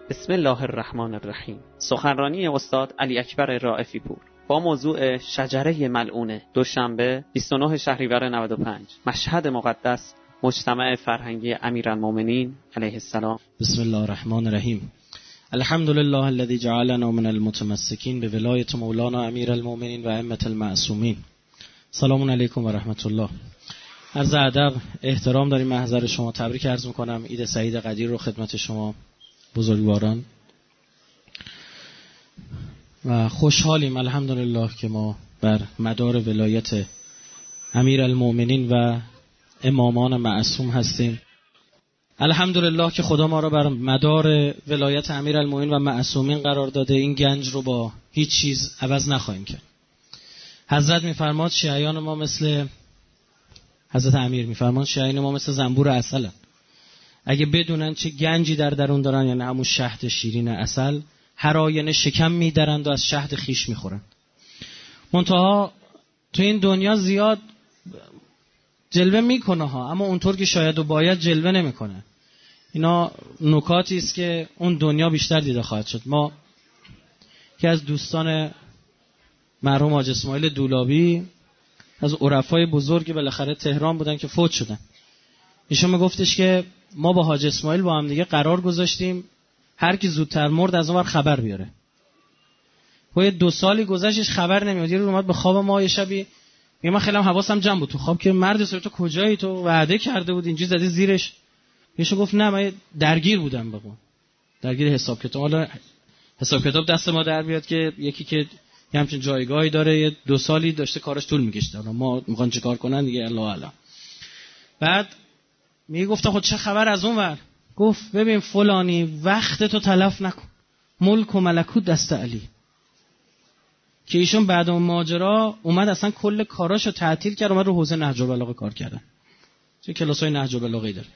بسم الله الرحمن الرحیم. سخنرانی استاد علی اکبر رائفی پور با موضوع شجره ملعونه، دوشنبه 29 شهریور 95، مشهد مقدس، مجتمع فرهنگی امیرالمومنین علیه السلام. بسم الله الرحمن الرحیم. الحمد لله الذي جعلنا من المتمسکین به ولایت مولانا امیرالمومنین و ائمة المعصومین. سلام علیکم و رحمت الله. عرض ادب احترام داریم محضر شما، تبریک عرض میکنم عید سعید قدیر رو خدمت شما بزرگواران و خوشحالیم الحمدلله که ما بر مدار ولایت امیرالمومنین و امامان معصوم هستیم. الحمدلله که خدا ما را بر مدار ولایت امیرالمومنین و معصومین قرار داده. این گنج رو با هیچ چیز عوض نخواهیم کرد. حضرت میفرماد شیعیان ما مثل حضرت امیر میفرمان شیعیان ما مثل زنبور عسلن. اگه بدونن چه گنجی در درون دارن، یعنی همون شهد شیرین عسل، هر آینه شکم میدرند و از شهد خیش میخورن. منتها تو این دنیا زیاد جلوه میکنه ها، اما اونطور که شاید و باید جلوه نمیکنه. اینا نکاتی است که اون دنیا بیشتر دیده خواهد شد. ما که از دوستان مرحوم حاج اسماعیل دولابی از عرفای بزرگ بالاخره تهران بودن که فوت شدن، ایشون میگفتش که ما با حاج اسماعیل با هم دیگه قرار گذاشتیم هر کی زودتر مرد از اونور خبر بیاره. و 2 سالی گذشتش خبر نمیاد. یه روز اومد به خواب ما، یه شبی من خیلی هم حواسم جمع بود تو خواب که مرد تو کجایی، تو وعده کرده بود اینجوری زدی زیرش. ایشون گفت نه من درگیر بودم، بگو درگیر حساب کتاب. حالا حساب کتاب دست ما در بیاد که یکی که همچین جایگاهی داره 2 سالی داشته کارش طول میکشته، حالا ما میخوان چیکار کنن دیگه الله اعلم. بعد میگفتم خود چه خبر از اون ور؟ گفت ببین فلانی وقت تو تلف نکن، ملک و ملکوت دست علی. که ایشون بعد اون ماجرا اومد اصلا کل کاراشو تعطیل کرد، اومد رو حوزه نهج البلاغه کار کردن. چه کلاسای نهج البلاغه‌ای داره.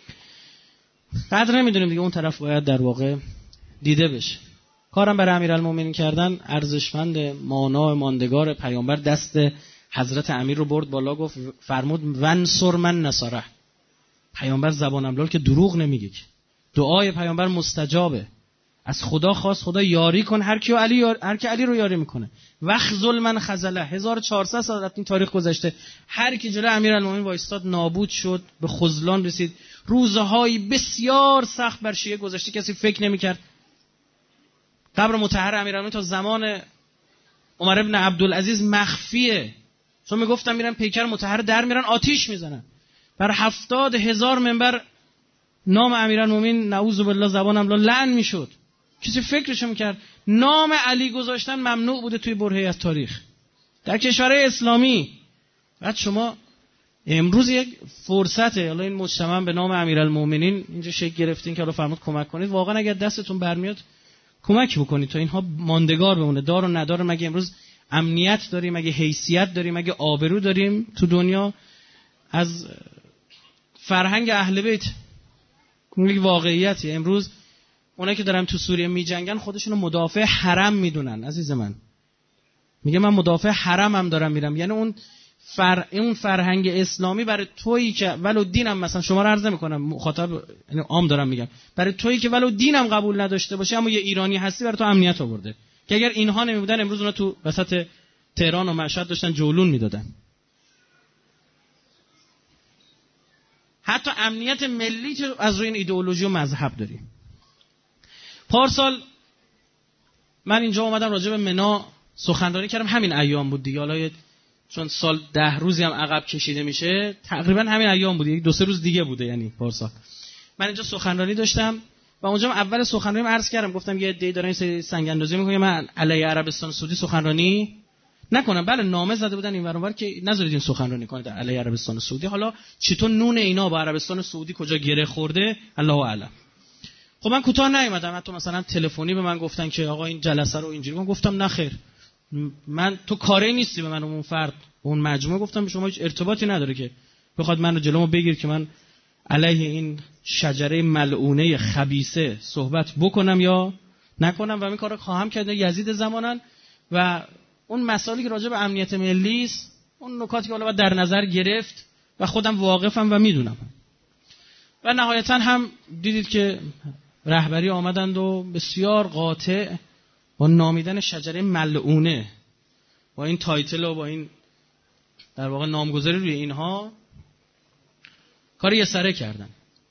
قدر نمیدونیم دیگه، اون طرف باید در واقع دیده بشه. کارم برای امیرالمومنین کردن ارزشمند، مانا ماندگار پیامبر دست حضرت امیر رو برد بالا، گفت فرمود ونصر من نصره. پیامبر زبان املال که دروغ نمیگه، دعای پیامبر مستجابه. از خدا خواست خدا یاری کن هر کی علی رو یاری میکنه. وخذل من خذله. 1400 سال این تاریخ گذشته، هر کی جلوی امیرالمومنین وایستاد نابود شد، به خذلان رسید. روزهای بسیار سخت بر شیعه گذشته، کسی فکر نمیکرد قبر مطهر امیرالمومنین تا زمان عمر ابن عبدالعزیز مخفیه، چون میگفتن میرن پیکر مطهر در میرن آتیش میزنن. بر 70,000 منبر نام امیرالمومنین نعوذ بالله زبانم لعن میشد. کسی فکرشو میکرد نام علی گذاشتن ممنوع بوده توی برهه‌ای از تاریخ در کشورهای اسلامی. بعد شما امروز یک فرصته، حالا این مجتمع به نام امیرالمومنین اینجا شکل گرفتین که حالا فرمود کمک کنید. واقعا اگر دستتون برمیاد کمک بکنید تا اینها ماندگار بمونه. دار و ندار، مگه امروز امنیت داریم، مگه حیثیت داریم، مگه آبرو داریم تو دنیا؟ از فرهنگ اهل بیت یک واقعیتی. امروز اونایی که دارن تو سوریه میجنگن خودشونو مدافع حرم میدونن. عزیز من میگه من مدافع حرمم دارم میرم، یعنی اون فرهنگ اسلامی برای تویی که ولو دینم، مثلا شما رو عرض نمیکنم مخاطب یعنی عام دارم میگم، برای تویی که ولو دینم قبول نداشته باشه اما یه ایرانی هستی، برای تو امنیت آورده. که اگر اینها نمیبودن امروز اونا تو وسط تهران و مشهد داشتن جولون میدادن. حتی امنیت ملی که از روی این ایدئولوژی و مذهب داریم. پارسال من اینجا اومدم راجع به منا سخنرانی کردم، همین ایام بود دیگه. حالا چون سال 10 روزی هم عقب کشیده میشه، تقریبا همین ایام بود، 2-3 روز دیگه بوده. یعنی پارسال من اینجا سخنرانی داشتم و اونجا اول سخنرانیم عرض کردم، گفتم یه عده‌ای دارن این سنگ اندازی میکنن من علیه عربستان سعودی سخنرانی نکنم. بله نامه زده بودن این ور اونور که نذارید این سخنرانی کنه در علیه عربستان سعودی. حالا چطور نون اینا با عربستان سعودی کجا گره خورده الله اعلم. خب من کوتاه نیومدم، حتی مثلا تلفنی به من گفتن که آقا این جلسه رو اینجوری. من گفتم نه خیر، من تو کاری نیستی به من اون فرد اون مجموعه. گفتم به شما هیچ ارتباطی نداره که بخواد منو جلومو بگیر که من علیه این شجره ملعونه خبیثه صحبت بکنم یا نکنم. و این کارو خواهم کرد. یزید زمانن و اون مسائلی که راجع به امنیت ملی است، اون نکاتی که حالا باید در نظر گرفت و خودم واقفم و میدونم. و نهایتا هم دیدید که رهبری آمدند و بسیار قاطع با نامیدن شجره ملعونه، با این تایتل و با این در واقع نامگذاری روی اینها کاری یسره کردن.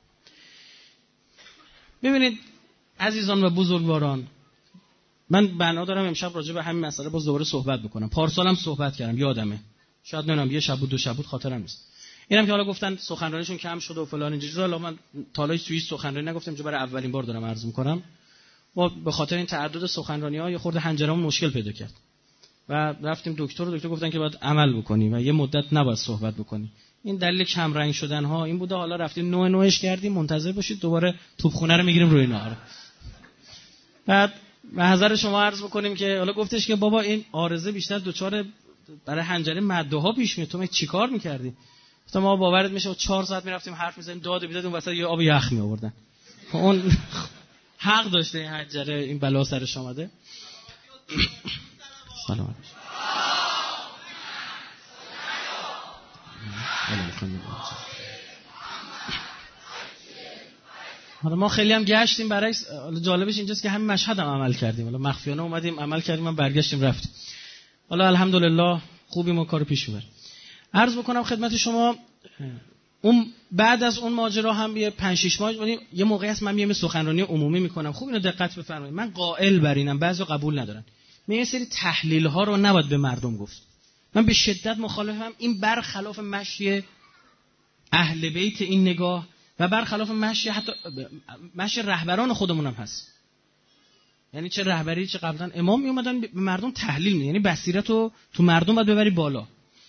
ببینید عزیزان و بزرگواران، من بنا دارم امشب راجع به همین مسئله باز دوباره صحبت بکنم. پارسالم صحبت کردم، یادمه، شاید نمیدونم یه شب بود دو شب بود، خاطرم نیست. اینم که حالا گفتن سخنرانیشون کم شده و فلان اینجوری، حالا من تالای سوئیس سخنرانی نگفتم، چون برای اولین بار دارم عرض می‌کنم. ما به خاطر این تعدد سخنرانی‌ها یه خورده حنجره‌مون مشکل پیدا کرد و رفتیم دکتر گفتن که باید عمل بکنی و یه مدت نباید صحبت بکنی. این دلیل کم رنگ شدن‌ها این بوده. حالا رفتیم نوعش کردیم، منتظر باشید دوباره توپخونه رو می‌گیریم روی اینا. بعد محضر شما عرض بکنیم که حالا گفتش که بابا این عارضه بیشتر دوچار برای حنجره مده‌ها پیش میاد، تو چیکار می‌کردی؟ گفتم ما باورت میشه 4 ساعت می‌رفتیم حرف می‌زدیم، داد و بیداد، اون وسط یه آب یخ می‌آوردن. اون حق داشته این حنجره این بلا سرش اومده. سلام علیکم. حالا ما خیلی هم گشتیم، برعکس حالا جالبش اینجاست که همین مشهد هم عمل کردیم، حالا مخفیانه اومدیم عمل کردیم، من برگشتیم رفتیم. حالا الحمدلله خوبی ما کارو پیش میبریم. عرض بکنم خدمت شما، اون بعد از اون ماجرا هم یه 5-6 ماه یه موقعی هست من میام سخنرانی عمومی میکنم. خوب اینو دقت بفرمایید، من قائل بر اینم، بعضی قبول ندارن، من یه سری تحلیل ها رو نباید به مردم گفت. من به شدت مخالفم. این برخلاف مشی اهل بیت این نگاه و برخلاف مشی حتی مشی رهبران خودمون هم هست. یعنی چه رهبری چه قبلا امام می اومدن به مردم تحلیل می، یعنی بصیرت رو تو مردم باید ببری بالا.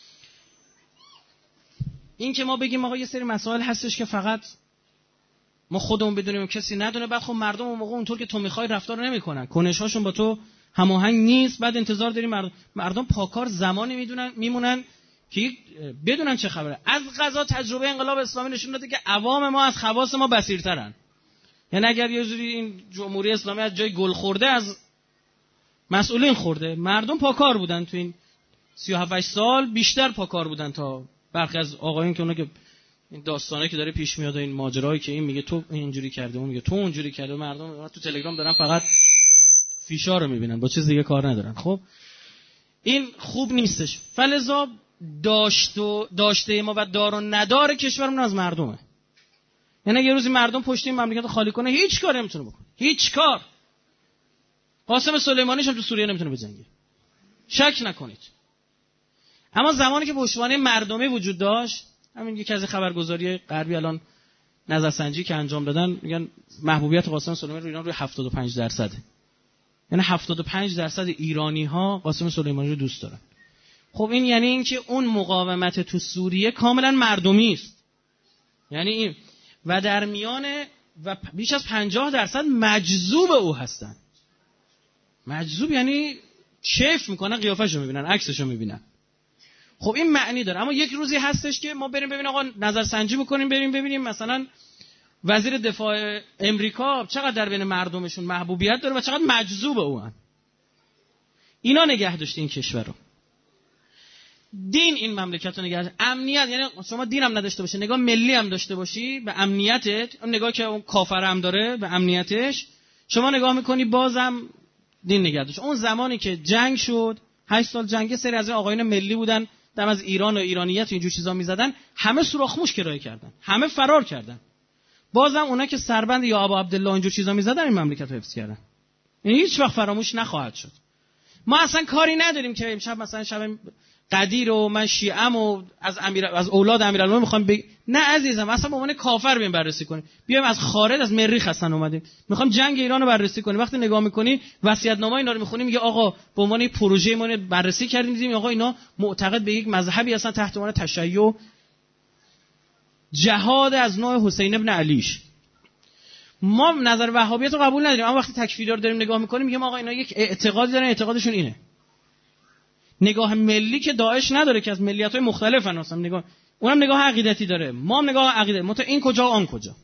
این که ما بگیم آقا یه سری مسائل هستش که فقط ما خودمون بدونیم و کسی ندونه، بعد خب مردم اون موقع اونطور که تو میخوای رفتار نمیکنن، کنش‌هاشون با تو هماهنگ نیست، بعد انتظار داریم مردم پاکار زمانی میمونن که بدونن چه خبره. از قضا تجربه انقلاب اسلامی نشون داده که عوام ما از خواص ما بصیرترن. یعنی اگر یه جوری این جمهوری اسلامی از جای گل خورده از مسئولین خورده، مردم پاکار بودن تو این 37 سال، بیشتر پاکار بودن تا برخی از آقایون که اونا که این داستانه که داره پیش میاد و این ماجرایی که این میگه تو اینجوری کرده اون میگه تو اونجوری کرده، مردم تو تلگرام دارن فقط فیشا رو میبینن، با چیز دیگه کار ندارن. خب این خوب نیستش. فلذا داشته ما و دار و ندار کشورمون از مردمه. یعنی یه روزی مردم پشت این مملکت خالی کنه، هیچ کاری نمیتونه بکنه، هیچ کار. قاسم سلیمانیش هم تو سوریه نمیتونه بجنگه، شک نکنید. اما زمانی که پشتوانه مردمی وجود داشت، همین یکی از خبرگزاری غربی الان نظرسنجی که انجام دادن میگن محبوبیت قاسم سلیمانی رو ایران روی 75%. یعنی 75% ایرانی‌ها قاسم سلیمانی رو دوست دارن. خب این یعنی این که اون مقاومت تو سوریه کاملا مردمی است. یعنی این و در میان و بیش از 50% مجذوب او هستن. مجذوب یعنی کیف میکنن، قیافه‌شو میبینن، عکسشو میبینن. خب این معنی داره. اما یک روزی هستش که ما بریم ببینیم، آقا نظرسنجی بکنیم، بریم ببینیم مثلا وزیر دفاع امریکا چقدر در بین مردمشون محبوبیت داره و چقدر مجذوب او هستن. اینا نگه داشته این کشور رو. دین این مملکت رو نگه داشته. امنیت، یعنی شما دین هم نداشته باشی، نگاه ملی هم داشته باشی به امنیتت، اون نگاه که اون کافر هم داره به امنیتش، شما نگاه میکنی بازم دین نگه داشته. اون زمانی که جنگ شد 8 سال جنگ، سری از آقایون ملی بودن دم از ایران و ایرانیت و اینجور چیزا میزدن، همه سوراخ‌موش کرایه کردن، همه فرار کردن. بازم اونا که سربند یا ابا عبدالله اینجور چیزا میزدن این مملکت رو حفظ کردن. این هیچ وقت فراموش نخواهد شد. ما اصلا کاری نداریم که امشب مثلا شب قدیر و من شیعه‌ام و از اولاد امیرالمومنین میخوام نه عزیزم، اصلا به عنوان کافر بیایم بررسی کنیم. بیایم از خارج از مریخ هستن اومدیم میخوام جنگ ایران رو بررسی کنیم. وقتی نگاه میکنی وصیت‌نامه اینا رو میخونی، میگه آقا به عنوان پروژه ما بررسی کردیم، دیدیم آقا اینا معتقد به یک مذهبی هستن تحت عنوان تشیع، جهاد از نوع حسین ابن علیش. ما نظر وهابیت رو قبول نداریم، اما وقتی تکفیرا رو داریم نگاه میکنیم میگیم آقا اینا یک اعتقادی دارن، اعتقادشون اینه. نگاه ملی که داعش نداره که از ملیت‌های مختلفن، اصلا نگاه اونم نگاه عقیدتی داره، ما هم نگاه عقیده، ما تا این کجا آن کجا.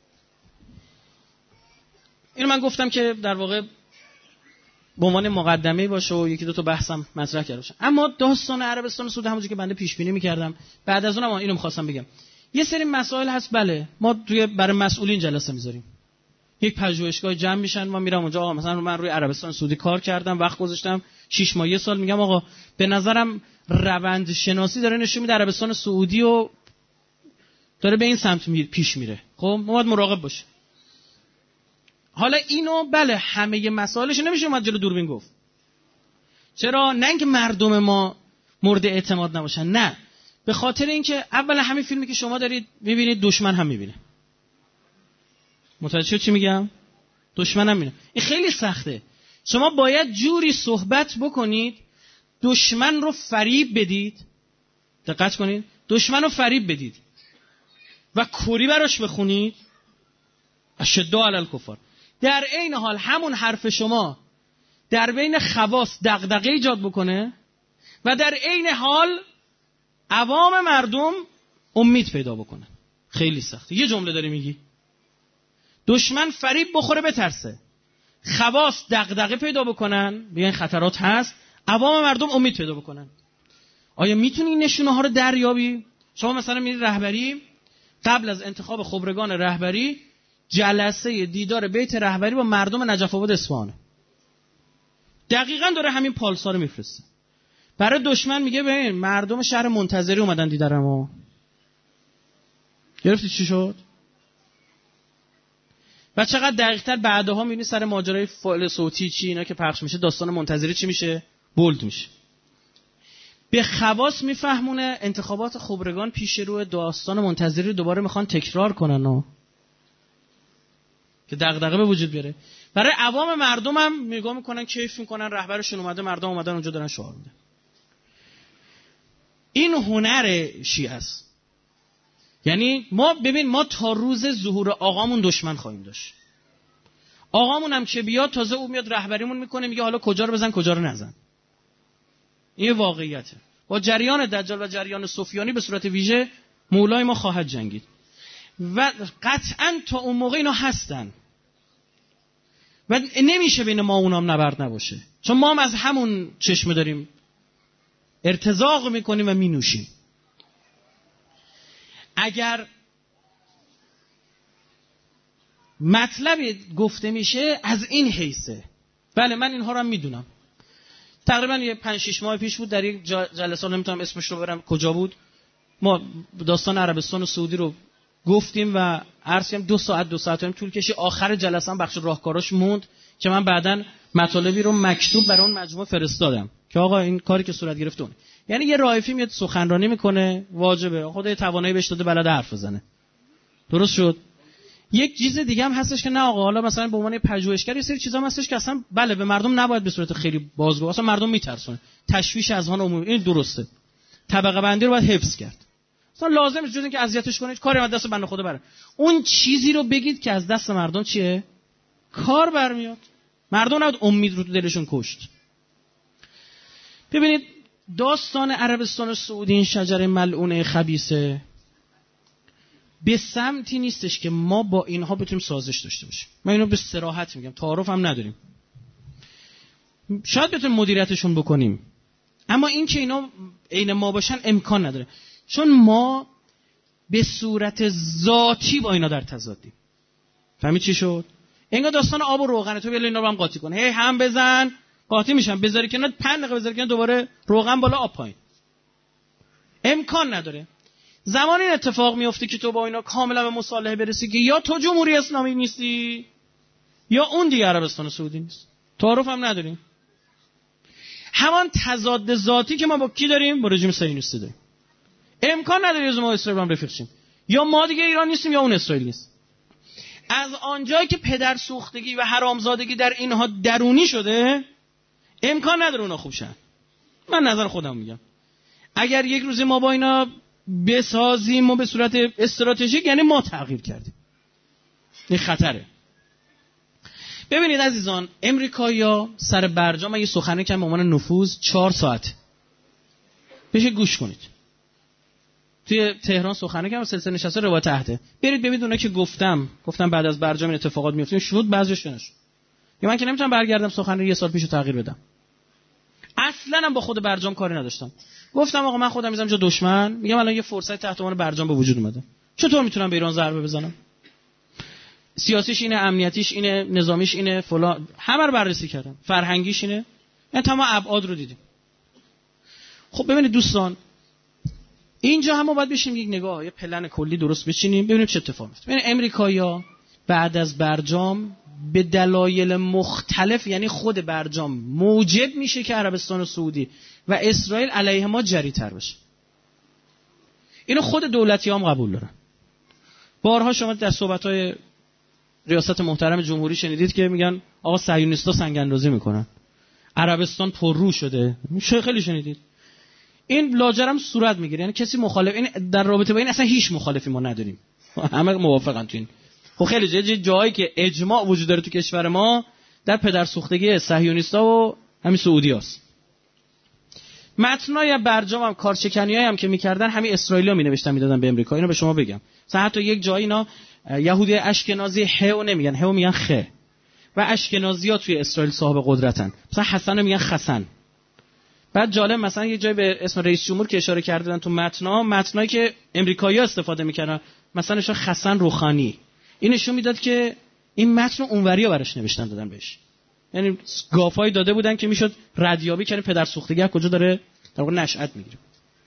اینو من گفتم که در واقع به عنوان مقدمه باشه و یکی دو تا بحثم مطرح کرده باشه. اما داستان عربستان و سعودی همونجوری که بنده پیش بینی می‌کردم، بعد از اونم اینو می‌خواستم بگم. یه سری مسائل هست، بله ما توی برای مسئولین جلسه می‌ذاریم. یک پژوهشگاه جمع میشن، ما میرم اونجا، آقا مثلا من روی عربستان سعودی کار کردم، وقت گذاشتم 6 ماه 1 سال، میگم آقا به نظرم روند شناسی داره نشون میده عربستان سعودی و داره به این سمت پیش میره. خب ما باید مراقب باشیم. حالا اینو بله همه مسائلش نمیشه اومد جلو دوربین گفت. چرا؟ نه اینکه مردم ما مورد اعتماد نباشن، نه، به خاطر اینکه اولا همین فیلمی که شما دارید میبینید دشمن هم میبینه. متوجه چی میگم؟ دشمن هم میبینه. این خیلی سخته. شما باید جوری صحبت بکنید دشمن رو فریب بدید. دقت کنید، دشمن رو فریب بدید و کوری براش بخونید، اشداء علی الکفار. در عین حال همون حرف شما در بین خواص دغدغه ایجاد بکنه و در عین حال عوام مردم امید پیدا بکنه. خیلی سخته. یه جمله داری میگی، دشمن فریب بخوره بترسه، خواص دغدغه پیدا بکنن، بگن خطرات هست، عوام مردم امید پیدا بکنن. آیا میتونی این نشونه ها رو دریابی؟ شما مثلا میری رهبری، قبل از انتخاب خبرگان رهبری جلسه دیدار بیت رهبری با مردم نجف آباد اصفهان، دقیقاً داره همین پالسا رو میفرسته. برای دشمن میگه ببین مردم شهر منتظری اومدن دیدارمو. گرفتی چی شد؟ و چقدر دقیق‌تر بعدها میبینی سر ماجرای فایل صوتی چی اینا که پخش میشه، داستان منتظری چی میشه؟ بولد میشه. به خواص میفهمونه انتخابات خبرگان پیش رو داستان منتظری دوباره میخوان تکرار کنن که دغدغه به وجود بیاره. برای عوام مردم هم نگاه میکنن، کیف میکنن، رهبرشون اومده، مردم اومدن اونجا دارن شعار میدن. این هنر شیعه است. یعنی ما تا روز ظهور آقامون دشمن خواهیم داشت. آقامون هم که بیاد تازه او میاد رهبریمون میکنه، میگه حالا کجا رو بزن کجا رو نزن. این واقعیته. با جریان دجال و جریان سفیانی به صورت ویژه مولای ما خواهد جنگید و قطعاً تا اون موقع اینا هستن و نمیشه بین ما اونام نبرد نباشه، چون ما هم از همون چشمه داریم ارتزاق میکنیم و مینوشیم. اگر مطلبی گفته میشه از این حیثه، بله من اینها رو هم میدونم. تقریبا یه 5-6 ماه پیش بود در یک جلسه، نمیتونم اسمش رو برم کجا بود، ما داستان عربستان و سعودی رو گفتیم و عرض کردم 2 ساعت طول کشید. آخر جلسه هم بخش راهکاراش موند که من بعداً مطالبی رو مکتوب برای اون مجموعه فرستادم که آقا این کاری که صورت گرفت اون. یعنی یه رائفی میاد سخنرانی میکنه، واجبه، خدای توانایی بهش داده بلد حرف بزنه، درست شد. یک چیز دیگه هم هستش که نه آقا، حالا مثلا به عنوان پژوهشگر یه سری چیزا هم هستش که اصلا بله به مردم نباید به صورت خیلی بازگو، اصلا مردم میترسونه، تشویش اذهان عمومی، این درسته، طبقه بندی رو باید حفظ کرد، اصلا لازم نیست جز اینکه اذیتش کنید کاری از دست بنده خدا بره. اون چیزی رو بگید که از دست مردم چیه کار برمیاد. مردم نباید امید رو تو دلشون کشت. ببینید داستان عربستان و سعودی، این شجره ملعونه خبیثه، به سمتی نیستش که ما با اینها بتونیم سازش داشته باشیم. من اینو به صراحت میگم، تعارف هم نداریم. شاید بتونیم مدیریتشون بکنیم، اما این که اینا عین ما باشن امکان نداره، چون ما به صورت ذاتی با اینا در تضادیم. فهمید چی شد؟ انگار داستان آب و روغن، تو بیا اینا رو هم قاطی کن، هی هم بزن قاطی میشن، بذاری کنار 5 دقیقه بذاری کنار دوباره روغن بالا آب پایین. امکان نداره. زمانی این اتفاق میفته که تو با اینا کاملا به مصالحه برسی که یا تو جمهوری اسلامی نیستی یا اون دیگه عربستان سعودی نیست. تعارف هم نداریم. همان تضاد ذاتی که ما با کی داریم؟ با رژیم صهیونیستی داریم. امکان نداره از ما اسرائیل هم رفیق شیم، یا ما دیگه ایران نیستیم یا اون اسرائیل نیست. از آنجایی که پدر سوختگی و حرامزادگی در اینها درونی شده، امکان نداره اونا خوب شن. من نظر خودم میگم اگر یک روز ما با اینا بسازیم و به صورت استراتژیک، یعنی ما تغییر کردیم. این خطره. ببینید عزیزان، امریکایی‌ها سر برجام یه سخنرانی کردن به عنوان نفوذ 4 ساعت. بشه گوش کنید. توی تهران سخنرانی کردن، سلسله نشست روایت عهده. برید ببینید اونا که گفتم بعد از برجام این اتفاقات میفته، شروط بعضیش نشد. یا من که نمیتونم برگردم سخنرانی 1 سال پیشو تغییر بدم. اصلا هم با خود برجام کاری نداشتم. گفتم آقا من خودم میذارم جا دشمن، میگم الان یه فرصت تحت عنوان برجام به وجود اومده، چطور میتونم به ایران ضربه بزنم؟ سیاسیش اینه، امنیتیش اینه، نظامیش اینه، فلان، همه رو بررسی کردم، فرهنگیش اینه، یعنی تمام ابعاد رو دیدیم. خب ببینید دوستان، اینجا هم ما باید بشیم یک نگاه، یه پلن کلی درست بچینیم ببینیم چه اتفاقی میفته. ببینید امریکایی‌ها بعد از برجام به دلایل مختلف، یعنی خود برجام موجب میشه که عربستان و سعودی و اسرائیل علیه ما جری‌تر بشه. اینو خود دولتی‌ها هم قبول دارن. بارها شما در صحبت‌های ریاست محترم جمهوری شنیدید که میگن آقا صهیونیست‌ها سنگ‌اندازی میکنن، عربستان پررو شده، خیلی شنیدید. این لاجرم صورت میگیره، یعنی کسی مخالف، این در رابطه با این اصلا هیچ مخالفی ما نداریم، همه موافقن تو این. خب خیلی جایی که اجماع وجود داره تو کشور ما در پدرسوختگی صهیونیست‌ها و همین سعودی‌هاست. متنای برجام هم کارشکنیایی هم که میکردن همین اسرائیلی‌ها مینوشتن میدادن به امریکا. اینو به شما بگم، مثلا حتی یک جایی اینا یهودی اشکنازی هو نمیگن، هو میگن خ، و اشکنازی‌ها توی اسرائیل صاحب قدرتن، مثلا حسن میگن خسن. بعد جالب مثلا یه جایی به اسم رئیس جمهور که اشاره کردن تو متنایی که امریکایی‌ها استفاده میکردن، مثلا نشون خسن روحانی، این نشون میداد که این متن اونوریا براش نوشتن دادن بهش، یعنی گافایی داده بودن که میشد ردیابی کنه پدر سوختگی کجا داره در واقع نشأت میگیره.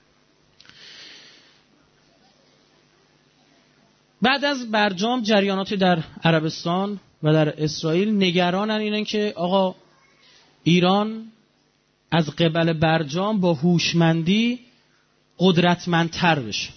بعد از برجام جریاناتی در عربستان و در اسرائیل نگرانن اینن که آقا ایران از قبل برجام با هوشمندی قدرتمندتر بشه.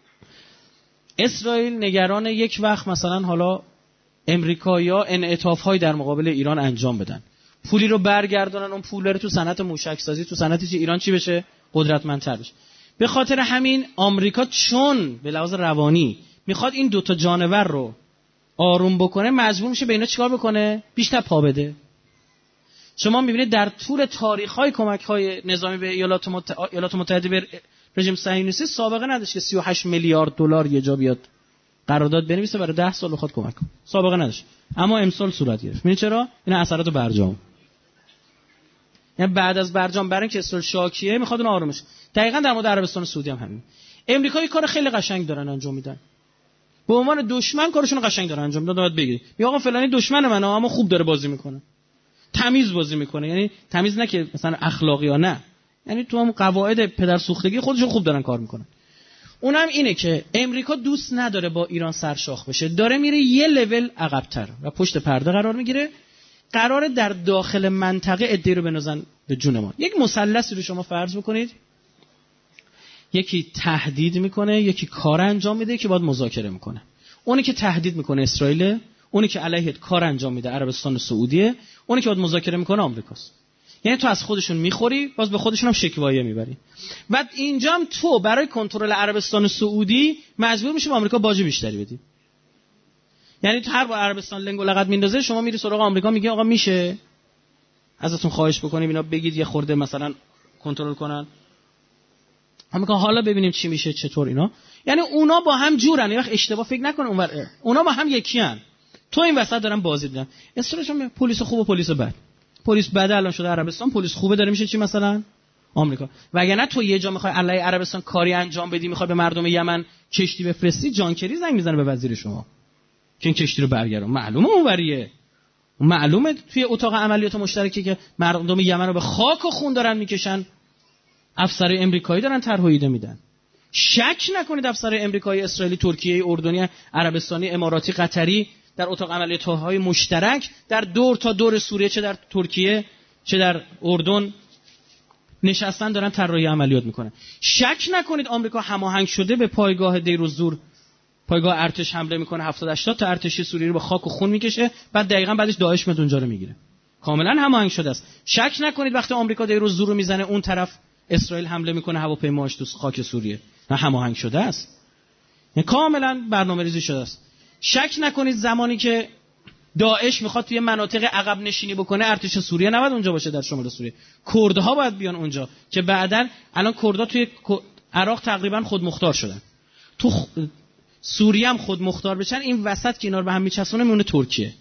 اسرائیل نگران یک وقت مثلا حالا امریکایی‌ها انعطاف‌هایی در مقابل ایران انجام بدن، پولی رو برگردونن، اون پول رو تو صنعت موشک‌سازی، تو صنعتی که ایران چی بشه؟ قدرتمندتر بشه. به خاطر همین آمریکا چون به لحاظ روانی میخواد این دوتا جانور رو آروم بکنه، مجبور میشه به اینا چیکار بکنه؟ بیشتر پا بده. شما میبینید در طول تاریخ‌های کمک‌های نظامی به ایالات متحده به رژیم صهیونیستی سابقه نداشت که 38 میلیارد دلار یه جا بیاد قرارداد بنویسه برای 10 سال بخواد کمک کنه، سابقه نداشت، اما امسال صورت گرفت. ببین چرا؟ این اثرات برجام، یعنی بعد از برجام برای اینکه اسرائیل شاکیه میخواد اون آرومش. دقیقاً در مورد عربستان و سعودی هم همین. امریکایی کار خیلی قشنگ دارن انجام میدن، به عنوان دشمن کارشون قشنگ دارن انجام میدن. باید بگی یا آقا فلانی دشمن منه اما خوب داره بازی میکنه، تمیز بازی میکنه، یعنی تمیز نه که مثلا اخلاقی ها، نه، یعنی تو هم قواعد پدرسوختگی خودشون خوب دارن کار میکنن. اونم اینه که امریکا دوست نداره با ایران سرشاخ بشه، داره میره یه لول عقب‌تر و پشت پرده قرار میگیره. قراره در داخل منطقه عده‌ای رو بنازن به جون ما. یک مثلثی رو شما فرض بکنید، یکی تهدید میکنه، یکی کار انجام میده، یکی باید مذاکره میکنه. اونی که تهدید میکنه اسرائیل، اونی که علیه کار انجام میده عربستان و سعودیه، اونی که باید مذاکره میکنه آمریکاست. یعنی تو از خودشون میخوری، باز به خودشون هم شکوایه میبری. بعد اینجا هم تو برای کنترل عربستان و سعودی مجبور میشی به آمریکا باج بیشتری بدی. یعنی هر بار عربستان لنگ و لغت میندازه، شما میری سراغ آمریکا میگی آقا میشه ازتون خواهش بکنیم اینا بگید یه خورده مثلا کنترل کنن. آمریکا حالا ببینیم چی میشه چطور اینا. یعنی اونا با هم جورن، یه وقت اشتباه فکر نکن اونور، اونا با هم یکیان. تو این وسط دارن بازی میدن. اسرائیل پلیس خوب و پلیس بد. پلیس بد الان شده عربستان، پلیس خوبه داره میشه چی مثلا آمریکا. وگرنه تو یه جا میخوای علیه عربستان کاری انجام بدی، میخوای به مردم یمن کشتی بفرستی، جان کری زنگ میزنه به وزیر شما که این کشتی رو برگردون. معلومه اونوریه، معلومه توی اتاق عملیات مشترکی که مردم یمن رو به خاک و خون دارن میکشن، افسر امریکایی دارن طرح و ایده میدن. شک نکنید افسر امریکایی، اسرائیلی، ترکیه، اردنی، عربستانی، اماراتی، قطری در اتاق عملیات‌های مشترک در دور تا دور سوریه، چه در ترکیه چه در اردن نشستن دارن طراحی عملیات میکنن. شک نکنید آمریکا هماهنگ شده به پایگاه دیروزور، پایگاه ارتش حمله میکنه، 70-80 تا ارتشی سوریه رو به خاک و خون میکشه، بعد دقیقاً بعدش داعش میاد اونجا رو میگیره. کاملا هماهنگ شده است. شک نکنید وقتی آمریکا دیروزور رو میزنه اون طرف اسرائیل حمله میکنه هواپیماش تو خاک سوریه. نه هماهنگ شده است، یعنی کاملا برنامه‌ریزی شده است. شک نکنید زمانی که داعش میخواد توی مناطق عقب نشینی بکنه، ارتش سوریه نباید اونجا باشه، در شمال سوریه کردها باید بیان اونجا، که بعداً الان کردها توی عراق تقریبا خودمختار شدن، تو سوریه هم خودمختار بشن. این وسط که اینا رو به هم میچسونه میونه ترکیه.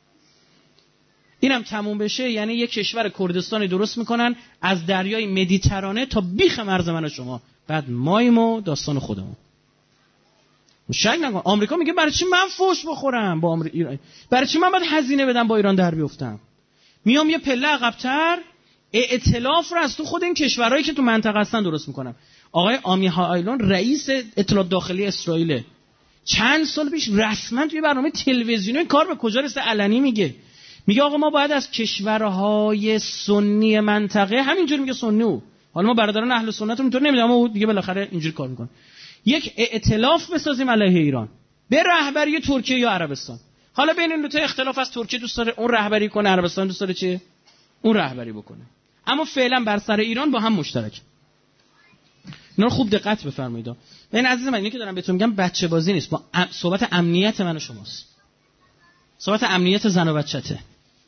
اینم تموم بشه یعنی یک کشور کردستانی درست میکنن از دریای مدیترانه تا بیخ مرز من و شما. بعد مایم و داستان خودمون. شک نکن. آمریکا میگه برای چی من فوش بخورم با ایران؟ برای چی من باید هزینه بدم با ایران در بیفتم؟ میام یه پله عقب‌تر ائتلاف رو از تو خود این کشورهایی که تو منطقه هستن درست میکنم. آقای آمیهایلون رئیس اطلاعات داخلی اسرائیل چند سال پیش رسما توی برنامه تلویزیونی کار به کجا رسه علنی میگه آقا ما باید از کشورهای سنی منطقه، همینجوری میگه سنی، حالا ما برادران اهل سنت رو اینطور نمیدونم، اما دیگه بالاخره اینجوری کار میکنه، یک ائتلاف بسازیم علیه ایران به رهبری ترکیه یا عربستان. حالا بین این دو تا اختلاف از ترکیه دوست داره اون رهبری کنه، عربستان دوست داره چه اون رهبری بکنه، اما فعلا بر سر ایران با هم مشترک. اینا رو خوب دقت بفرمایید. ببین عزیز من، اینی که دارم بهتون میگم بچه بازی نیست، با صحبت امنیت من و شماست، صحبت امنیت زن و بچته.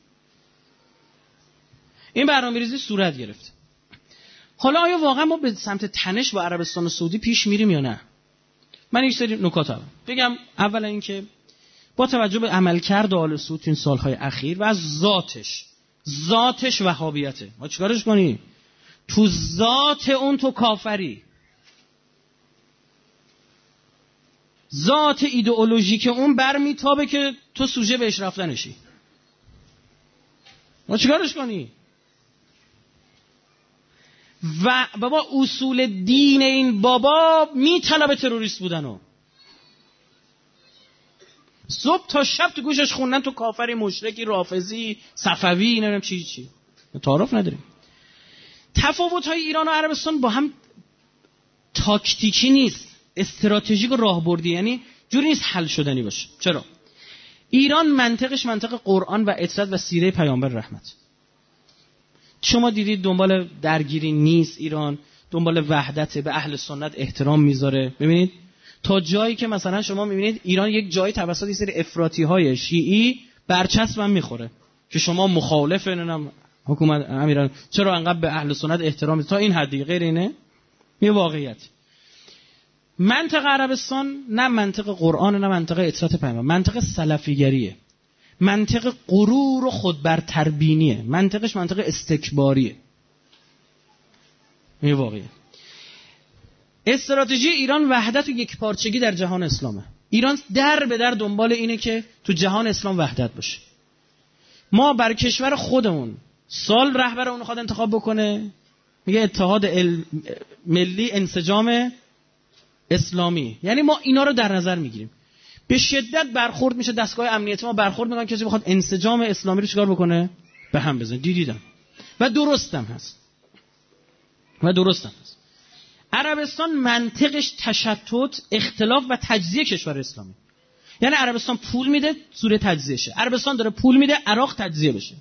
این برنامه‌ریزی صورت گرفت. حالا آیا واقعا ما به سمت تنش با عربستان و سعودی پیش میریم یا نه؟ من یک سری نکات بگم. اولا اینکه با توجه به عملکرد آل سعود این سالهای اخیر و از ذاتش وهابیته، ما چیکارش کنیم؟ تو ذات اون تو کافری، ذات ایدئولوژیک اون برمیتابه که تو سوژه بهش رفتنشی. ما چیکارش کنی؟ و بابا اصول دین این بابا میطلبه تروریست بودنو. صبح تا شب تو گوشش خوندن تو کافری، مشرکی، رافضی، صفوی، نمیدونم چی تعارف نداریم. تفاوت‌های ایران و عربستان با هم تاکتیکی نیست، استراتژیک و راهبردی، یعنی جوری نیست حل شدنی باشه. چرا؟ ایران منطقش منطق قرآن و عترت و سیره پیامبر رحمت. شما دیدید دنبال درگیری نیست، ایران دنبال وحدت، به اهل سنت احترام میذاره. ببینید تا جایی که مثلا شما میبینید ایران یک جایی توسط یه سری افراطی‌های شیعی برچسب هم میخوره که شما مخالف حکومت امیران، چرا انقدر به اهل سنت احترام، تا این حدی، غیر اینه. یه واقعیت. منطقه عربستان نه منطق قرآن نه منطق عترت پیامبر، منطق سلفیگریه، منطق غرور و خودبرتربینیه، منطقش منطق استکباریه. یه واقعیه. استراتژی ایران وحدت و یکپارچگی در جهان اسلامه. ایران در به در دنبال اینه که تو جهان اسلام وحدت باشه. ما برای کشور خودمون سال رهبر اون خواهد انتخاب بکنه، میگه اتحاد ملی انسجام اسلامی، یعنی ما اینا رو در نظر میگیریم. به شدت برخورد میشه، دستگاه امنیتی ما برخورد میکنن کسی بخواد انسجام اسلامی رو چیکار بکنه؟ به هم بزنه. دیدم و درستم هست. عربستان منطقش تشتت، اختلاف و تجزیه کشور اسلامی. یعنی عربستان پول میده سوره تجزیه شه، عربستان داره پول میده عراق تجزیه بشه.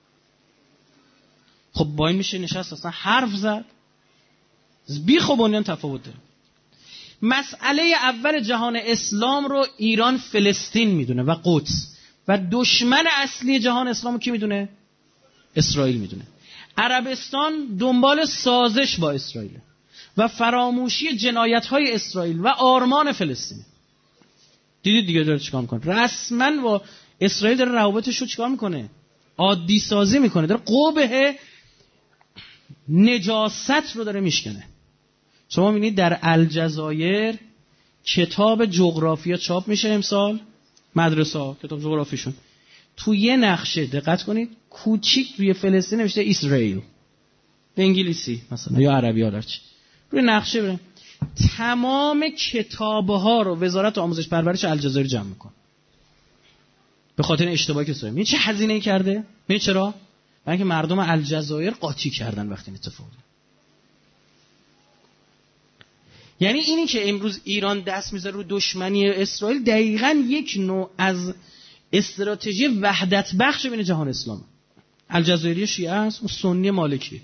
خب با این میشه نشست اصلا حرف زد، بی خب بنیان تفاوت داره. مسئله اول جهان اسلام رو ایران فلسطین میدونه و قدس، و دشمن اصلی جهان اسلام رو کی میدونه؟ اسرائیل میدونه. عربستان دنبال سازش با اسرائیل و فراموشی جنایت‌های اسرائیل و آرمان فلسطین. دیدید دیگه داره چیکار میکنه؟ رسما با اسرائیل داره روابطش رو چیکار میکنه؟ عادی سازی میکنه، داره قبه نجاست رو داره میشکنه. شما میبینید در الجزایر کتاب جغرافیا چاپ میشه امسال، مدرسه ها کتاب جغرافیشون، تو یه نقشه دقت کنید کوچیک روی فلسطین نوشته اسرائیل به انگلیسی مثلا یا عربی ها درچی، روی نقشه بریم تمام کتاب‌ها رو وزارت آموزش پرورش الجزایر جمع میکنه به خاطر اشتباهی که سویم. این چه هزینه‌ای کرده؟ ببین چرا؟ برای اینکه مردم الجزایر قاطی کردن وقتی این اتفاق افتاد. یعنی اینی که امروز ایران دست میذاره رو دشمنی اسرائیل دقیقاً یک نوع از استراتژی وحدت بخش بین جهان اسلام. الجزایری شیعه است و سنی مالکی،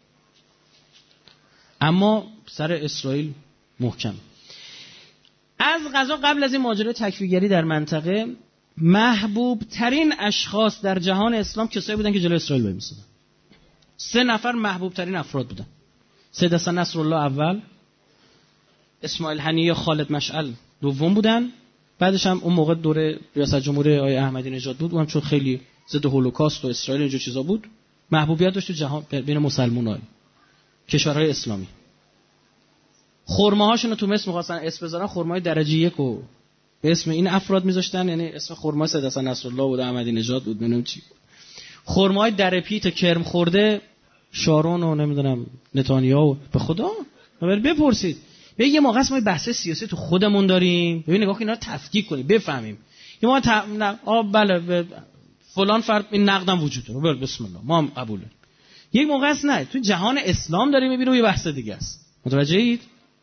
اما سر اسرائیل محکم. از قضا قبل از این ماجرای تکفیرگری در منطقه، محبوب ترین اشخاص در جهان اسلام کسایی بودن که جلوی اسرائیل وای میسادن. 3 نفر محبوب ترین افراد بودن. سید حسن نصرالله اول، اسماعیل هنیه، خالد مشعل دوم بودن. بعدش هم اون موقع دوره ریاست جمهوری آقای احمدی نژاد بود، اونم چون خیلی ضد هولوکاست و اسرائیل اینجور چیزا بود، محبوبیت داشت تو جهان بین مسلمان‌ها، کشورهای اسلامی. خرماهاشون رو تو مصر می‌خواستن اسم بذارن، خرمای درجه 1 و به اسم این افراد میذاشتن، یعنی اسم خرما سید حسن نصرالله بود، احمدی نژاد بود، نمیدونم چی. خرمای در پیت کرم خورده شارون و نمیدونم نتانیاهو. به خدا بپرسید. یه موقع ما بحث سیاسی تو خودمون داریم، ببین نگاه کن اینا رو تفکیک کنیم بفهمیم. یه موقع بله فلان فرد این نقدم وجود داره، بله بسم الله ما هم قبوله. یک موقع است نه، تو جهان اسلام داریم میبینیم یه بحث دیگه است. متوجهید؟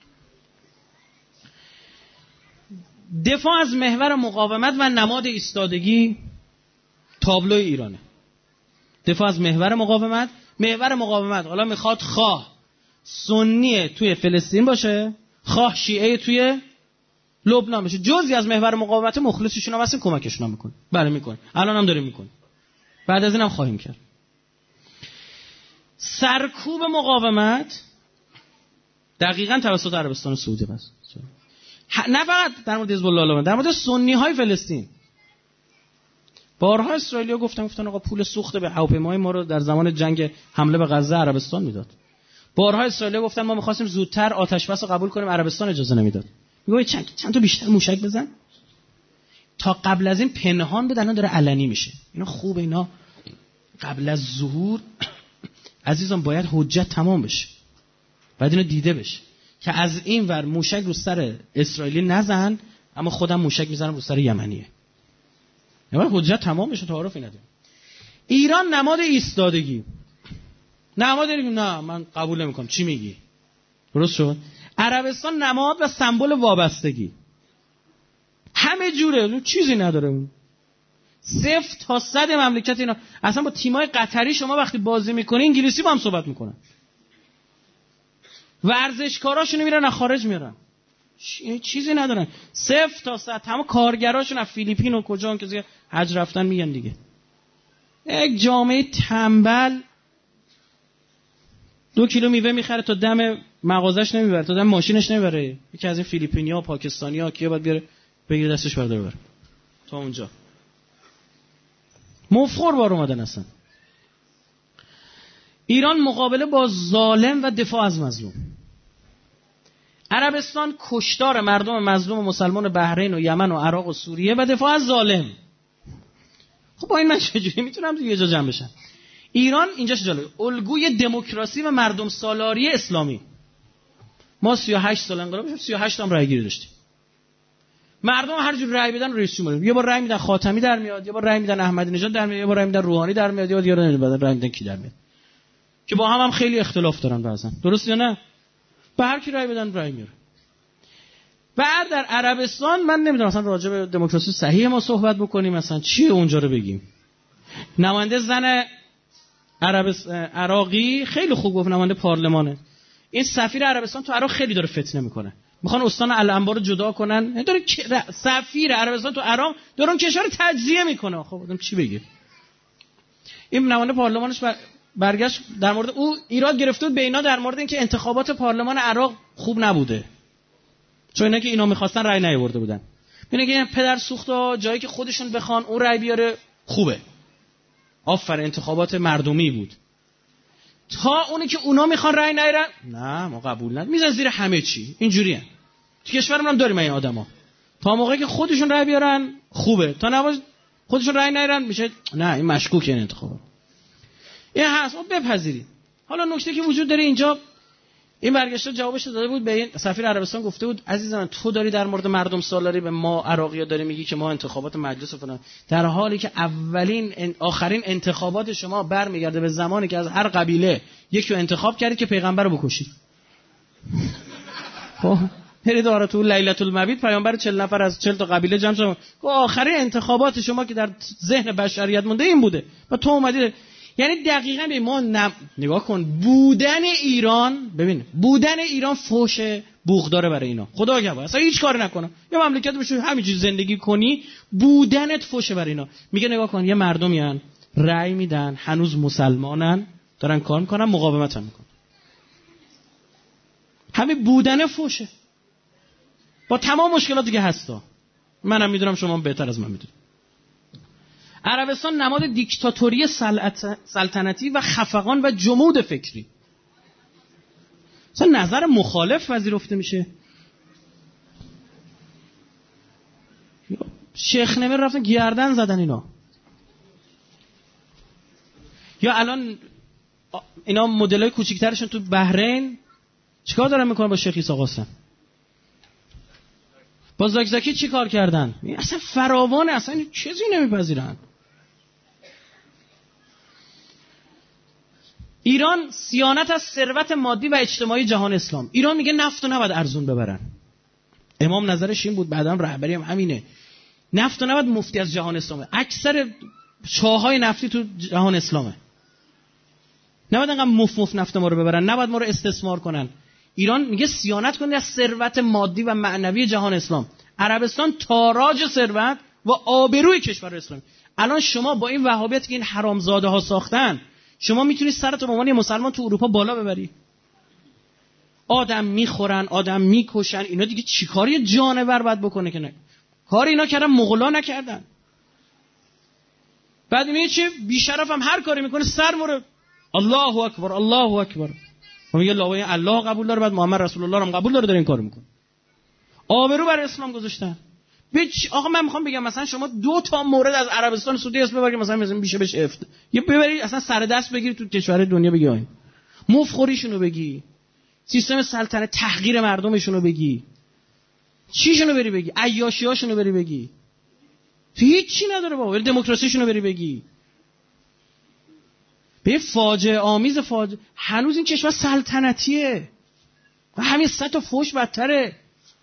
دفاع از محور مقاومت و نماد ایستادگی تابلو ایرانه. دفاع از محور مقاومت حالا میخواد خواه سنی توی فلسطین باشه، خواه شیعه توی لبنان باشه، جزئی از محور مقاومت مخلصشون هم هستیم، کمکشون هم میکنه. بله میکنه، الان هم داریم میکنه، بعد از این هم خواهیم کرد. سرکوب مقاومت دقیقاً توسط عربستان سعودی بس، نه فقط در مورد حزب الله، در مورد سنی های فلسطین. بارها اسرائیلیا گفتن آقا پول سوخت به هواپیمای ما رو در زمان جنگ حمله به غزه عربستان میداد. بارها اسرائیلیا گفتن ما می‌خواستیم زودتر آتش بس رو قبول کنیم، عربستان اجازه نمیداد. میگه چند تا بیشتر موشک بزن. تا قبل از این پنهان بود، الان داره علنی میشه. اینا خوبه، اینا قبل از ظهور عزیزان باید حجت تمام بشه، باید اینو دیده بشه که از این ور موشک رو سر اسرائیلی نزن، اما خودم موشک میزنم رو سر یمنیه. باید حجت تمام بشه، تعارفی نداره. ایران نماد ایستادگی، نماد نه من قبول نمیکنم، چی میگی؟ درست شد. عربستان نماد و سمبل وابستگی، همه جوره، چیزی نداره. 0 تا 100 مملکت اینا. اصلا با تیمای قطری شما وقتی بازی میکنی انگلیسی با هم صحبت میکنن، ورزشکاراشونو میرن از خارج میارن، چیزی ندارن. 0 تا 100 همه کارگراشون از فیلیپین و کجا که حج رفتن میگن دیگه. یک جامعه تنبل 2 کیلو میوه میخره تا دم مغازش نمیبره، تا دم ماشینش نمیبره. یکی از این فیلیپینیا و پاکستانیا کیا باید بیاره بگیره دستش برداره بره تا اونجا. مفخور بار اومدن اصلا. ایران مقابله با ظالم و دفاع از مظلوم. عربستان کشتار مردم مظلوم و مسلمان بحرین و یمن و عراق و سوریه و دفاع از ظالم. خب با این من چجوری میتونم یه جا جمع بشم؟ ایران اینجاش جالبه، الگوی دموکراسی و مردم سالاری اسلامی. ما 38 سال انقلاب شد، 38 هم رای گیری داشتیم. مردم هر جور رای بدن رئیس جمهوری، یه بار رای میدن خاتمی در میاد، یه بار رای میدن احمدی نژاد در میاد، یه بار رای میدن روحانی در میاد، یه بار رای میدن کی در میاد، که با هم خیلی اختلاف دارن بعضن. درست یا نه؟ به هر کی رای بدن رای میاره. بعد در عربستان من نمیدونم اصلا راجع به دموکراسی صحیح ما صحبت بکنیم، مثلا چی اونجا رو بگیم. نماینده زن عراقی خیلی خوب گفت، نماینده پارلمانه. این سفیر عربستان تو عراق خیلی داره فتنه میکنه، میخوان استان الانبار رو جدا کنن. داره سفیر عربستان تو عراق داره اون کشور رو تجزیه میکنه. خب آدم چی بگه؟ این نماینده پارلمانش برگشت در مورد او ایراد گرفته بود به اینا در مورد اینکه انتخابات پارلمان عراق خوب نبوده، چون اینا که اینا میخواستن رأی نیاورده بودن. میگه این پدر سوختا جایی که خودشون بخوان اون رأی بیاره خوبه، آفر انتخابات مردمی بود. تا اونی که اونا میخوان رأی نیارن نه ما قبول نداریم، میذارن زیر همه چی. اینجوریه تو کشورمون هم داریم این آدما. تا موقعی که خودشون رأی بیارن خوبه، تا نباشه خودشون رأی نیارن میشه نه این مشکوکه این انتخابات. این هست، ما بپذیریم. حالا نکته که وجود داره اینجا، این برگشته جوابش داده بود به این سفیر عربستان، گفته بود عزیزم تو داری در مورد مردم سالاری به ما عراقی‌ها داری میگی که ما انتخابات مجلس و فلان، در حالی که آخرین انتخابات شما برمیگرده به زمانی که از هر قبیله یکی رو انتخاب کردید که پیغمبر رو بکشید. خب برید داره تو لیلة المبیت پیامبر 40 نفر از 40 تا قبیله جمع شدن. آخرین انتخابات شما که در ذهن بشریت مونده این بوده و تو اومدی. یعنی دقیقاً به ما نگاه کن، بودن ایران، ببین بودن ایران فوش بوق داره برای اینا. خدا گواهی اصلا هیچ کاری نکنه، یه مملکت بشه همینجوری زندگی کنی، بودنت فوشه برای اینا. میگه نگاه کن یه مردمیان رأی میدن، هنوز مسلمانن، دارن کار میکنن، مقاومت هم میکنن، همین بودن فوشه با تمام مشکلاتی که هستا. منم میدونم شما بهتر از من میدونید. عربستان نماد دیکتاتوری سلطنتی و خفقان و جمود فکری. مثلا نظر مخالف پذیرفته میشه. شیخ نمیر رفتن گردن زدن اینا. یا الان اینا مدلای کوچیک‌ترشون تو بحرین چیکار دارن میکنن با شیخ عیسی قاسم؟ با زاکزاکی چی کار کردن؟ اصلا فراوانه، اصلا چیزی نمیپذیرن. ایران صیانت از ثروت مادی و اجتماعی جهان اسلام. ایران میگه نفت رو نباید ارزون ببرن. امام نظرش این بود، بعدم رهبری هم همینه. نفت رو نباید مفتی از جهان اسلامه. اکثر چاهای نفتی تو جهان اسلامه. نباید انقدر مف نفت ما رو ببرن، نباید ما رو استثمار کنن. ایران میگه صیانت کنید از ثروت مادی و معنوی جهان اسلام. عربستان تاراج ثروت و آبروی کشور اسلامی. الان شما با این وهابیت که این حرامزاده ها ساختن، شما میتونی سرت به عنوان مسلمان تو اروپا بالا ببری؟ آدم میخورن، آدم میکشن، اینا دیگه چیکاری جانور باید بکنه که نه؟ کار اینا کردن مغولا نکردن. بعد میگه چه بیشرف هم هر کاری میکنه سر مورد الله اکبر الله اکبر. میگه الله قبول داره، بعد محمد رسول الله هم قبول داره این کارو میکنه. آبرو بر اسلام گذاشتن. آقا من میخوام بگم مثلا شما 2 تا مورد از عربستان سعودی اسم ببرید، مثلا میشه بهش افت. یه ببرید اصلا سر دست بگیرید تو کشور دنیا بگی آین. مفخوریشونو بگی. سیستم سلطنت تحقیر مردمشونو بگی. چیشونو بری بگی؟ عیاشیاشونو بری بگی. هیچی نداره بابا. دموکراسیشونو بری بگی. به فاجعه آمیز هنوز این کشور سلطنتیه. و همین 100 تا فوش بدتره.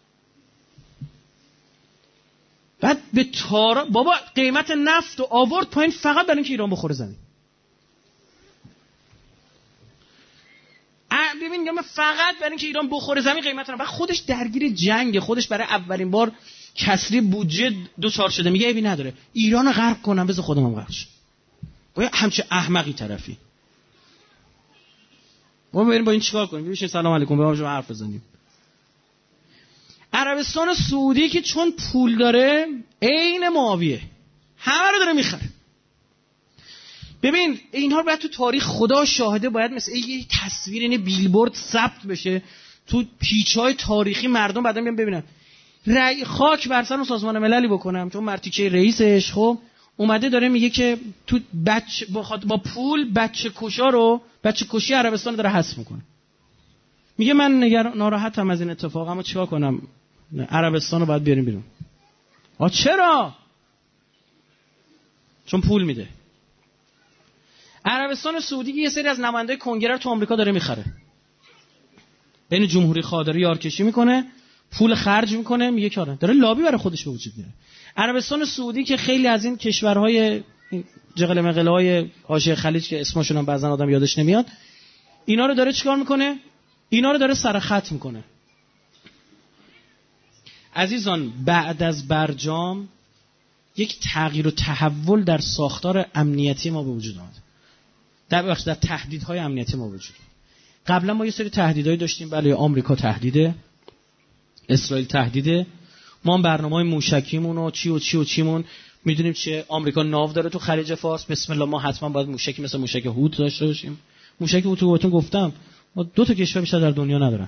بعد به بابا قیمت نفت و آورد پایین فقط برای اینکه ایران بخوره زمین. ببین فقط برای اینکه ایران بخوره زمین قیمت نفت. بعد خودش درگیر جنگه، خودش برای اولین بار کسری بودجه دوچار شده، میگه ایبی نداره ایرانو غرق کنم بذار خودم هم غرق شم. همچه احمقی طرفی. ما بریم با این چیکار کنیم؟ ببین سلام علیکم به ما شما حرف بزنیم. عربستان سعودی که چون پول داره عین معاویه، همه رو داره میخره. ببین اینها رو باید تو تاریخ خدا شاهده باید مثل یه تصویر این بیلبورد ثبت بشه تو پیچ‌های تاریخی، مردم بعداً بیان ببینن. خاک بر سر سازمان مللی بکنم چون مرتیکه رئیسش خب اومده داره میگه که تو با پول بچه کشی عربستان داره حذف میکنه. میگه من ناراحتم از این اتفاق، اما چیکار کنم؟ عربستان رو باید بیاریم بیرون. چرا؟ چون پول میده. عربستان سعودی یه سری از نمایندای کنگره رو تو آمریکا داره میخره. بین جمهوری خواهداری یارکشی میکنه، پول خرج میکنه، میگه کاره داره لابی برای خودش به وجود میاره. عربستان سعودی که خیلی از این کشورهای جغل مغلهای حاشیه خلیج که اسمشون هم بعضن آدم یادش نمیاد، اینا رو داره چیکار میکنه؟ اینا رو داره سرخط میکنه. عزیزان بعد از برجام یک تغییر و تحول در ساختار امنیتی ما به وجود آمد. در تهدیدهای امنیتی ما وجود. قبلا ما یه سری تهدیدایی داشتیم، بله آمریکا تهدیده، اسرائیل تهدیده، ما هم برنامه‌های موشکیمون و چیمون میدونیم چه. آمریکا ناو داره تو خلیج فارس، بسم الله ما حتما باید موشکی مثل موشک هوت داشته باشیم. موشک هوت رو بهتون گفتم ما 2 تا کشور بیشتر در دنیا ندارن،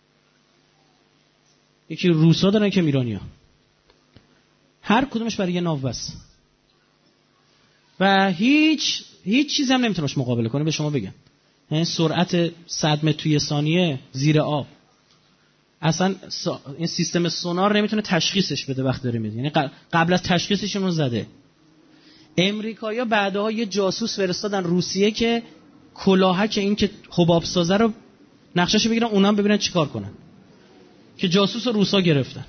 یکی روسا دارن که ایرانی‌ها، هر کدومش برای یه ناو بس و هیچ چیزی هم نمیتونه مقابله کنه. به شما بگم یعنی سرعت 100 متر توی ثانیه زیر آب اصلا این سیستم سونار نمیتونه تشخیصش بده وقت داره میاد، یعنی قبل از تشخیصش اون زده. امریکایی‌ها بعدها یه جاسوس فرستادن روسیه که کلاهک این که حباب سازه رو نقشه‌شو بگیرن، اونام ببینن چیکار کنن، که جاسوس روسا گرفتن.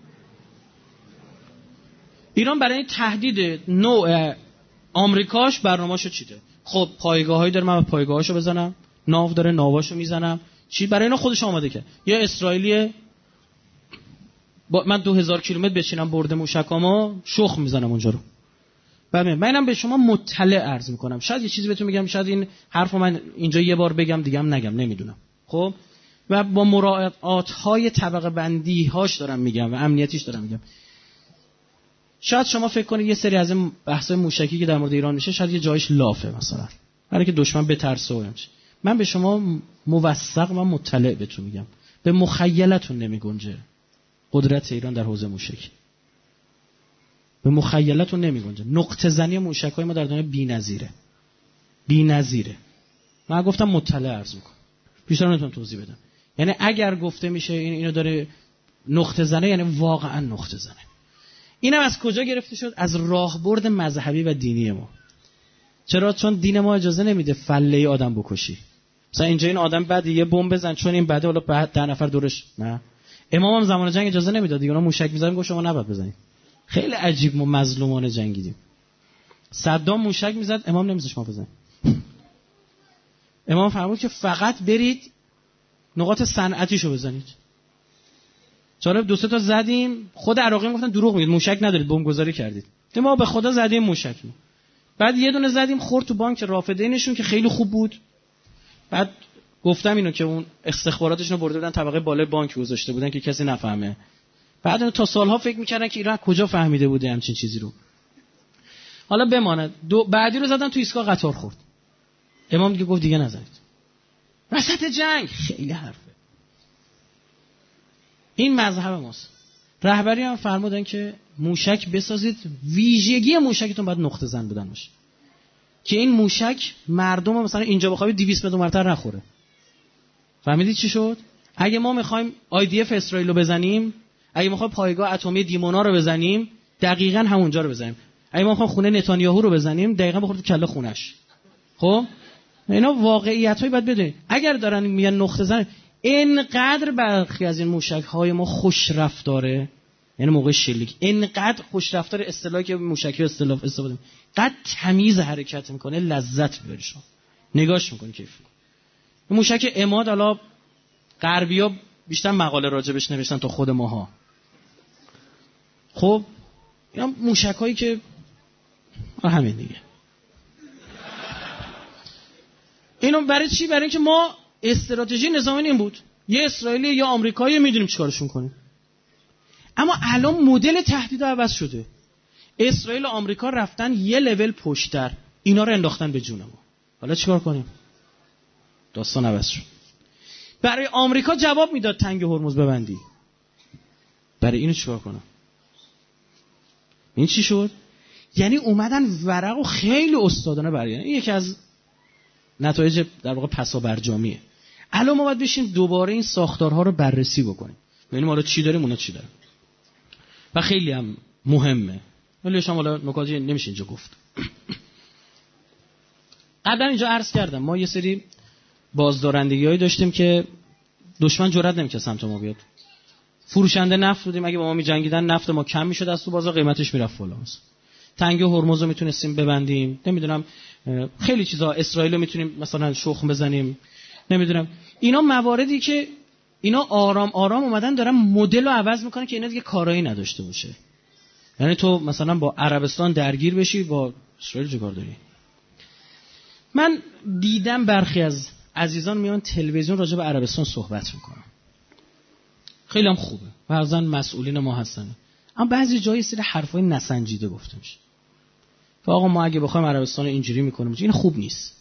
ایران برای این تهدید نوع آمریکاش برنامه‌شو چیده. خب پایگاهایی داره، من پایگاهاشو بزنم، ناو داره ناواشو میزنم، چی برای اینا خودش آماده کرد. یا اسرائیلیه من 2000 کیلومتر بشینم برده موشکامو شخ میزنم اونجا رو. ببین منم به شما مطلع عرض میکنم، شاید یه چیزی بهتون میگم، شاید این حرفو من اینجا یه بار بگم دیگه هم نگم، نمیدونم. خب و با مراعات‌های طبقه بندی هاش دارم میگم و امنیتیش دارم میگم. شاید شما فکر کنید یه سری از این بحث‌های موشکی که در مورد ایران میشه شاید یه جایش لافه مثلا، برای که دشمن بترسه و همش. من به شما موثق و مطلع بهتون میگم، به مخیلتون نمیگنجه قدرت ایران در حوزه موشکی. به مخیلتون نمیگنجه. نقطه زنی موشک‌های ما در دنیا بی‌نظیره. من گفتم مطلع عرض می‌کنم. بیشتر نمیتونم توضیح بدم. یعنی اگر گفته میشه اینو داره نقطه زنه، یعنی واقعا نقطه زنه. اینم از کجا گرفته شد؟ از راهبرد مذهبی و دینی ما. چرا؟ چون دین ما اجازه نمیده فله آدم بکشی. مثلا اینجا این آدم بعد یه بمب بزن چون این بده، حالا بعد 10 نفر دورش. نه، امام هم زمان جنگ اجازه نمیداد دیگه. اونا موشک می‌زدن گفت شما نباید بزنید. خیلی عجیب، ما مظلومانه جنگیدیم. صدام موشک میزد، امام نمیذاشت ما بزنیم. امام فرمود که فقط برید نقاط صنعتیشو بزنید. جالب 2-3 تا زدیم، خود عراقی‌ها گفتن دروغ میگید، موشک ندارید، بمبگذاری کردید. ما به خدا زدیم موشک. بعد یه دونه زدیم خورد تو بانک رافدینشون که خیلی خوب بود. بعد گفتم اینو که اون استخباراتشون رو برده بودن طبقه بالای بانک گذاشته بودن که کسی نفهمه. بعد تا سالها فکر می‌کردن که ایران کجا فهمیده بوده همچین چیزی رو. حالا بماند. بعدی رو زدن تو ایستگاه قطار خورد. امام دیگه گفت دیگه نزنید. وسط جنگ خیلی حرفه. این مذهب ماست. رهبری هم فرمودن که موشک بسازید، ویژگی موشکتون باید نقطه زن بودن باشه. که این موشک مردم مثلا اینجا بخواد 200 متر اونورتر نخوره. فهمیدید چی شد؟ اگه ما می‌خوایم IDF اسرائیل رو بزنیم، اگه می‌خوایم پایگاه اتمی دیمونا رو بزنیم، دقیقاً همونجا رو بزنیم. اگه ما می‌خوایم خونه نتانیاهو رو بزنیم، دقیقاً بخوره تو کله خونش. خب اینا واقعیتایی باید بدونید. اگر دارن میگن نقطه زن، اینقدر برخی از این موشک‌های ما خوش رفتاره، یعنی موقع شلیک اینقدر خوش رفتار، اصطلاحی که موشکی استفاده می‌کنه، قد تمیز حرکت می‌کنه، لذت ببری شما نگاش می‌کنی کیف می‌کنی. موشک عماد، حالا غربی‌ها بیشتر مقاله راجبش نوشتن تا خود ماها. خب اینا موشک‌هایی که همین دیگه. اینو برای چی؟ برای اینکه ما استراتژی نظامی این بود، یه اسرائیلی یا آمریکایی میدونیم چیکارشون کنیم. اما الان مدل تهدید عوض شده. اسرائیل و آمریکا رفتن یه لول پشت‌تر، اینا رو انداختن به جون ما. حالا چیکار کنیم؟ داستان عوض شد. برای آمریکا جواب میداد تنگ هرمز ببندی. برای اینو چیکار کنم؟ این چی شد؟ یعنی اومدن ورقو خیلی استادانه برگردن. این یکی از نتایج در واقع پسا برجامیه. الان ما باید بشیم دوباره این ساختارها رو بررسی بکنیم. ببینیم حالا چی داریم، اونا چی دارن. و خیلی هم مهمه. ولی شما حالا نکاتی نمیشه اینجا گفت. قبلا اینجا عرض کردم ما یه سری بازدارندگی‌هایی داشتیم که دشمن جرئت نمی‌کرد سمت ما بیاد. فروشنده نفت بودیم، اگه با ما می‌جنگیدن نفت ما کم می‌شد از تو بازار، قیمتش میرفت بالا. تنگه هرمز رو میتونستیم ببندیم، نمیدونم خیلی چیزا، اسرائیل رو میتونیم مثلا شخم بزنیم، نمیدونم. اینا مواردی که اینا آرام آرام اومدن دارن مدل رو عوض میکنن که اینا دیگه کارایی نداشته باشه. یعنی تو مثلا با عربستان درگیر بشی، با اسرائیل چه کار داری؟ من دیدم برخی از عزیزان میان تلویزیون راجع به عربستان صحبت میکنن، خیلی هم خوبه، بعضن مسئولین ما هستن، اما بعضی جایی سری حرفای نسنجیده گفته میشه. آقا ما اگه بخوایم عربستان رو اینجوری میکنیم، این خوب نیست.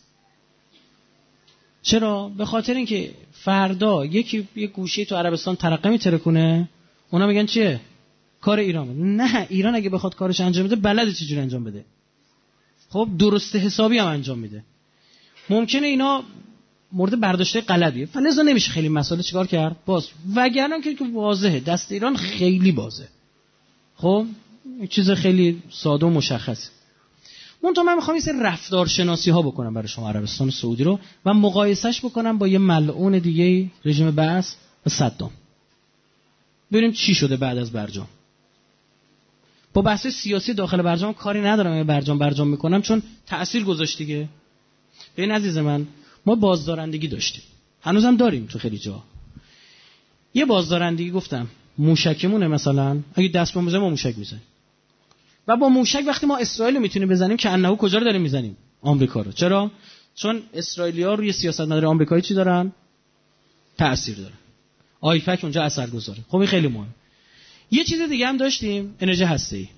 چرا؟ به خاطر اینکه فردا یکی یک گوشه تو عربستان ترقه میترکونه، اونا میگن چیه؟ کار ایران. نه، ایران اگه بخواد کارش انجام بده بلده چجوری انجام بده. خب درست حسابی هم انجام میده. ممکنه اینا مورد برداشته غلطیه، فلزا نمیشه خیلی مسئله چیکار کرد باز، وگرنه که واضحه دست ایران خیلی بازه. خب این چیز خیلی ساده و مشخصه. منتها من میخوام یه سری رفتارشناسی ها بکنم برای شما عربستان سعودی رو و مقایسهش بکنم با یه ملعون دیگه رژیم بعث و صدام، ببینیم چی شده بعد از برجام. با بحث سیاسی داخل برجام کاری ندارم، برجام میکنم چون تأثیر گذاشت دیگه. ببین عزیز من، ما بازدارندگی داشتیم، هنوزم داریم تو خیلی جا. یه بازدارندگی گفتم موشکمونه، مثلا اگه دست بمب بزنیم ما موشک میزنیم، و با موشک وقتی ما اسرائیل رو میتونیم بزنیم که انهو کجا رو داریم میزنیم؟ آمریکا رو. چرا؟ چون اسرائیلی‌ها روی سیاستمدار آمریکایی چی دارن؟ تأثیر دارن. آیفک اونجا اثرگذاره. خب این خیلی مهمه. یه چیز دیگه هم داشتیم، انرژی هسته‌ای.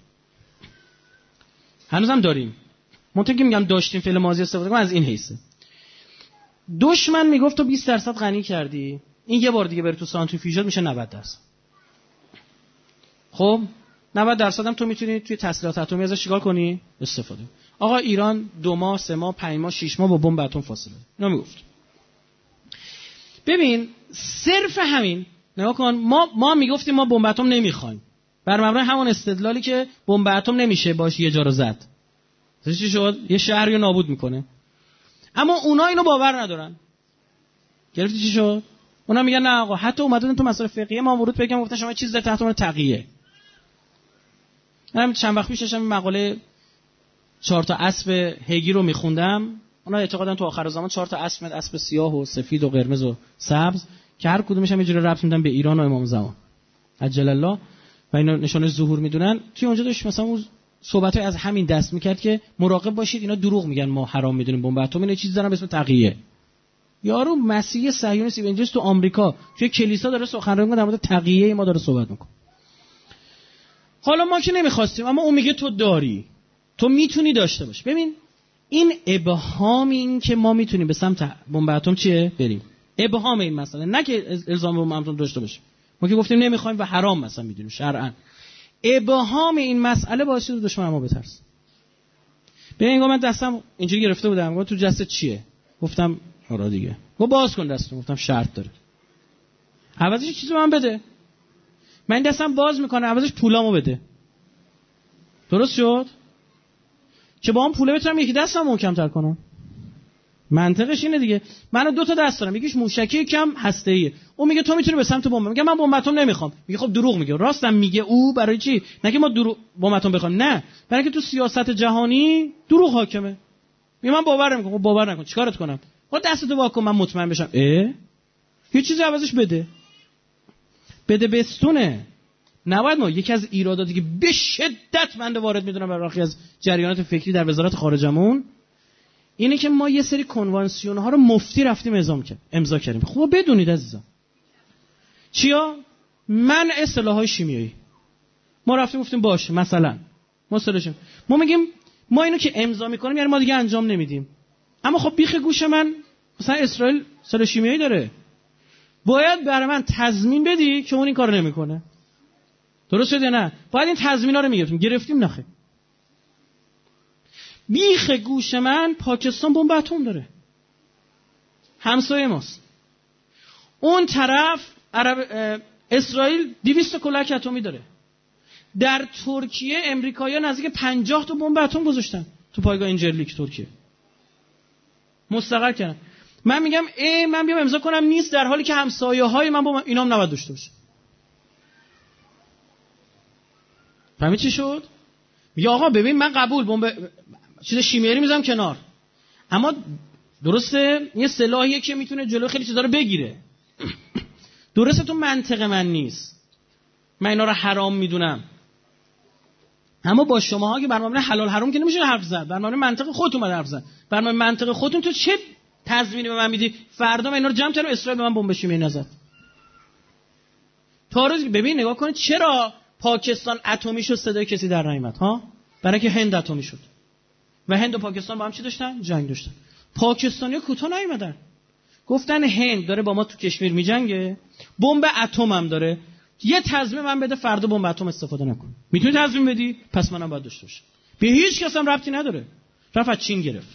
هنوزم داریم. منطقی که میگم داشتیم فعل ماضی استفاده کنم از این حیثه. دشمن میگفت تو 20% غنی کردی، این یه بار دیگه بره تو سانتریفیوژ میشه 90%. خب 90% هم تو میتونی توی تسلیحات اتمی ازش چیکار کنی؟ استفاده. آقا ایران 2 ماه، 3 ماه، 5 ماه، 6 ماه با بمب اتم فاصله. اینا میگفت. ببین صرف همین نگاه کن، ما میگفتیم ما بمب اتم نمیخوایم. بر مبنای همون استدلالی که بمب اتم نمیشه باش یه جا رو زد. چی شد؟ یه شهر رو نابود میکنه. اما اونا اینو باور ندارن. گرفتی چی شد؟ اونا میگن نه آقا، حتی اومدن تو مسائل فقهی ما ورود بگم گفتن شما چیز در تحت عنوان تقیه. من چند وقت پیش داشتم مقاله 4 تا اسب هگی رو میخوندم. اونا اعتقادن تو آخر زمان 4 تا اسب سیاه و سفید و قرمز و سبز که هر کدومش هم یه جوری ربط میدن به ایران و امام زمان عجل الله و اینا نشانه ظهور میدونن. توی اونجا داشت مثلا اون صحبتای از همین دست میکرد که مراقب باشید اینا دروغ میگن ما حرام میدونیم بمب اتم، اینا چیزی دارن به اسم تقیه. یارو مسیحی صهیونیست ایونجلیست تو آمریکا توی کلیسا داره سخنرانی میکنه در مورد تقیه ما داره صحبت میکنه. حالا ما که نمیخواستیم اما اون میگه تو داری، تو میتونی داشته باش. ببین این ابهام این که ما میتونیم به سمت بمب اتم چیه بریم، ابهام این مسئله، نه که الزام بمب اتم داشته باشیم. ما که گفتیم نمیخوایم و حرام مثلا میدونیم شرعاً. ابهام این مسئله باعث شد دشمن ما بترس. ببین من دستم اینجوری گرفته بودم، گفتم تو دستت چیه؟ گفتم آره دیگه. گفت باز کن دستم. گفتم شرط داره. عوضش چیزی من بده. من دستم باز میکنه، عوضش پولامو بده. درست شد؟ که با اون پوله بتونم یکی دستم محکم‌تر کنم. منطقش اینه دیگه. من 2 تا دست دارم، یکیش موشکی کم هسته‌ایه. اون میگه تو میتونی به سمت بمب. میگه من بمب اتم نمیخوام. میگه خب دروغ میگه. راستم میگه او. برای چی؟ نه که ما بمب اتم بخوایم، نه. برای اینکه تو سیاست جهانی دروغ حاکمه. میگه من باور نمیکنم. خب باور نکن. چیکارت کنم؟ خب دستتو وا کن من مطمئن بشم. یه چیزی عوضش بده. بده بستونه. نباید ما یکی از ایراداتی که به شدت من وارد میدونم برای از جریانات فکری در وزارت خارجمون اینه که ما یه سری کنوانسیون ها رو مفتی رفتیم امضا کردیم. خوب بدونید عزیزان چیا؟ منع سلاح‌های شیمیایی. ما رفتیم گفتیم باشه مثلا ما میگیم ما اینو که امضا میکنیم یعنی ما دیگه انجام نمیدیم. اما خب بیخ گوش من مثلا اسرائیل سلاح شیمیایی داره، باید برای من تضمین بدی که اون این کارو نمیکنه. درست شد یا نه؟ باید این تضمینا رو گرفتیم نخه. بیخ گوش من پاکستان بمب اتم داره، همسایه ماست. اون طرف اسرائیل 200 کلک اتمی داره. در ترکیه امریکایی‌ها نزدیک 50 تا بمب اتم گذاشتن تو پایگاه اینجرلیک ترکیه، مستقر کردن. من میگم من بیام امضا کنم نیست، در حالی که همسایه‌های من با اینام نباید داشته باشه. فهمی چی شد؟ میگه آقا ببین من قبول بمب چیز شیمیایی میذارم کنار، اما درسته یه سلاحیه که میتونه جلو خیلی چیزا رو بگیره. درسته تو منطق من نیست، من اینا رو حرام میدونم، اما با شماها که بر مبنای حلال حرام که نمیشه حرف زد، بر مبنای منطق خودتون اومد حرف زد. بر مبنای منطق خودتون تو چه تضمینی به من میدی فردا من اینا رو جمع کردم اسرائیل به من بمب شیمیایی نزد؟ تا روز ببین نگاه کنید چرا پاکستان اتمی شد صدای کسی در نیامد ها؟ برای که هند اتمی شد و هند و پاکستان با هم چی داشتن؟ جنگ داشتن. پاکستانی‌ها کوتاه نیومدن، گفتن هند داره با ما تو کشمیر میجنگه، بمب اتم هم داره، یه تضمین من بده فردا بمب اتم استفاده نکن. میتونی تضمین بدی؟ پس منم باید داشته باشم. به هیچ کس هم ربطی نداره. رفت از چین گرفت،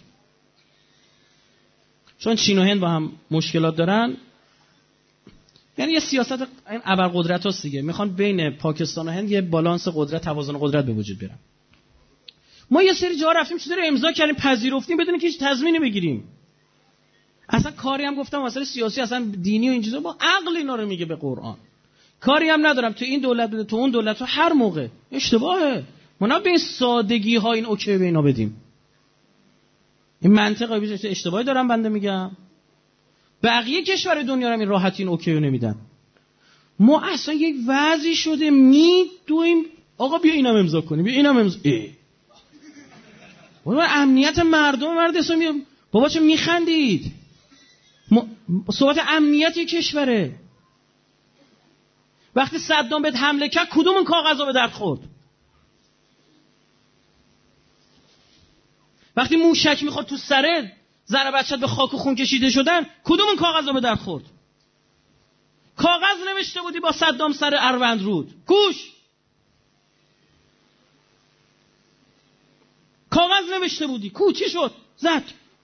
چون چین و هند با هم مشکلات دارن. یعنی یه سیاست ابرقدرت هست دیگه، میخوان بین پاکستان و هند یه بالانس قدرت، توازن قدرت به وجود بیارن. ما یه سری جا رفتیم چیزا رو امضا کردیم، پذیرفتیم بدون که هیچ تضمینی بگیریم. اصلا کاری هم گفتم مسئله سیاسی اصلا دینی و این چیزا با عقل اینا رو میگه به قرآن. کاری هم ندارم تو این دولت بده تو اون دولت، تو هر موقع اشتباهه. ما نه به این سادگی ها این اوکی به اینا بدیم. این منطقه اشتباهی دارم بنده میگم. بقیه کشور دنیا هم این راحتی این اوکی رو نمیدن. ما اصلا یک وضعی شده میدویم آقا بیا اینم امضا کنیم، بیا اینم امضا. اون امنیت مردم مرد اسلامی بابا چه میخندید؟ صحبت امنیت یک کشوره. وقتی صدام بهت حمله کرد کدوم اون کاغذا به درد خورد؟ وقتی موشک میخواد تو سرت زن بچت به خاک و خون کشیده شدن کدوم اون کاغذا به درد خورد؟ کاغذ نوشته بودی با صدام سر اروند رود گوش کاغذ نوشته بودی، کوچی شد، زد.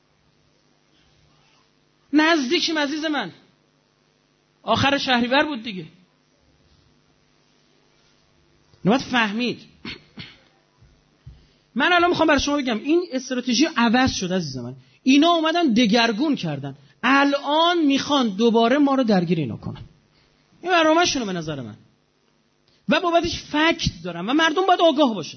نزدیکیم عزیز من. آخر شهریور بود دیگه. نباید فهمید. من الان میخوام برای شما بگم این استراتژی عوض شد عزیز من. اینا اومدن دگرگون کردن. الان میخوان دوباره ما رو درگیر اینا کنن. این برنامه‌شونه به نظر من. و بابتش فکت دارن و مردم باید آگاه باشن.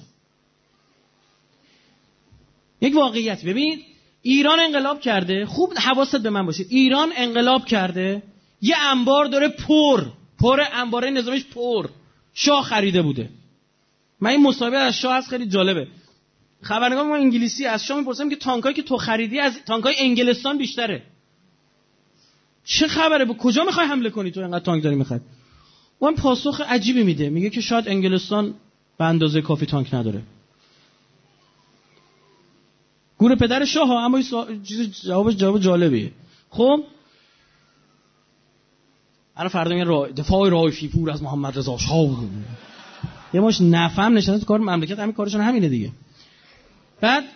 یک واقعیت ببین، ایران انقلاب کرده. خوب حواست به من باشه. ایران انقلاب کرده، یه انبار داره پر انباره نظامیش پر. شاه خریده بوده. من این مصاحبه از شاه هست، خیلی جالبه. خبرنگار ما انگلیسی از شاه میپرسم که تانکایی که تو خریدی از تانکای انگلستان بیشتره. چه خبره؟ به کجا میخوای حمله کنی تو اینقدر تانک داری میخوای؟ اون پاسخ عجیبی میده، میگه که شاید انگلستان به اندازه کافی تانک نداره. گور پدر شاه ها، اما جواب جالبیه. خب الان فردا میگن دفاع رائفی پور از محمد رضا شاه. یه ماش نفهم نشسته تو کار مملکت، همین کارشون همینه دیگه. بعد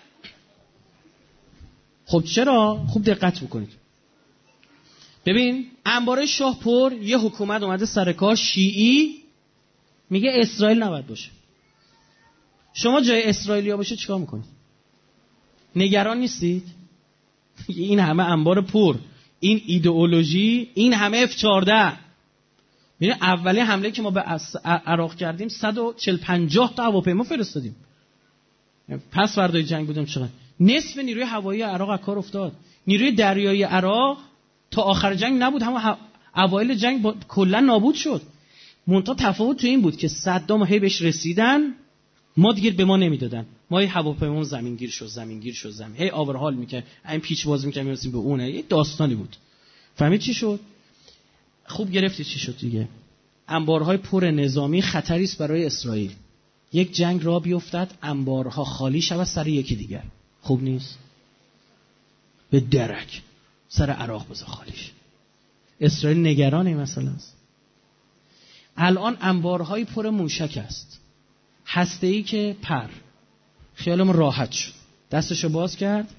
خب چرا؟ خوب دقت بکنید. ببین انباره شاه پر، یه حکومت اومده سر کار شیعی میگه اسرائیل نباید باشه. شما جای اسرائیلیا باشه چیکار میکنید؟ نگران نیستید؟ این همه انبار پر، این ایدئولوژی، این همه F-14. میره اولی حمله که ما به عراق کردیم 140-50 تا هواپیما فرستادیم. پس فردای جنگ بودم چقدر؟ نصف نیروی هوایی عراق از کار افتاد. نیروی دریایی عراق تا آخر جنگ نبود، همون اوایل جنگ کلا نابود شد. منتها تفاوت تو این بود که صدام هی بهش رسیدن، ما دیگه به ما نمیدادن. ما هواپیمامون زمینگیر شد هی آورهال میکرد، این پیچ باز میکرد میرسیم به اونه. یه داستانی بود. فهمید چی شد؟ خوب گرفتی چی شد دیگه. انبارهای پر نظامی خطری است برای اسرائیل. یک جنگ را بیفتد، انبارها خالی شود سر یکی دیگر. خوب نیست؟ به درک سر عراق بذار خالیش. اسرائیل نگران این مسئله است. الان انبارهای پر موشک است، هسته‌ای که خیالمون راحت شد. دستشو باز کرد،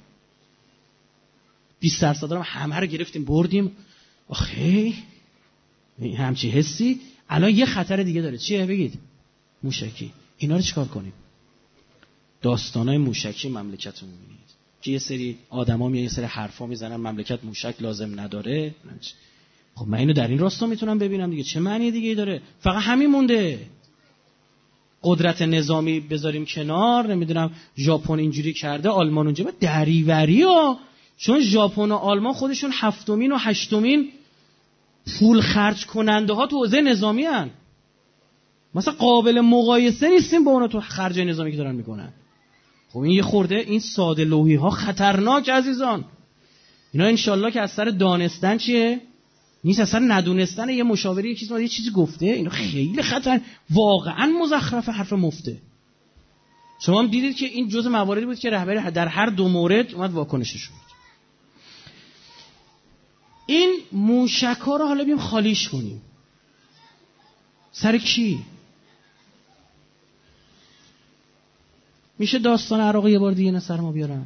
20 سرسدارم همه رو گرفتیم بردیم. آخه همچی حسی. الان یه خطر دیگه داره. چیه بگید؟ موشکی. اینا رو چیکار کنیم؟ داستانای موشکی مملکتمون میبینید که یه سری آدما یه سری حرفا میزنن مملکت موشک لازم نداره. خب من اینو در این راستا میتونم ببینم دیگه. چه معنی دیگه ای داره؟ فقط همین مونده. قدرت نظامی بذاریم کنار، نمیدونم ژاپن اینجوری کرده، آلمان اونجوری، دریوری ها. چون ژاپن و آلمان خودشون 7مین و 8مین پول خرج کننده ها تو حوزه نظامی هن. مثلا قابل مقایسه نیستیم با اونا تو خرج نظامی که دارن میکنن. خب این یه خورده این ساده لوحی ها خطرناک عزیزان. اینا انشالله که از سر دانستن چیه؟ نیست، اصلا ندونستن. یه مشاوری یه چیزی گفته، اینا خیلی خطر، واقعا مزخرف، حرف مفته. شما هم دیدید که این جزء مواردی بود که رهبری در هر دو مورد اومد واکنشش بود. این موشک‌ها رو حالا بیم خالیش کنیم. سر کی؟ میشه داستان عراق یه بار دیگه سر ما بیارن؟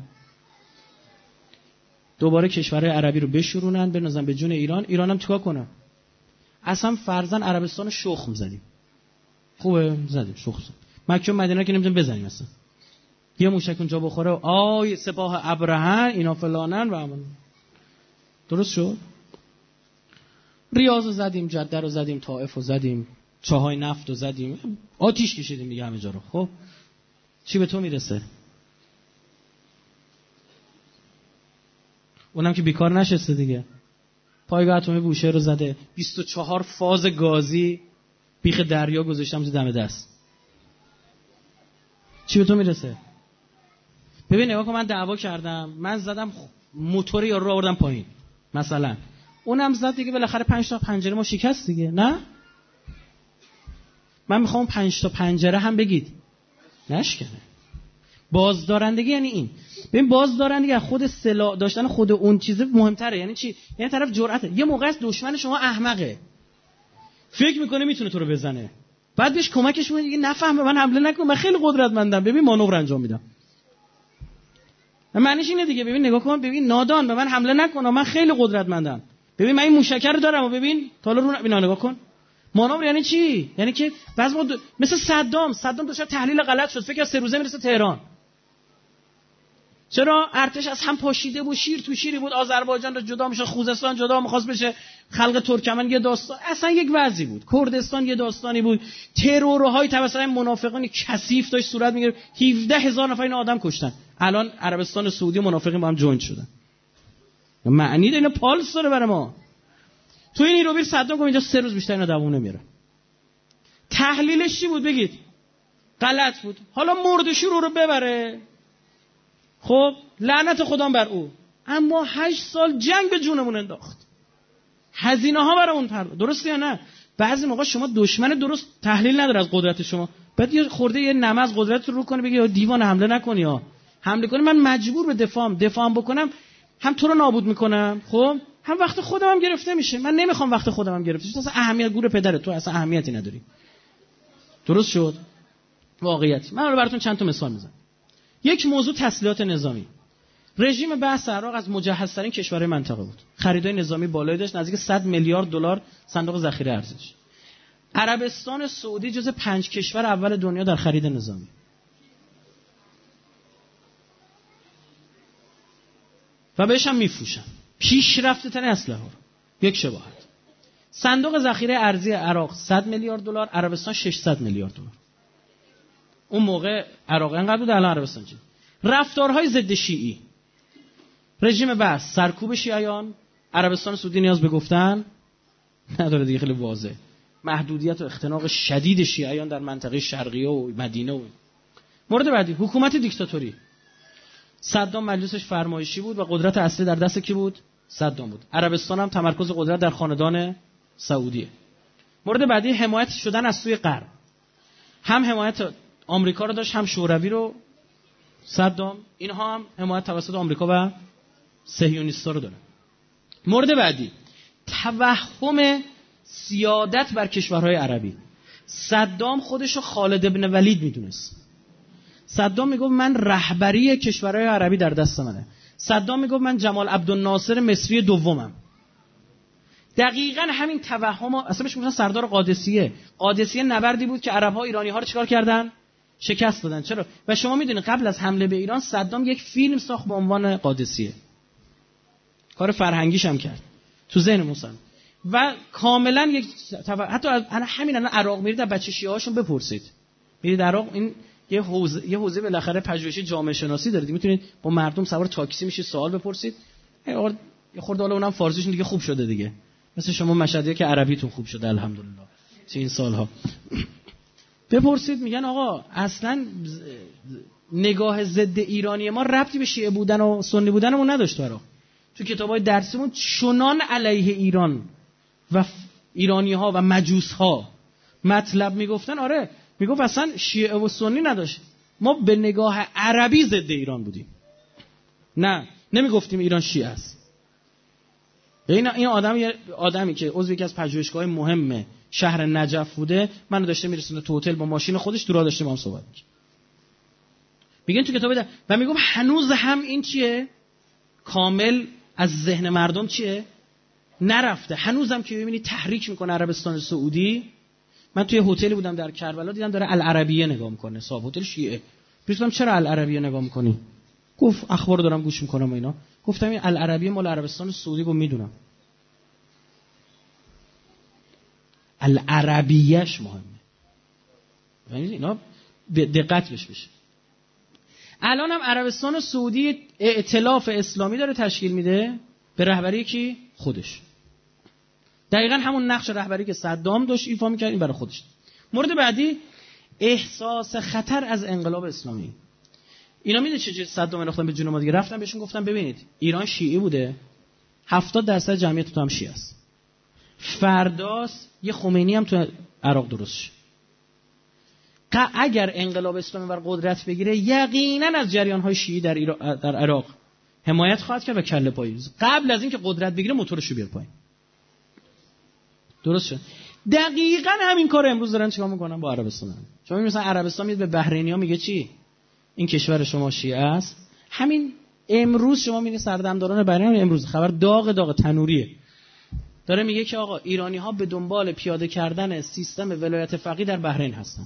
دوباره کشورهای عربی رو بشورونن بنازن به جون ایران. ایران هم چیکار کنه؟ اصلا فرضاً عربستان شخم زدیم. خوبه زدیم شخم. مکه و مدینه که نمیتونیم بزنیم اصلا. یه موشک اونجا بخوره آی سپاه ابرهه اینا فلانن و همون. درست شد؟ ریاض رو زدیم، جده رو زدیم، طائف رو زدیم، چاهای نفت رو زدیم، آتیش کشیدیم دیگه همه جا رو. خب چی به تو میرسه؟ اونم که بیکار نشسته دیگه. پایگاه اتمی بوشهر رو زده، 24 فاز گازی بیخ دریا گذاشتم تو دم دست. چی به تو میرسه؟ ببین نگاه کن، من دعوا کردم، من زدم موتور یارو رو آوردم پایین مثلا، اونم زد دیگه، بالاخره 5 تا پنجره ما شکست دیگه. نه من میخوام 5 تا پنجره هم بگید نشکنه. بازدارندگی یعنی این. ببین بازدارندگی از خود سلاح داشتن خود اون چیزه مهمتره. یعنی چی؟ یعنی طرف جرأته. یه موقع است دشمن شما احمقه، فکر میکنه میتونه تو رو بزنه، بعد بهش کمکش میکنه دیگه نفهمه من حمله نکنم، من خیلی قدرتمندم، ببین مانور انجام میدم. معنیش اینه دیگه. ببین نگاه کن، ببین نادان به من حمله نکن، من خیلی قدرتمندم. ببین من این موشک رو دارم و ببین تا حالا رو نگاه کن. مانور یعنی چی؟ یعنی که بعضی مثل صدام داشت تحلیل غلط شد، فکر کنم 3 روزه میرسه تهران. چرا؟ ارتش از هم پاشیده بود، شیر تو شیری بود، آذربایجان رو جدا میشه، خوزستان جدا می‌خواست بشه، خلق ترکمن یه داستان، اصلا یک وضعی بود، کردستان یه داستانی بود، ترورهای توسط منافقان کثیف داشت صورت میگرفت. 17000 نفر این آدم کشتن. الان عربستان سعودی و منافقین با هم جوینت شدن. معنی اینو پالس داره برای ما. تو این ایروبیر صدام گفت اینجا 3 روز بیشتر اینا دووم نمیاره. تحلیلش چی بود بگید؟ غلط بود. حالا مردشور رو ببره، خب لعنت خدا بر او، اما 8 سال جنگ به جونمون انداخت، هزینه ها برامون پرداخت. درسته یا نه؟ بعضی موقع شما دشمن درست تحلیل نداره از قدرت شما، بعد یه خورده یه نمه از قدرت رو کنی بگی دیوان حمله نکنی، ها حمله کنی من مجبور به دفاعم بکنم، هم تو رو نابود میکنم، خب هم وقت خودم هم گرفته میشه. من نمیخوام وقت خودم هم گرفته شه. اصلا اهمیت گور پدرت، تو اصلا اهمیتی نداری. درست شد؟ واقعیت. من براتون چند تا مثال میزنم. یک موضوع تسلیحات نظامی. رژیم بحث عراق از مجهزترین کشورهای منطقه بود. خریدای نظامی بالایی داشت، نزدیک 100 میلیارد دلار صندوق ذخیره ارزش. عربستان سعودی جز 5 کشور اول دنیا در خرید نظامی. و بهش هم میفروشن. پیشرفته ترین اسلحه ها. یک شباهت. صندوق ذخیره ارزی عراق 100 میلیارد دلار، عربستان 600 میلیارد دلار. اون موقع عراق اینقدر بود، الان عربستان چی؟ رفتارهای ضد شیعی. رژیم بحث سرکوب شیعیان، عربستان سعودی نیاز به گفتن نداره دیگه، خیلی واضح. محدودیت و اختناق شدید شیعیان در منطقه شرقیه و مدینه. و مورد بعدی حکومت دیکتاتوری. صدام مجلسش فرمایشی بود و قدرت اصلی در دست کی بود؟ صدام بود. عربستان هم تمرکز قدرت در خاندان سعودیه. مورد بعدی حمایت شدن از سوی غرب. هم حمایت آمریکا رو داشت، هم شوروی رو صدام. اینها هم حمایت توسط آمریکا و صهیونیست‌ها رو داره. مورد بعدی توهم سیادت بر کشورهای عربی. صدام خودشو خالد ابن ولید میدونست. صدام میگفت من رهبری کشورهای عربی در دست منه. صدام میگفت من جمال عبدالناصر مصری دومم. دقیقاً همین توهم اصلا بهش میگن سردار قادسیه. قادسیه نبردی بود که عرب‌ها ایرانی‌ها رو چیکار کردن؟ شکست دادن. چرا؟ و شما میدونید قبل از حمله به ایران صدام یک فیلم ساخت با عنوان قادسیه. کار فرهنگیش هم کرد. تو ذهن موسن. و کاملا یک حتی همین الان عراق میرید از بچه شیعه‌هاشون بپرسید. میرید عراق، این یه حوزه بالاخره پژوهشی جامعه شناسی داره. میتونید با مردم سوار تاکسی میشید سوال بپرسید. یه خورده حالا اونم فارسیشون دیگه خوب شده دیگه. مثل شما مشهدیه که عربیتون خوب شده الحمدلله. چه این سالها. بپرسید میگن آقا اصلا نگاه ضد ایرانی ما ربطی به شیعه بودن و سنی بودنمون نداشت. برا تو کتابای درسیمون چنان علیه ایران و ایرانی‌ها و مجوس‌ها مطلب میگفتن. آره میگفت اصلا شیعه و سنی نداشت، ما به نگاه عربی ضد ایران بودیم. نه نمیگفتیم ایران شیعه است. این آدمی که عضو یکی از پژوهشگاه‌های مهم شهر نجف بوده، منو داشته میرسونه تو هتل با ماشین خودش، تو راه داشته با هم صحبت میگن تو کتاب و میگم هنوز هم این چیه کامل از ذهن مردم چیه نرفته. هنوزم که ببینید تحریک میکنه عربستان سعودی. من توی هتلی بودم در کربلا، دیدم داره العربیه نگاه میکنه، صاحب هتل شیعه. گفتم چرا العربیه نگاه میکنی؟ گفت اخبار دارم گوش میکنم و اینا. گفتم این العربیه مال عربستان سعودی. گفت میدونم. العربیهش مهمه. یعنی اینا دقت بشه. الان هم عربستان سعودی ائتلاف اسلامی داره تشکیل میده به رهبری کی؟ خودش. دقیقاً همون نقش رهبری که صدام داشت ایفا می‌کرد این برای خودش. مورد بعدی احساس خطر از انقلاب اسلامی. اینا میدونید چجوری صدام انداختن به جون ما دیگه؟ رفتن بهشون گفتن ببینید ایران شیعی بوده، 70% جمعیت تو هم شیعه است. فرداست یه خمینی هم تو عراق درست شه. اگر انقلاب اسلامی بر قدرت بگیره یقینا از جریان‌های شیعی در عراق حمایت خواهد کرد و کله پایی. قبل از اینکه قدرت بگیره موتورش رو بیار پایین. درست شد. دقیقاً همین کار امروز دارن چیکار میکنن با عربستان. شما مثلا عربستان میاد به بحرینی‌ها میگه چی؟ این کشور شما شیعه است. همین امروز شما میبینید سردمداران بحرین، امروز خبر داغ تنوریه، داره میگه که آقا ایرانی‌ها به دنبال پیاده کردن سیستم ولایت فقیه در بحرین هستن.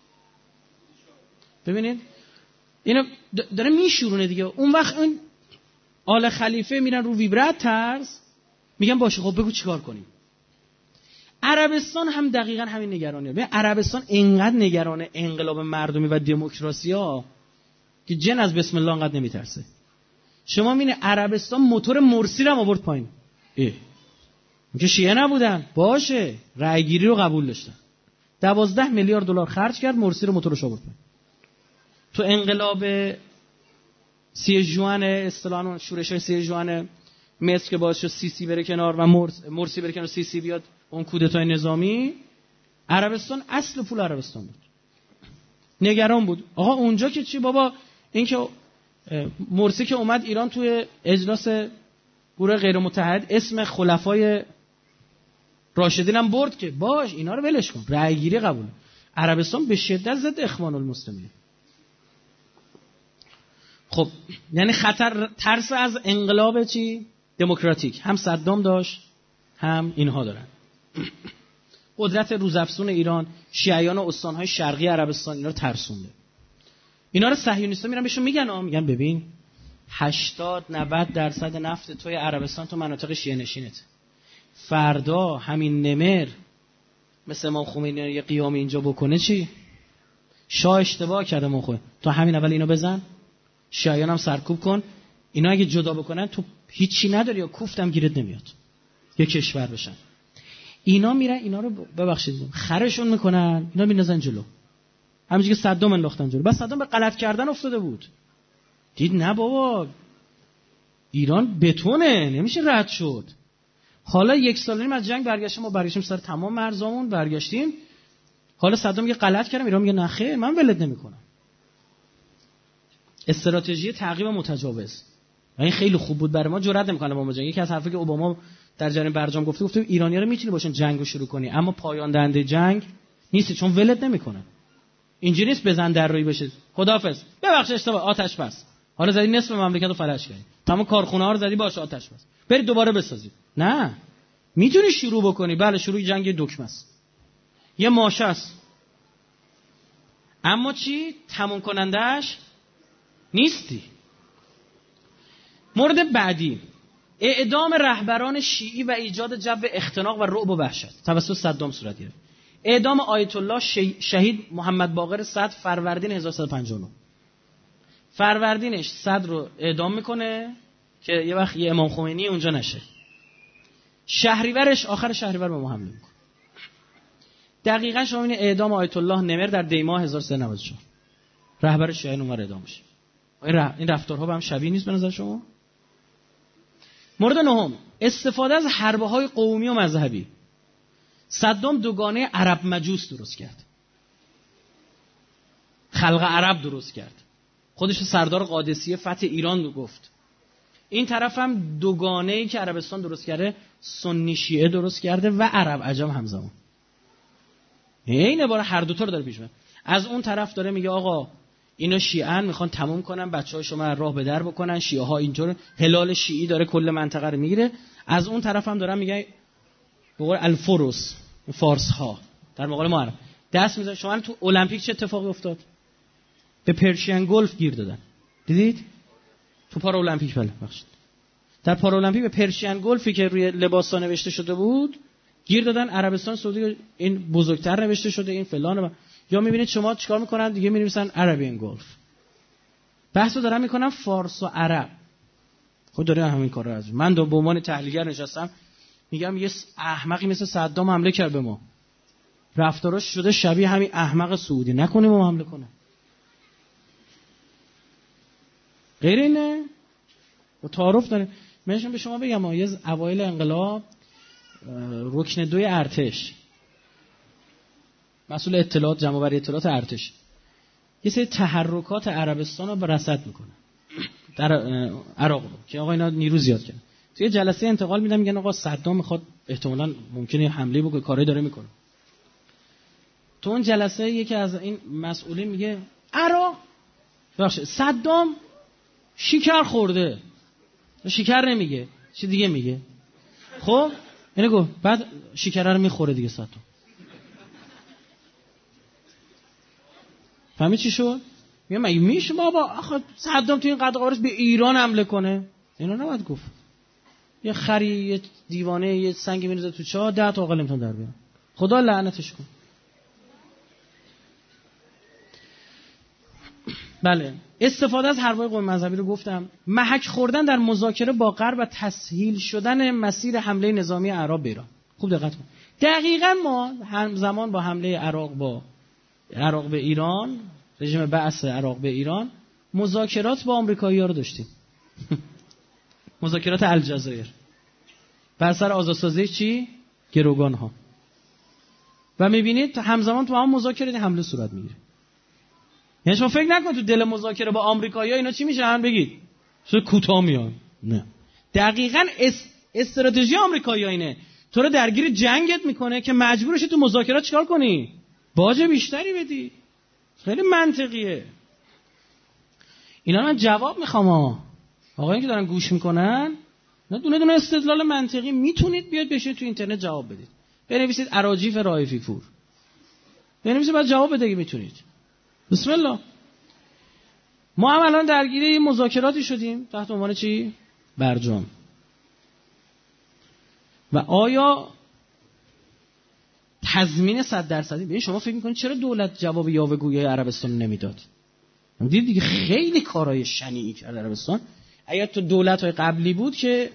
ببینید اینو داره میشورونه دیگه. اون وقت اون آل خلیفه میرن رو ویبرات طرز میگن باشه خب بگو چیکار کنیم. عربستان هم دقیقاً همین نگرانیه. ببین عربستان اینقدر نگران انقلاب مردمی و دموکراسی ها که جن از بسم الله انقدر نمیترسه. شما میبینید عربستان موتور مرسی رو آورد پایین. که شیعه نبودن باشه، رأی گیری رو قبول داشتن. 12 میلیارد دلار خرج کرد، مرسی رو موتورش آورد پایین. تو انقلاب 3 ژوئن اصطلاحاً شورش‌های 3 ژوئن مصر که باعث شد سیسی بره کنار و مرسی بره کنار، سیسی بیاد، اون کودتای نظامی، عربستان اصل پول عربستان بود. نگران بود آقا اونجا که چی بابا، این که مرسی که اومد ایران توی اجلاس گروه غیر متحد اسم خلفای راشدین هم برد که باش اینا رو ولش کن، رأی گیری قبول. عربستان به شدت ضد اخوان المسلمین. خب یعنی خطر، ترس از انقلاب چی دموکراتیک هم صدام داشت هم اینها دارن. قدرت روزافزون ایران، شیعیان و استانهای شرقی عربستان اینا رو ترسونده. اینا رو صهیونیست‌ها میرن بهشون میگن ببین 80-90% نفت توی عربستان تو مناطق شیعه نشینت. فردا همین نمر مثل امام خمینی یه قیام اینجا بکنه چی؟ شاه اشتباه کرده امام خمینی. تو همین اول اینو بزن، شیعیان هم سرکوب کن. اینا اگه جدا بکنن تو هیچی نداری یا کوفتم گیرت نمیاد. یه کشور بشن. اینا میرن اینا رو ببخشید خرشون میکنن، اینا میندازن جلو. همونجوری که صدام انداختن جلو. بس صدام به غلط کردن افتاده بود. دید نه بابا ایران بتونه نمیشه رد شد. حالا 1 سال و نیم از جنگ برگشتیم، ما برگشتیم سر تمام مرزامون برگشتیم. حالا صدام یه غلط کردم، ایران میگه نه خیر من ولت نمیکنم. استراتژی تعقیب متجاوز. این خیلی خوب بود برای ما، جرئت نمیکنه با ما جنگ. یکی از حرفایی که اوباما در جریان برجام گفته ایرانی‌ها رو میتونی باشن جنگو شروع کنی اما پایان دهنده جنگ نیستی چون ولت نمیکنن. اینجوری نیست بزن در روی بشه خداحافظ ببخش اشتباه آتش بس. حالا زدی نصف مملکت رو فلج کردی، تمام کارخونه‌ها رو زدی باشه آتش بس. برید دوباره بسازید. نه میتونی شروع بکنی. بله شروع جنگ دکمه است، یه ماشه است، اما چی تموم کنندش نیستی. مورد بعدی اعدام رهبران شیعی و ایجاد جو اختناق و رعب و وحشت توسط صدام صورت گرفت. اعدام آیت الله شهید محمد باقر صدر فروردین 1159. فروردینش صدر رو اعدام میکنه که یه وقت یه امام خمینی اونجا نشه. شهریورش آخر شهریور به ما حمله میکنه. دقیقاً شما این اعدام آیت الله نمر در دیماه 1394 رهبر شیعیان اونور اعدام میشه. این رفتارها به هم شبیه نیست به نظر شما؟ مورد نهم استفاده از حربه‌های قومی و مذهبی. صدام دوگانه عرب مجوس درست کرد، خلق عرب درست کرد، خودش سردار قادسیه فتح ایران گفت. این طرف هم دوگانه‌ای که عربستان درست کرده سنی شیعه درست کرده و عرب عجم همزمان. این عباره هر دوتا رو داره پیش میبره. از اون طرف داره میگه آقا اینا شیعه‌ان میخوان تموم کنن، بچه‌های شما راه به در بکنن، شیعه‌ها اینطور، هلال شیعی داره کل منطقه رو میگیره. از اون طرف هم دارن میگه به قول الفروس فارس ها در مقابل ما عرب دست میذارن. شما تو المپیک چه اتفاقی افتاد؟ به پرشین گلف گیر دادن. دیدید؟ تو پارا المپیک بله بخشید. در پارا المپیک به پرشین گلفی که روی لباسا نوشته شده بود گیر دادن. عربستان سعودی این بزرگتر نوشته شده این فلان. یا میبینید شما چیکار میکنن دیگه، می‌نویسن عربین گلف. بحثو دارن میکنن فارس و عرب. خود داره همین کارا از من به عنوان تحلیلگر نشستم میگم یه احمقی مثل صدام حمله کرد به ما، رفتاراش شده شبیه همین احمق سعودی، نکنیم ما حمله کنه. غیر اینه و تعارف داره. منشون به شما بگم یه اوایل انقلاب رکن 2 ارتش مسئول اطلاعات جمع‌آوری اطلاعات ارتش یه سری تحرکات عربستان رو رصد میکنه در عراق رو که آقا اینا نیرو زیاد کردن. توی جلسه انتقال میدن میگن آقا صدام میخواد احتمالاً ممکنه حمله بکنه، کاری داره میکنه. تو اون جلسه یکی از این مسئولین میگه عراق بخش صدام شکر خورده. شکر نمیگه، چی دیگه میگه. خب اینو گفت، بعد شکر رو میخوره دیگه صدام. فهمی چی شد؟ میگه مگه میشه بابا آخه صدام تو این قد قوارش به ایران حمله کنه؟ اینو نباید گفت. یه خری، یه دیوانه، یه سنگی میریزه تو چاه، 10 تا عاقل نمیتونه در بیاره. خدا لعنتش کن. بله، استفاده از حربای قوم مذهبی رو گفتم. محک خوردن در مذاکره با غرب و تسهیل شدن مسیر حمله نظامی اعراب به ایران. خوب دقت کن. دقیقاً ما همزمان با حمله عراق به ایران، رژیم بعث عراق به ایران، مذاکرات با آمریکایی‌ها رو داشتیم. مذاکرات الجزایر بر سر آزادسازی چی؟ گروگان‌ها. و می‌بینید همزمان تو هم مذاکره حمله صورت می‌گیره. یعنی شما فکر نکن تو دل مذاکره با آمریکایی‌ها اینا چی میشن بگید چه کوتاه میان. نه، دقیقاً استراتژی آمریکایی‌ها اینه، تو رو درگیر جنگت میکنه که مجبورشی تو مذاکرات چیکار کنی؟ باج بیشتری بدی. خیلی منطقیه. اینا من جواب میخوام. آقایون که دارن گوش میکنن، نه دونه دونه استدلال منطقی میتونید بیاد بشید تو اینترنت جواب بدید. بنویسید اراجیف رائفی پور، بنویسید بعد جواب بده اگه میتونید. بسم الله. ما هم الان درگیر مذاکراتی شدیم تحت عنوان چی؟ برجام. و آیا تضمین 100% به شما فکر میکنید چرا دولت جواب یاوه‌گویی عربستان نمیداد؟ دید دیگه خیلی کارهای شنیعی کرد عربستان. اگر تو دولت‌های قبلی بود که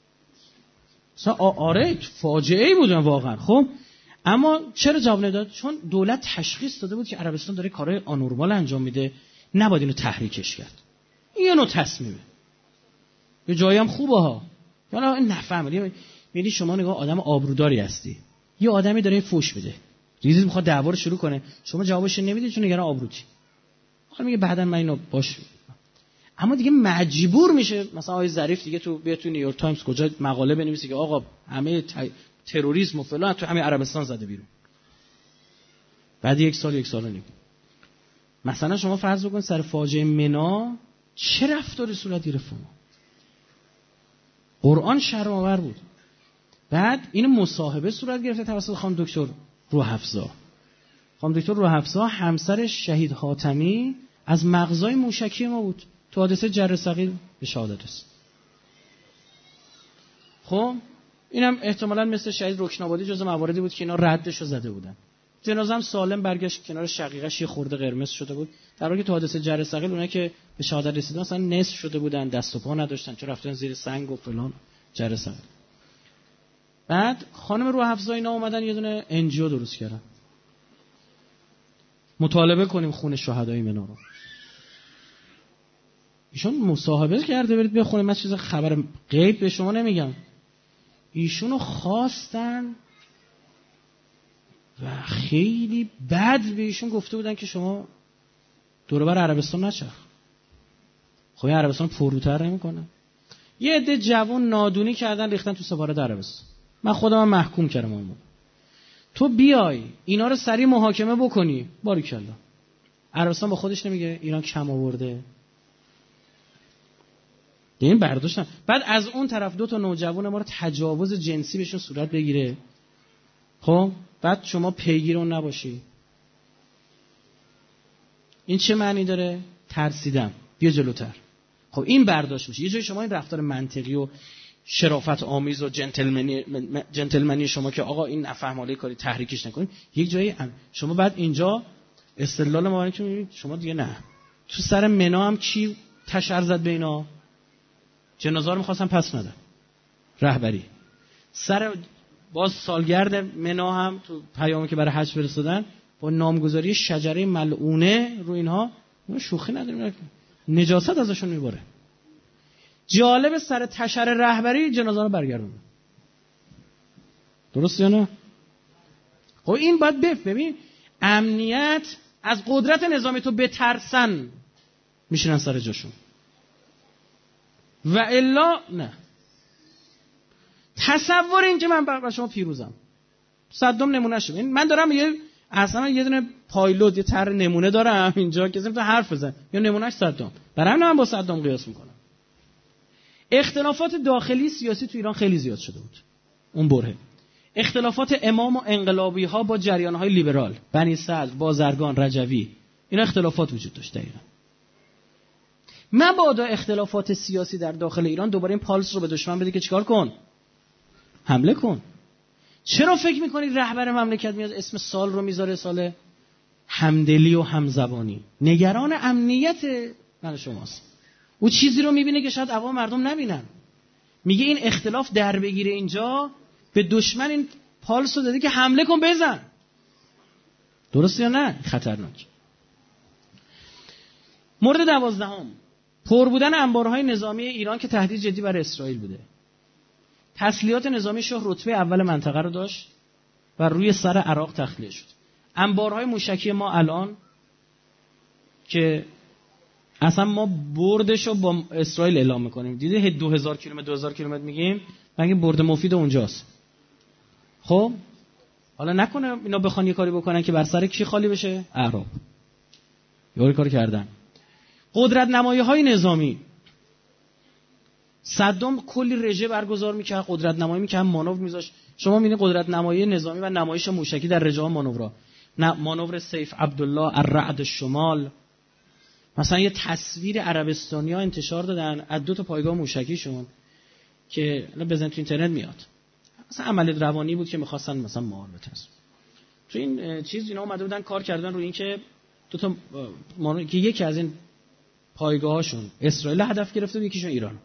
آره فاجعه‌ای بود واقعا. خب اما چرا جواب نداد؟ چون دولت تشخیص داده بود که عربستان داره کارهای آنورمال انجام میده، نباید اینو تحریکش کرد. این یه نوع تصمیمه. یه جایی هم خوبه ها. حالا نفهمیدی، یعنی شما نگاه آدم آبروداری هستی، یه آدمی داره فوش میده، ریزی میخواد دعوا رو شروع کنه، شما جوابش نمیدید چون نگران آبروتی. حالا میگه بعداً من اینو باش. اما دیگه مجبور میشه مثلا آقای ظریف دیگه تو بیا تو نیویورک تایمز کجا مقاله بنویسه که آقا همه تروریسم و فلان تو همین عربستان زده بیرون. بعد یک سال و نیم. مثلا شما فرض بکن سر فاجعه منا چه رفتاری صورت گرفت؟ قرآن شرم‌آور بود. بعد این مصاحبه صورت گرفته توسط خانم دکتر روح‌افزا. خانم دکتر روح‌افزا همسر شهید حاتمی از مغزای موشکی ما بود. تو حادثه جره صغیر به شهادت رسید. خب اینم احتمالاً مثل شهید رکنابادی جزو مواردی بود که اینا ردشو زده بودن. جنازه هم سالم برگشت کنار شقیقش، یه خورده قرمز شده بود، در حالی که تو حادثه جره صغیر اونایی که به شهادت رسیدن اصلا نصف شده بودن، دست و پا نداشتن، چون رفتن زیر سنگ و فلان جره صغیر. بعد خانم روح‌افزا اینا اومدن یه دونه انجیو درست کردن، مطالبه کنیم خون شهدای منا رو. ایشون مصاحبه کرده، برید بخونید، من چیز خبر غیب به شما نمیگم. ایشونو خواستن و خیلی بد به ایشون گفته بودن که شما دور بر عربستان نچرخ. خب عربستان پروتر نمیکنه. یه عده جوان نادونی کردن ریختن تو سفارت عربستان. من خودم محکوم کردم اون موقع. تو بیای اینا رو سریع محاکمه بکنی، باریکلا. عربستان با خودش نمیگه ایران کم آورده. این برداشتن. بعد از اون طرف 2 تا نوجوان ما رو تجاوز جنسی بهشون صورت بگیره. خب بعد شما پیگیر اون نباشی. این چه معنی داره؟ ترسیدم، بیا جلوتر. خب این برداشت میشه. یه جای شما این رفتار منطقی و شرافت آمیز و جنتلمنی شما که آقا این نفهماله کاری تحریکش نکنید، یک جایی شما بعد اینجا استدلال ما که میبینید شما دیگه نه. تو سر منا هم کی تشر زد به اینا؟ جنازه رو می‌خواستن پس ندن. رهبری. سر باز سالگرد منا هم تو پیامی که برای حج فرستادن با نامگذاری شجره ملعونه رو اینها، ما شوخی نداریم، نجاست ازشون میبره. جالب سر تشر رهبری جنازه رو برگردونه. درست یا نه؟ خب این باید ببین امنیت از قدرت نظامی تو بترسن میشینن سر جاشون و الا نه. تصور این که من برای شما پیروزم صدام نمونه شد. من دارم یه دونه پایلوت، یه طرح نمونه دارم اینجا که مثلا حرف بزن یا نمونهش صدام، برای همین من با صدام قیاس میکنم. اختلافات داخلی سیاسی تو ایران خیلی زیاد شده بود اون بره. اختلافات امام و انقلابی ها با جریان های لیبرال، بنی صدر، بازرگان، رجوی، اینا اختلافات وجود داشت در ایران. مبادا اختلافات سیاسی در داخل ایران دوباره این پالس رو به دشمن بده که چیکار کن؟ حمله کن. چرا فکر میکنید رهبر مملکت میاد اسم سال رو میذاره سال همدلی و همزبانی؟ نگران امنیت من شماست. او چیزی رو میبینه که شاید عوام مردم نبینن. میگه این اختلاف در بگیره اینجا، به دشمن این پالس رو داده که حمله کن بزن. درسته یا نه؟ خطرناک. مورد 12، پر بودن انبارهای نظامی ایران که تهدید جدی برای اسرائیل بوده. تسلیحات نظامی شاه رتبه اول منطقه رو داشت و روی سر عراق تخلیه شد. انبارهای موشکی ما الان که اصلا ما بردش رو با اسرائیل اعلام میکنیم، دیده 2000 کیلومتر 2000 کیلومتر میگیم، مگه برد مفید اونجاست؟ خب حالا نکنه اینا بخوان یه کاری بکنن که بر سر کی خالی بشه؟ اعراب. یه کاری کردن. قدرت نمایی های نظامی، صدام کلی رژه برگزار میکرد، قدرت نمایی میکرد، مانور میذاشت. شما میبینید قدرت نمایی نظامی و نمایش موشکی در رژه ها مانورها، مانور سیف عبدالله الرعد شمال، مثلا یه تصویر عربستانیا انتشار دادن از 2 تا پایگاه موشکیشون که بزن تو اینترنت میاد، مثلا عملیات روانی بود که می‌خواستن مثلا مار بترسن. تو این چیز اینا اومده بودن کار کردن روی این که 2 تا که یکی از این پایگاهاشون اسرائیل هدف گرفته بود، یکیشون ایران.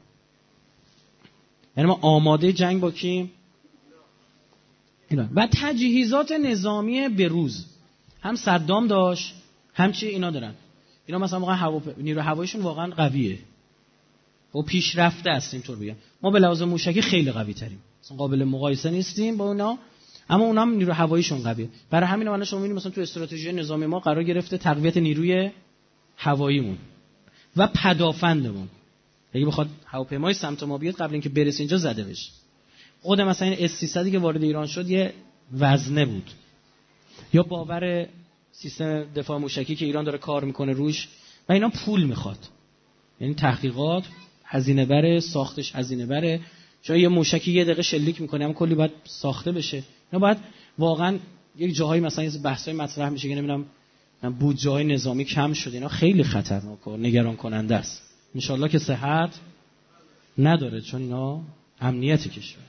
یعنی ما آماده جنگ با کی؟ ایران. و تجهیزات نظامی بروز هم صدام داشت، هم چی اینا دارن. اینا مثلا واقعا نیرو هواییشون واقعا قویه و پیشرفته است اینطور بگم. ما به لحاظ موشکی خیلی قوی تریم، مثلا قابل مقایسه نیستیم با اونا، اما اونا هم نیرو هواییشون قویه. برای همین الان شما میبینید مثلا تو استراتژی نظامی ما قرار گرفته تقویت نیروی هواییمون و پدافندمون. اگه بخواد هواپیمای سمت ما بیاد قبل اینکه برسه اینجا زده بشه. خود مثلا این اس-300 که وارد ایران شد یه وزنه بود، یا باور سیستم دفاع موشکی که ایران داره کار میکنه روش و اینا پول میخواد، یعنی تحقیقات هزینه بره، ساختش هزینه بره. چون یه موشکی یه دقیقه شلیک میکنه اما کلی باید ساخته بشه. اینا باید واقعا یک جاهایی مثلا یه بحثای مطرح میشه که نمیدونم بودجه‌های نظامی کم شده، اینا خیلی خطرناکه و نگران کننده است. ان شاءالله که صحت نداره، چون اینا امنیت کشور.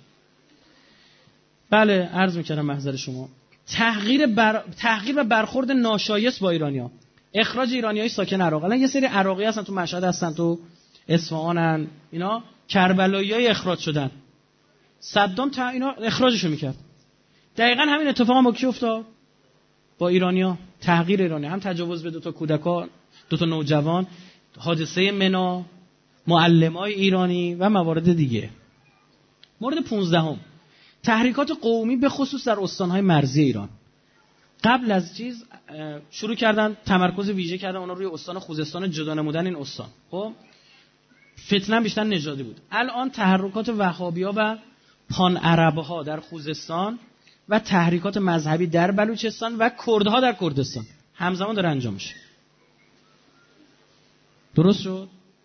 بله عرض میکردم محضر شما تحقیر و برخورد ناشایست با ایرانی‌ها، اخراج ایرانیای ساکن عراق. الان یه سری عراقی هستن تو مشهد هستن، تو اصفهانن، اینا کربلاییای اخراج شدن. صدام اینا اخراجشون میکرد. دقیقاً همین اتفاق هم با کی افتاد؟ با ایرانی‌ها. تحقیر ایرانی، هم تجاوز به 2 تا کودکان، 2 تا نوجوان، حادثه منا، معلمای ایرانی و موارد دیگه. مورد 15، تحریکات قومی به خصوص در استان‌های مرزی ایران. قبل از چیز شروع کردن تمرکز ویژه کردن اونا روی استان خوزستان، جدا نمودن این استان. خب فتنه بیشتر نژادی بود. الان تحرکات وهابی‌ها و پان عرب‌ها در خوزستان و تحریکات مذهبی در بلوچستان و کردها در کردستان همزمان داره انجام میشه. درست شد؟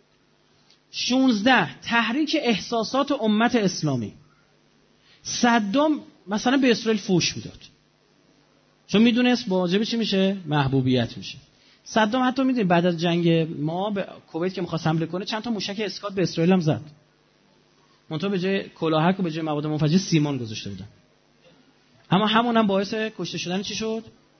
16، تحریک احساسات امت اسلامی. صدام مثلا به اسرائیل فوش میداد چون میدونست واجب چی میشه؟ محبوبیت میشه. صدام حتی میدونید بعد از جنگ ما به کویت که می‌خواست حمله کنه چند تا موشک اسکات به اسرائیل هم زد، منتها به جای کلاهک و به جای مواد منفجر سیمان گذاشته بودن. اما همون هم باعث کشته شدن چی شد؟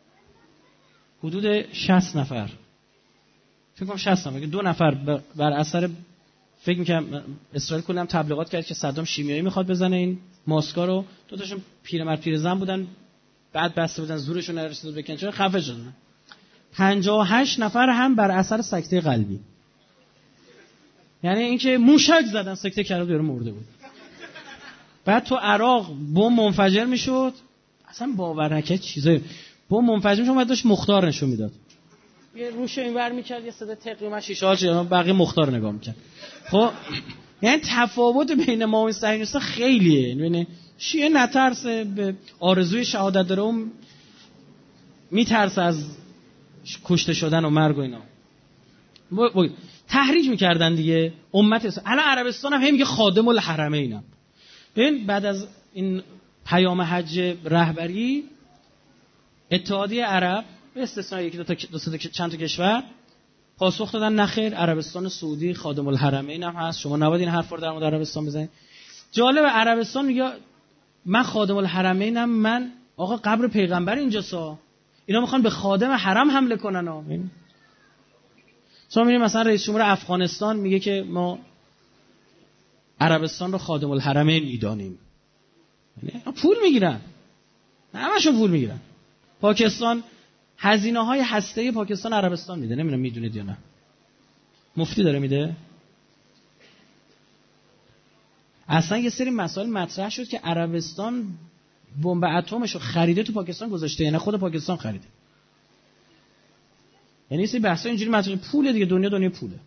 حدود 60 نفر، فکر کنم 60 نفر، 2 نفر بر اثر فکر می‌کنم اسرائیل کلا هم تبلیغات کرد که صدام شیمیایی میخواد بزنه این ماسکا رو. 2 تاشون پیرمرد پیرزن بودن، بعد بسته بودن زورشون نرسید بکن چون خفه شدن. 58 نفر هم بر اثر سکته قلبی، یعنی اینکه موشک زدن سکته کرده بیرون مرده بود. بعد تو عراق بمب منفجر میشد، اصلا باور نکرد چیزایی بمب منفجر میشد، بعد داشت مختار نشون میداد، یه روشو اینور میکرد، یه صدا تقریبا شیشه ها بقیه مختار نگاه میکرد. خب یعنی تفاوت بین ما و صهیونیست‌ها خیلیه. یعنی شیعه نترسه، به آرزوی شهادت داره، اون میترسه از کشته شدن و مرگ و اینا. تحریک میکردن دیگه امت الان عربستان هم میگه خادم الحرمینم. ببین بعد از این پیام حج رهبری اتحادیه عرب به استثنای یکی دو تا چند تا کشور پاسخ دادن نخیر، عربستان سعودی خادم الحرمین هم هست، شما نباید این حرفا رو در مورد عربستان بزنید. جالب عربستان میگه من خادم الحرمینم، من آقا قبر پیغمبر اینجاسا، اینا میخوان به خادم حرم حمله کنن ها. شما میبینید مثلا رئیس جمهور افغانستان میگه که ما عربستان رو خادم الحرمین میدانیم. پول میگیرن، همشون پول میگیرن. پاکستان هزینه‌های هسته‌ای پاکستان عربستان میده، نمیدونم میدونید یا نه. مفتی داره میده. اصلا یه سری مسائل مطرح شد که عربستان بمب اتمش رو خریده تو پاکستان گذاشته، یعنی خود پاکستان خریده. یعنی این سری بحثا اینجوری مطرح، پول دیگه، دنیا پوله.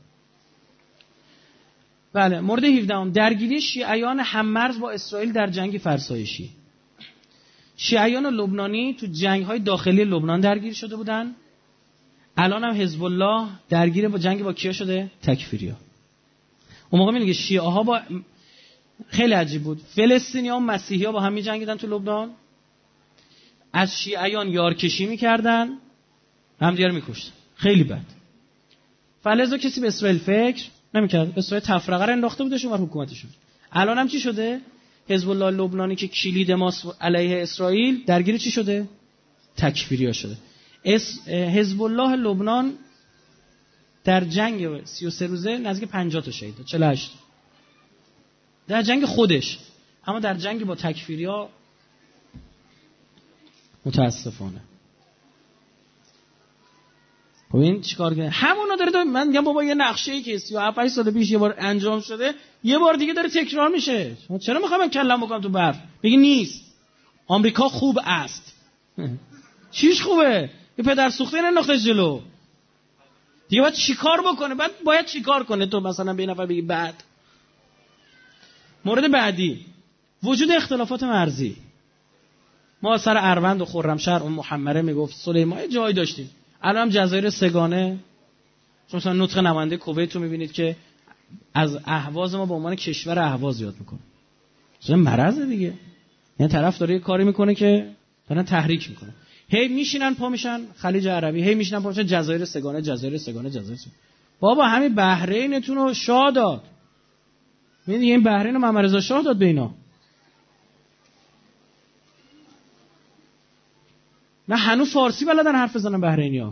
بله، مورد 17 درگیری شیعیان هممرز با اسرائیل در جنگ فرسایشی. شیعیان لبنانی تو جنگ‌های داخلی لبنان درگیر شده بودن. الان هم حزب الله درگیر با جنگ با کیا شده؟ تکفیریا. اون موقع میگه شیعه‌ها با خیلی عجیب بود. فلسطینی‌ها و مسیحی‌ها با هم می‌جنگیدن تو لبنان. از شیعیان یارکشی می‌کردن، همدیگر می‌کشتن. خیلی بد. فلزا کسی به اسرائیل فکر نمی‌کرد. اسرائیل تفرقه رو انداخته بودش اون حکومتشون. الان هم چی شده؟ حزب الله لبنانی که کلید ماست علیه اسرائیل درگیر چی شده؟ تکفیریا شده. حزب الله لبنان در جنگ 33 روزه نزدیک 50 تا شهید داد، 48 در جنگ خودش، اما در جنگ با تکفیریا متاسفانه. خب این چیکار کنه؟ همونا داره من میگم بابا یه نقشه‌ای که 37 سال پیش یه بار انجام شده یه بار دیگه داره تکرار میشه. چرا میخوام کلم بکنم تو برف؟ بگی نیست. آمریکا خوب است. چیش خوبه؟ یه پدر سوخته ننداختش جلو. دیگه باید چیکار بکنه؟ باید چیکار کنه تو مثلا به این نفر بگی بعد. مورد بعدی وجود اختلافات مرزی. ما سر اروند و خرمشهر اون محمره میگفت سلیمان جایی داشتیم. الان هم جزایر سگانه، چون مثلا نطق نماینده کویت رو میبینید که از اهواز ما به عنوان کشور اهواز یاد میکنه. چه مرضه دیگه. یعنی طرف داره یه کاری میکنه که دارن تحریک میکنه. هی میشینن پا میشن خلیج عربی، هی میشینن پا میشن جزایر سگانه. بابا همین بحرینتون رو شاه داد. میدونی این بحرین رو محمد رضا شاه داد به اینا. نه هنوز فارسی بلدن حرف بزنن بحرینیا.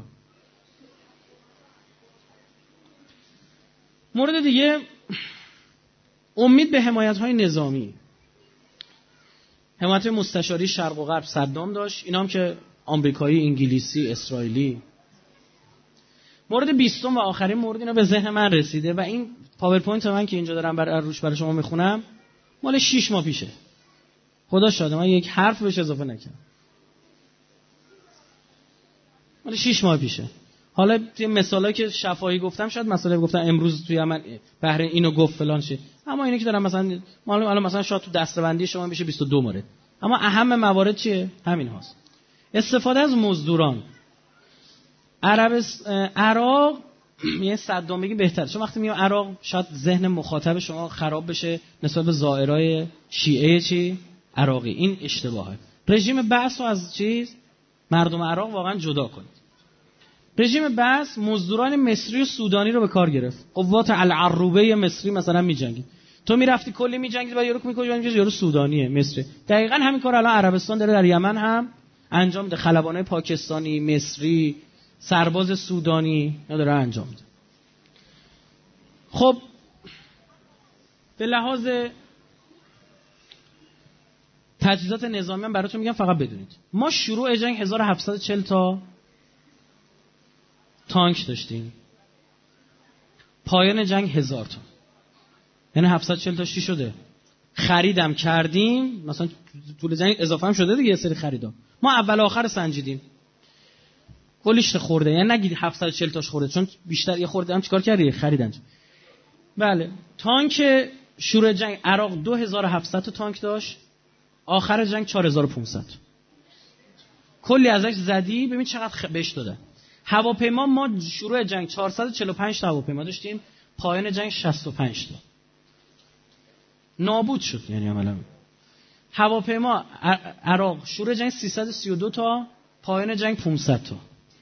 مورد دیگه امید به حمایت‌های نظامی. حمایت مستشاری شرق و غرب صدام داشت، اینا هم که آمریکایی، انگلیسی، اسرائیلی. مورد 20 و آخرین مورد اینا به ذهن من رسیده و این پاورپوینت من که اینجا دارم روش برای شما میخونم مال 6 ماه پیشه. خدا شاده من یک حرف بهش اضافه نکردم. مال 6 ماه پیشه. حالا توی مثالایی که شفاهی گفتم شاید مسئله گفتم امروز توی من بحرین اینو گفت فلان شه، اما اینی که دارم مثلا الان مثلا شاید تو دسته‌بندی شما میشه 22 مورد، اما اهم موارد چیه؟ همین هاست. استفاده از مزدوران. عراق یه صدام بگی بهتره، چون وقتی میگم عراق شاید ذهن مخاطب شما خراب بشه نسبت به ظاهرای شیعه چی عراقی. این اشتباهه. رژیم بعث رو از مردم عراق واقعا جدا کنید. رژیم بعث مزدوران مصری و سودانی رو به کار گرفت. قوات العروبه مصری مثلا میجنگید، تو میرفتی کلی میجنگید و یارو میکشید، یارو سودانیه مصری. دقیقاً همین کار الان عربستان داره در یمن هم انجام میده. خلبانای پاکستانی، مصری، سرباز سودانی داره انجام میده. خب به لحاظ تجهیزات نظامی هم براتون میگم فقط بدونید ما شروع جنگ 1740 تا تانک داشتیم، پایان جنگ 1000 تا، یعنی 740 تا چی شده؟ خریدم کردیم، مثلا طول جنگ اضافه هم شده دیگه، یه سری خریدام ما اول آخر سنجیدیم کلیش خورده، یعنی نگید 740 تاش خورده، چون بیشتر یه خورده هم چیکار کردی؟ خریدن. بله تانک شروع جنگ عراق 2700 تا تانک داشت، آخر جنگ 4500. کلی ازش زدی، ببین چقدر بهش دادن. هواپیما ما شروع جنگ 445 تا هواپیما داشتیم، پایان جنگ 65 تا نابود شد. یعنی عملا هواپیما عراق شروع جنگ 332 تا، پایان جنگ 500 تا.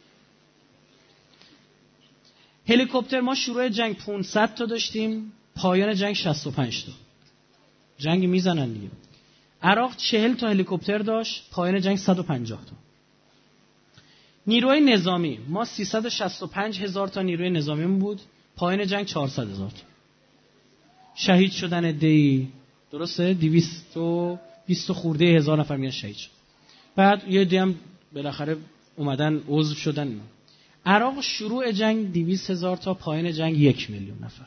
هلیکوپتر ما شروع جنگ 500 تا داشتیم، پایان جنگ 65 تا. جنگ میزنن دیگه. عراق 40 تا هلیکوپتر داشت، پایان جنگ 150 تا. نیروی نظامی ما 365,000 تا نیروی نظامی بود، پایان جنگ 400,000 تا. شهید شدن عده‌ای، درسته؟ 220 خورده هزار نفر میان شهید شد. بعد یه عده هم بالاخره اومدن عضو شدن. عراق شروع جنگ 200,000 تا، پایان جنگ 1,000,000 نفر.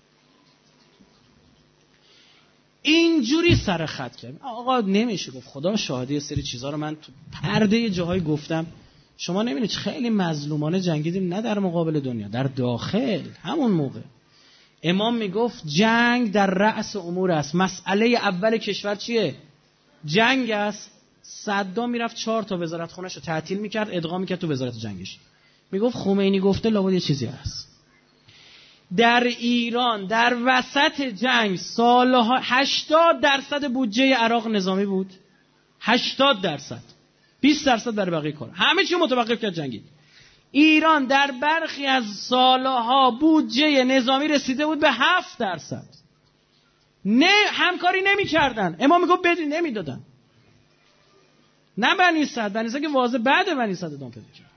اینجوری سر خط کرد. آقا نمیشه گفت، خدا شاهده یه سری چیزا رو من تو پرده جاهای گفتم. شما نمی‌بینید خیلی مظلومانه جنگیدیم، نه در مقابل دنیا، در داخل. همون موقع امام میگفت جنگ در رأس امور است. مسئله اول کشور چیه؟ جنگ است. صدام میرفت 4 تا وزارت خونه‌اش رو تعطیل میکرد، ادغام میکرد تو وزارت جنگش. میگفت خمینی گفته لابد یه چیزی هست. در ایران در وسط جنگ سالها 80% بودجه عراق نظامی بود. 80%. 20% برای بقیه کار. همه چی متوقف کرد جنگید. ایران در برخی از سالها بودجه نظامی رسیده بود به 7%. نه همکاری نمی کردن. امام میگفت بدین، نمیدادن. نه بنی صد که واضح بعد بنی صد ادامه پیدا کرد.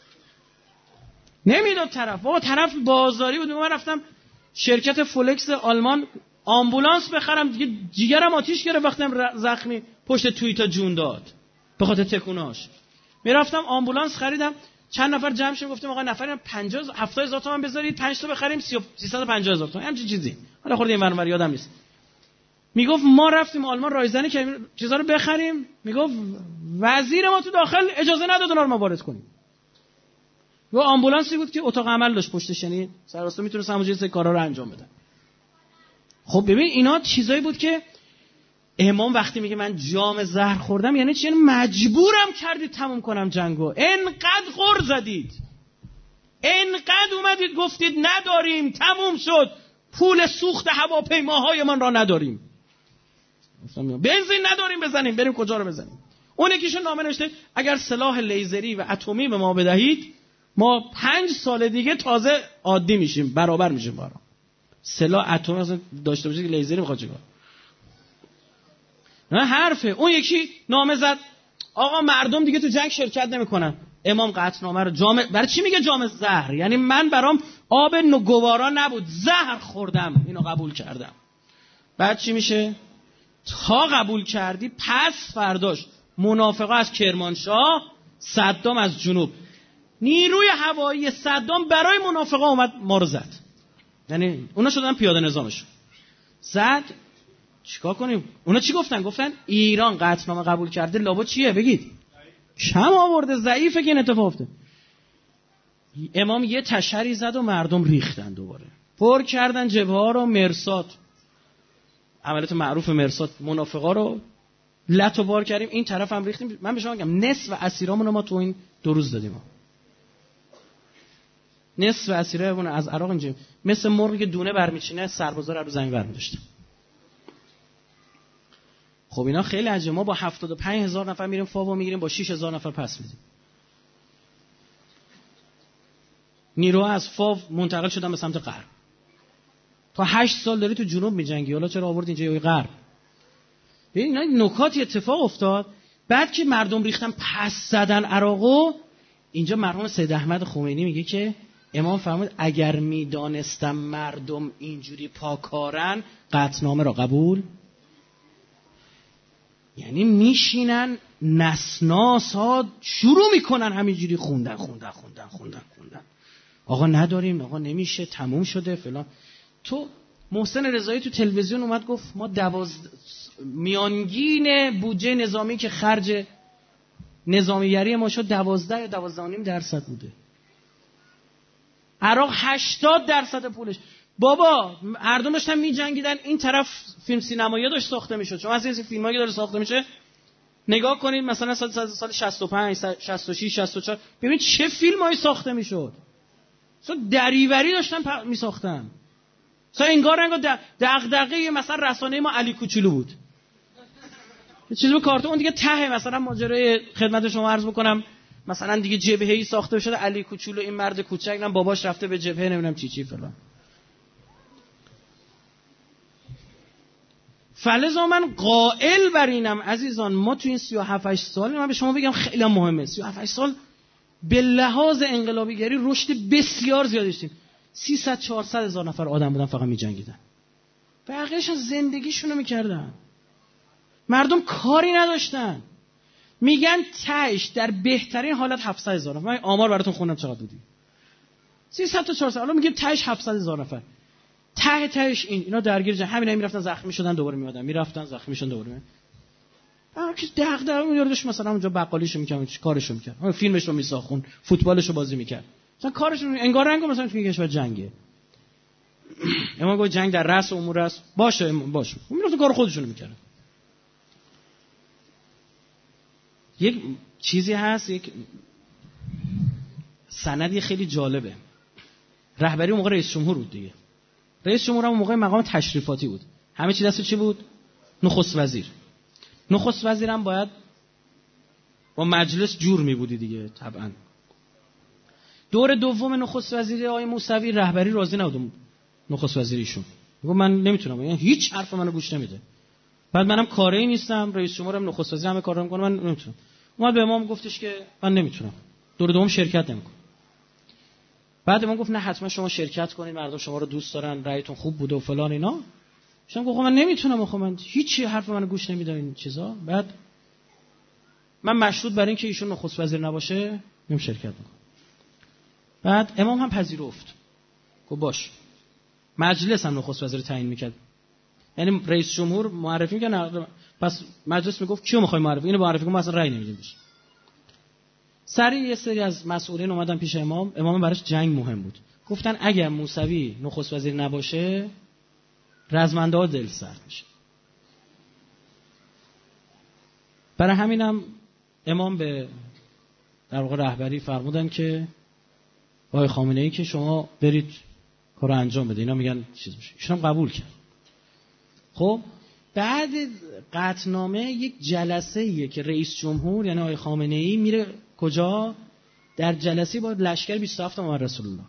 نمیداد طرف. بابا طرف بازاری بود. من رفتم شرکت فولکس آلمان آمبولانس بخرم، دیگه جیگرم آتیش گرفت وقتم زخمی پشت توییتا جون داد به خاطر تکوناش. میرفتم آمبولانس خریدم، چند نفر جمع شدیم گفتیم آقا نفری 50,000-70,000 تومان بذارید 5 تا بخریم 350,000 تومان همچین چیزی. حالا خورده این ورانور یادم نیست. میگفت ما رفتیم آلمان رایزنی که چیزا رو بخریم، میگفت وزیر ما تو داخل اجازه نداد اونا رو ما وارد کنیم. و آمبولانسی بود که اتاق عمل داشت پشتش، یعنی سرراستا میتونست همونجوری سه کارا رو انجام بده. خب ببین اینا چیزایی بود که امام وقتی میگه من جام زهر خوردم یعنی چی؟ یعنی مجبورم کردید تموم کنم جنگو. انقدر غر زدید، انقدر اومدید گفتید نداریم، تموم شد، پول سوخت هواپیماهای من را نداریم، بنزین نداریم بزنیم، بریم کجا رو بزنیم. اون یکیشون نامه نوشته اگر سلاح لیزری و اتمی به ما بدهید ما 5 سال دیگه تازه عادی میشیم، برابر میشیم با هم. سلاح اتمی اصلا داشته باشه که لیزری میخواد چیکار؟ نه حرفه. اون یکی نامه زد آقا مردم دیگه تو جنگ شرکت نمیکنن. امام قطعنامه رو جام، برای چی میگه جام زهر؟ یعنی من برام آب گوارا نبود، زهر خوردم، اینو قبول کردم. بعد چی میشه؟ تا قبول کردی پس فرداش منافقا از کرمانشاه، صدام از جنوب، نیروی هوایی صدام برای منافقا اومد ما رو زد. یعنی اونا شدن پیاده نظامشون زد. چیکار کنیم؟ اونا چی گفتن؟ گفتن ایران قطعنامه قبول کرده، لابد چیه؟ بگید کم آورده، ضعیفه که این اتفاق افتاد. امام یه تشری زد و مردم ریختن دوباره، پر کردن جبهه ها رو. مرصاد، عملیات معروف مرصاد، منافقا رو لت و بار کردیم، این طرف هم ریختیم. من به شما میگم نصف اسیرامون رو ما تو این 2 روز دادیم. نصف اسیرامون از عراق اینجا مثل مرغی که دونه برمیچینه سربازا رو زمین برمی‌داشتن. خب اینا خیلی عجیبه. ما با 75,000 نفر میریم فاو میگیریم، با 6,000 نفر پس میدیم. نیروها از فاو منتقل شدن به سمت غرب. تا 8 سال داری تو جنوب میجنگی، حالا چرا آورد اینجا یه غرب؟ ببین اینا نکاتی اتفاق افتاد. بعد که مردم ریختن پس زدن عراقو، اینجا مرحوم سید احمد خمینی میگه که امام فرمود اگر میدانستم مردم اینجوری پاکارن قطعنامه را قبول، یعنی میشینن نسناس ها شروع میکنن همینجوری خوندن. آقا نداریم، آقا نمیشه، تموم شده فلان. تو محسن رضایی تو تلویزیون اومد گفت ما میانگین بودجه نظامی که خرج نظامیگری ما شد 12 یا 12.5% بوده. عراق 80% پولش. بابا مردم داشتن میجنگیدن، این طرف فیلم سینمایی داشت ساخته میشد. شما از این فیلمایی که داره ساخته میشه نگاه کنید، مثلا سال 65 66 64 ببین چه فیلمایی ساخته میشد. دریوری داشتن میساختن. مثلا انگار دغدغه مثلا رسانه ما علی کوچولو بود. چیزی به کارتون دیگه ته مثلا ماجرای خدمت شما عرض بکنم مثلا دیگه جبهه‌ای ساخته شده علی کوچولو این مرد کوچک نم باباش رفته به جبهه نمیدونم چی فلان. فلذا من قائل بر اینم عزیزان ما تو این 37 سال من به شما بگم خیلی مهمه. 37 سال به لحاظ انقلابیگری رشد بسیار زیاد داشتیم. 300-400 هزار نفر آدم بودن فقط می‌جنگیدن. بقیه‌شون زندگیشونو می‌کردن. مردم کاری نداشتن. میگن تهش در بهترین حالت 700 هزار نفر. من آمار براتون خوندم چقدر بودی. 300 تا 400 حالا میگیم تهش 700 هزار نفر. تهش اینا درگیر جنگ همینا میرفتن زخمی شدن دوباره میادن میرفتن زخمی شدن دوباره میادن. هر کی دغدغه می‌داشت مثلا اونجا بقالیشو می‌کرد کارشو می‌کرد. فیلمشو می‌ساخت فوتبالشو بازی می‌کرد. مثلا کارشون انگار رنگو مثلا توی کشور جنگه. اما گفت جنگ در رأس امور است. باشه میرفتن کار خودشونو می‌کردن. یک چیزی هست یک سندی خیلی جالبه. رهبری اون موقع رئیس جمهور بود دیگه. رئیس جمهور هم اون موقع مقام تشریفاتی بود. همه چی دست چی بود؟ نخست وزیر. نخست وزیر هم باید با مجلس جور می بودی دیگه طبعا. دور دوم نخست وزیری آقای موسوی رهبری راضی نبود. نخست وزیریشون میگه من نمیتونم، یعنی هیچ حرف منو گوش نمیده. بعد منم کاری نیستم، رئیس جمهورم نخست وزیر همه کارا میکنه من نمیتونم. اومد به امام گفتش که من نمیتونم. دور دوم شرکت نمیکنم. بعد امام گفت نه حتما شما شرکت کنید، مردم شما رو دوست دارن، رأیتون خوب بوده و فلان اینا. شما گفت من نمیتونم، من هیچ حرف منو گوش نمیده این چیزا. بعد من مشروط بر این که ایشون نخست وزیر نباشه نمی شرکت میکنم. بعد امام هم پذیرفت. گفت باش. مجلس هم نخست وزیر تعیین میکرد. یعنی رئیس جمهور معرفی میکنه، پس مجلس میگفت کیو میخوای معرفی؟ اینو معرفی کنم، اصلا رأی نمیدیم بهش. سریع یه سری از مسئولین اومدن پیش امام براش جنگ مهم بود. گفتن اگر موسوی نخست وزیر نباشه رزمنده‌ها دل سرد میشه. برای همینم امام به در واقع رهبری فرمودن که آقای خامنه‌ای که شما برید کارو انجام بده. اینا میگن چیز میشه. ایشون هم قبول کرد. خب بعد قطعنامه یک جلسه‌ایه که رئیس جمهور یعنی آقای خامنه‌ای میره کجا؟ در جلسه با لشکر 27 محمد رسول الله.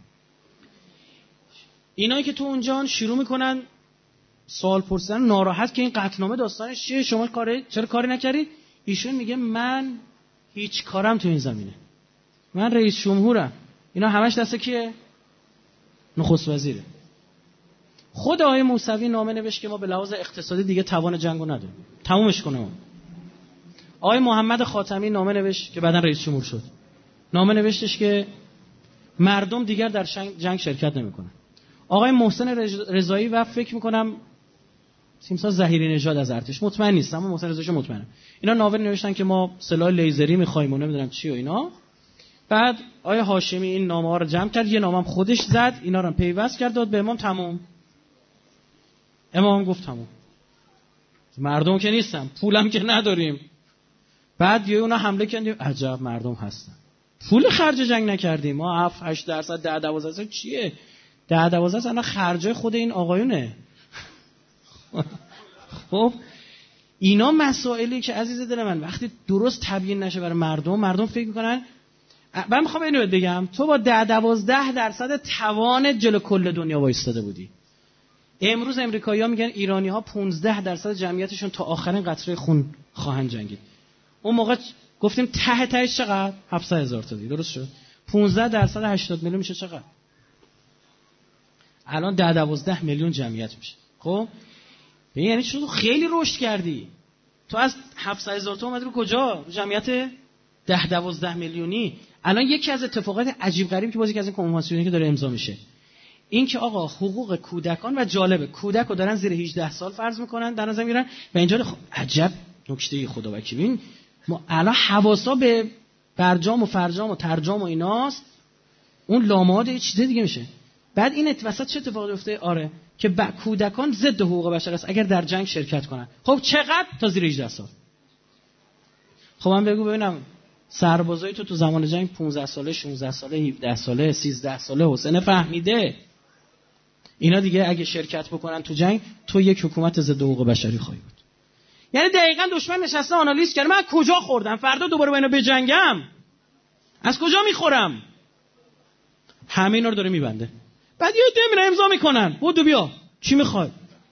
اینایی که تو اونجا شروع میکنن سوال پرسیدن ناراحت که این قطعنامه داستانش چیه، شما چرا کاری نکردید؟ ایشون میگه من هیچ کارم تو این زمینه، من رئیس جمهورم، اینا همش دست کیه؟ نخست وزیره. خود آقای موسوی نامه نوشت که ما به لحاظ اقتصادی دیگه توان جنگو نداریم، تمومش کنیم. آقای محمد خاتمی نامه نوشت که بعداً رئیس جمهور شد، نامه نوشتش که مردم دیگر در جنگ شرکت نمیکنن. آقای محسن رضایی و فکر میکنم تیمساز ظهیری نژاد از ارتش، مطمئن نیستم اما محسن رضایی مطمئنم، اینا نامه نوشتن که ما سلاح لیزری میخوایم و نمیدونم چی و اینا. بعد آقای هاشمی این نامه ها رو جمع کرد، یه نامه هم خودش زد، اینا رو پیوست کرد داد به امام. تموم. امام گفت تموم، مردم که نیستن، پولم که نداریم. بعد یه اونا حمله کردیم، عجب مردم هستن، پول خرج جنگ نکردیم ما، 7-8% 10-12% چیه؟ 10-12% انا خرجای خود این آقایونه. خب اینا مسائلی که عزیز دل من وقتی درست تبیین نشه برای مردم فکر میکنن. من میخوام اینو بگم تو با 10-12% توان جلو کل دنیا وایستاده بودی. امروز امریکایی‌ها میگن ایرانی‌ها 15% جمعیتشون تا آخرین قطره خون خواهند جنگید. اون موقع گفتیم تهش چقدر؟ 700,000 تا دیگه، درست شد. 15% 80 میلیون میشه چقدر؟ الان 10-12 میلیون جمعیت میشه. خب یعنی تو خیلی رشد کردی. تو از 700,000 تا اومدی رو کجا؟ جمعیت 10-12 میلیونی. الان یکی از اتفاقات عجیب غریبی که بازی از این کنوانسیونی که داره امضا میشه این که آقا حقوق کودکان و جالبه کودک رو دارن زیر 18 سال فرض میکنن در نظر میگیرن و اینجا عجب نکته خدا وکیل. ببین ما الان حواسا به برجام و فرجام و ترجام و ایناست، اون لاماد یه چیز دیگه میشه. بعد این وسط چه اتفاقی افتاده؟ آره که کودکان ضد حقوق بشر است اگر در جنگ شرکت کنن. خب چقدر تا زیر 18 سال؟ خب من بگو ببینم سربازای تو زمان جنگ 15 ساله 16 ساله 17 ساله 13 ساله حسین فهمیده اینا دیگه اگه شرکت بکنن تو جنگ، تو یک حکومت ضد حقوق بشری خواهی بود. یعنی دقیقاً دشمن نشسته آنالیز کرده من کجا خوردم، فردا دوباره با اینا بجنگم از کجا میخورم. همه اینا رو داره میبنده. بعد یه عده میرن امضا میکنن، بودو بیا چی میخوای.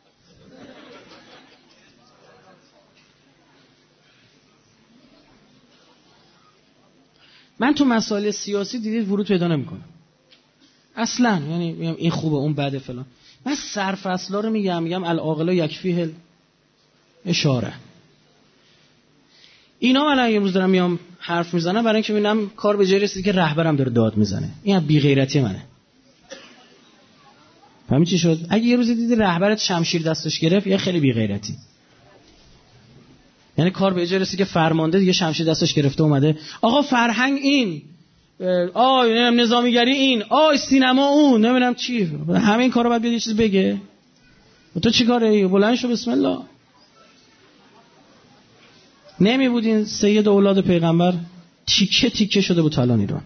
من تو مسائل سیاسی دیدید ورود پیدا نمیکنم اصلا، یعنی میگم این خوبه اون بده فلان. من سرفصلا رو میگم العاقل یکفیه اشاره. اینا من امروز دارم میام حرف میزنم برای اینکه ببینم کار به جای رسید که رهبرم داره داد میزنه. این بی غیرتی منه. فهمی چی شد؟ اگه یه روزی دیدی رهبرت شمشیر دستش گرفت، یه خیلی بی غیرتی. یعنی کار به جای رسید که فرمانده دیگه شمشیر دستش گرفته اومده آقا فرهنگ این، نظامیگری این، سینما اون، نمیدونم چی، همه این کارا باید بیاد یه چیز بگه. تو چی کاره؟ بلند شو بسم الله. نمی بودین سید اولاد پیغمبر تیکه تیکه شده بود الان ایران.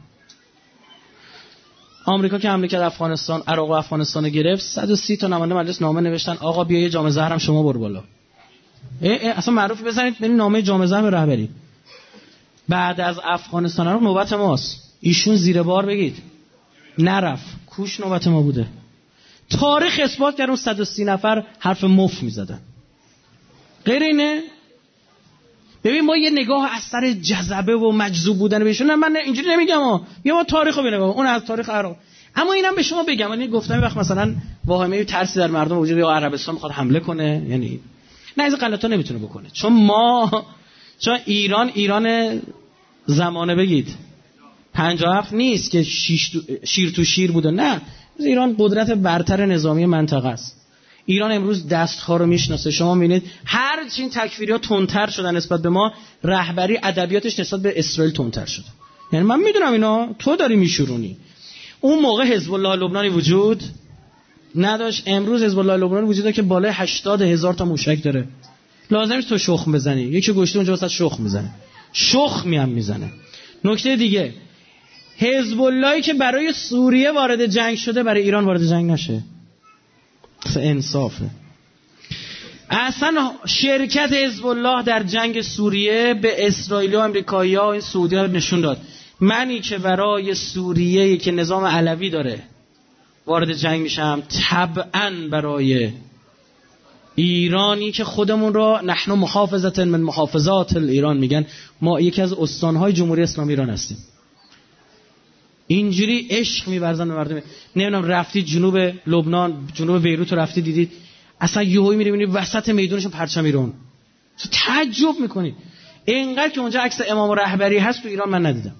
آمریکا که حمله کرد افغانستان، عراق و افغانستان گرفت، 130 تا نماینده مجلس نامه نوشتن آقا بیا یه جام زهرم شما بر بالا. اصلا معروفی بزنید برید نامه جام زهر به رهبری. بعد از افغانستان رو نوبت ماست. ایشون زیر بار بگید نرفت، کوش نوبت ما بوده. تاریخ اثبات کرد اون 130 نفر حرف مف میزدن. غیر اینه؟ ببین ما یه نگاه از سر جذبه و مجذوب بودن بهشون، من اینجوری نمیگم یه ما تاریخو بنگاه، اون از تاریخ عراق. اما اینم به شما بگم، یعنی گفتم وقت مثلا واهمه ترسی در مردم وجود یا عربستان میخواد حمله کنه، یعنی نه از غلطا نمیتونه بکنه، چون ایران زمانه بگید 57 نیست که شیر تو شیر بوده، نه، ایران قدرت برتر نظامی منطقه است. ایران امروز دست‌ها رو میشناسه. شما میبینید هر چین تکفیری‌ها تندتر شدن نسبت به ما، رهبری ادبیاتش نسبت به اسرائیل تندتر شده. یعنی من میدونم اینا تو داری میشورونی. اون موقع حزب الله لبنانی وجود نداشت، امروز حزب الله لبنانی وجود داره که بالای 80,000 تا موشک داره. لازم نیست تو شخم بزنی، یکی گشته اونجا واسه شخم میزنه، شخمی هم میزنه. نکته دیگه، حزب اللهی که برای سوریه وارد جنگ شده برای ایران وارد جنگ نشه. انصافه. اصلا شرکت حزب الله در جنگ سوریه به اسرائیل و امریکایی‌ها و این سعودی‌ها نشون داد منی که برای سوریه که نظام علوی داره وارد جنگ میشم، طبعاً برای ایرانی که خودمون را نحن محافظت من محافظات ایران میگن، ما یکی از استانهای جمهوری اسلامی ایران هستیم. اینجوری عشق می‌ورزن به مردم. نمیدونم رفتید جنوب لبنان، جنوب بیروت رو رفتید دیدید، اصلا یهویی می‌بینید وسط میدونشون پرچم ایران، تعجب می‌کنید. اینقدر که اونجا عکس امام و رهبری هست تو ایران من ندیدم.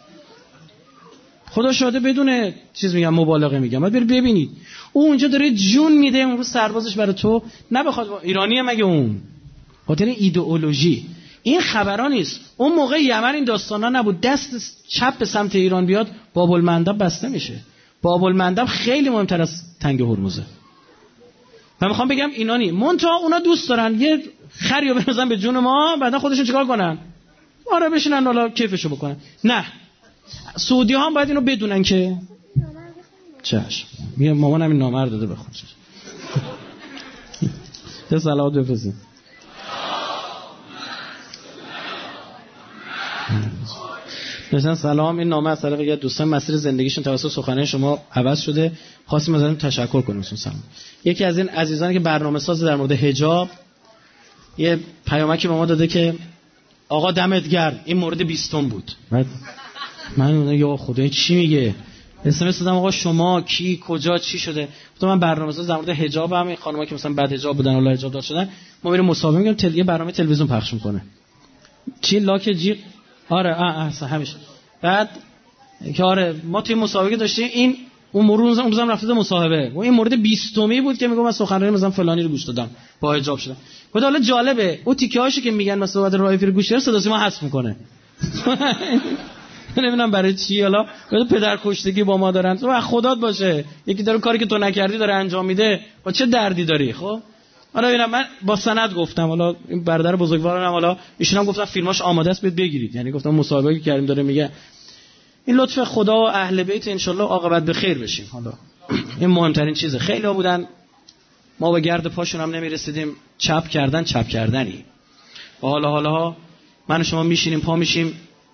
خدا شاهده بدون چیز میگم، مبالغه میگم، بعد برید ببینید اون اونجا داره جون میده اون رو سربازش برای تو، نه بخواد ایرانیه مگه اون خاطر ایدئولوژی. این خبرا نیست. اون موقع یمن این داستانا نبود. دست چپ به سمت ایران بیاد باب المندب بسته میشه. باب المندب خیلی مهمتر از تنگ هرمزه. من میخوام بگم اینا نی منتها اونا دوست دارن یه خریو بنازن به جون ما، بعدا خودشون چیکار کنن؟ آره بشینن حالا کیفشو بکنن. نه، سعودی ها هم باید اینو بدونن که چش میگه مامانم این نامه رو داده به خودش. یه صلوات بفرستید. مثلا سلام، این نامه از طرف یه دوستان مسیر زندگیشون توسط سخنرانی شما عوض شده، خواستیم ازتون تشکر کنیم. سلام. یکی از این عزیزانی که برنامه ساز در مورد حجاب یه پیامکی به ما داده که آقا دمت گرم، این مورد 20م بود. من یا خدای چی میگه؟ اسمس دادم آقا شما کی کجا چی شده؟ گفتم من برنامه‌ساز در مورد حجاب، همین خانم‌ها که مثلا بعد حجاب بودن الا حجاب دار شدن، ما میریم مسابقه میگیم یه برنامه تلویزیون پخش میکنه. چی لاک جیغ؟ آره همیشه. بعد که آره ما توی مسابقه داشتیم، این اون روزم رفته مصاحبه و این مورد 20می بود که میگم من سخنرانی مثلا فلانی رو گوش دادم با حجاب شدم. گفت حالا جالبه اون تیکه‌هاشو که میگن مثلا بعد رایفی رو گوش داره صدا ما حذف میکنه. نمیدونم برای چی، حالا پدر کشتگی با ما دارن، تو خدات باشه یکی داره کاری که تو نکردی داره انجام میده، با چه دردی داری؟ خب حالا ببینم من با سند گفتم، حالا این برادر بزرگوارم حالا ایشون هم گفتن فیلماش آماده است بگیرید، یعنی گفتم مسابقه کردیم داره میگه این لطف خدا و اهل بیت ان شاء الله عاقبت به خیر بشیم. حالا این مهمترین چیزه. خیلی ها بودن ما به گرد پاشون هم نمیرسیدیم، چپ کردنی. و حالا من و شما میشینیم پا میشیم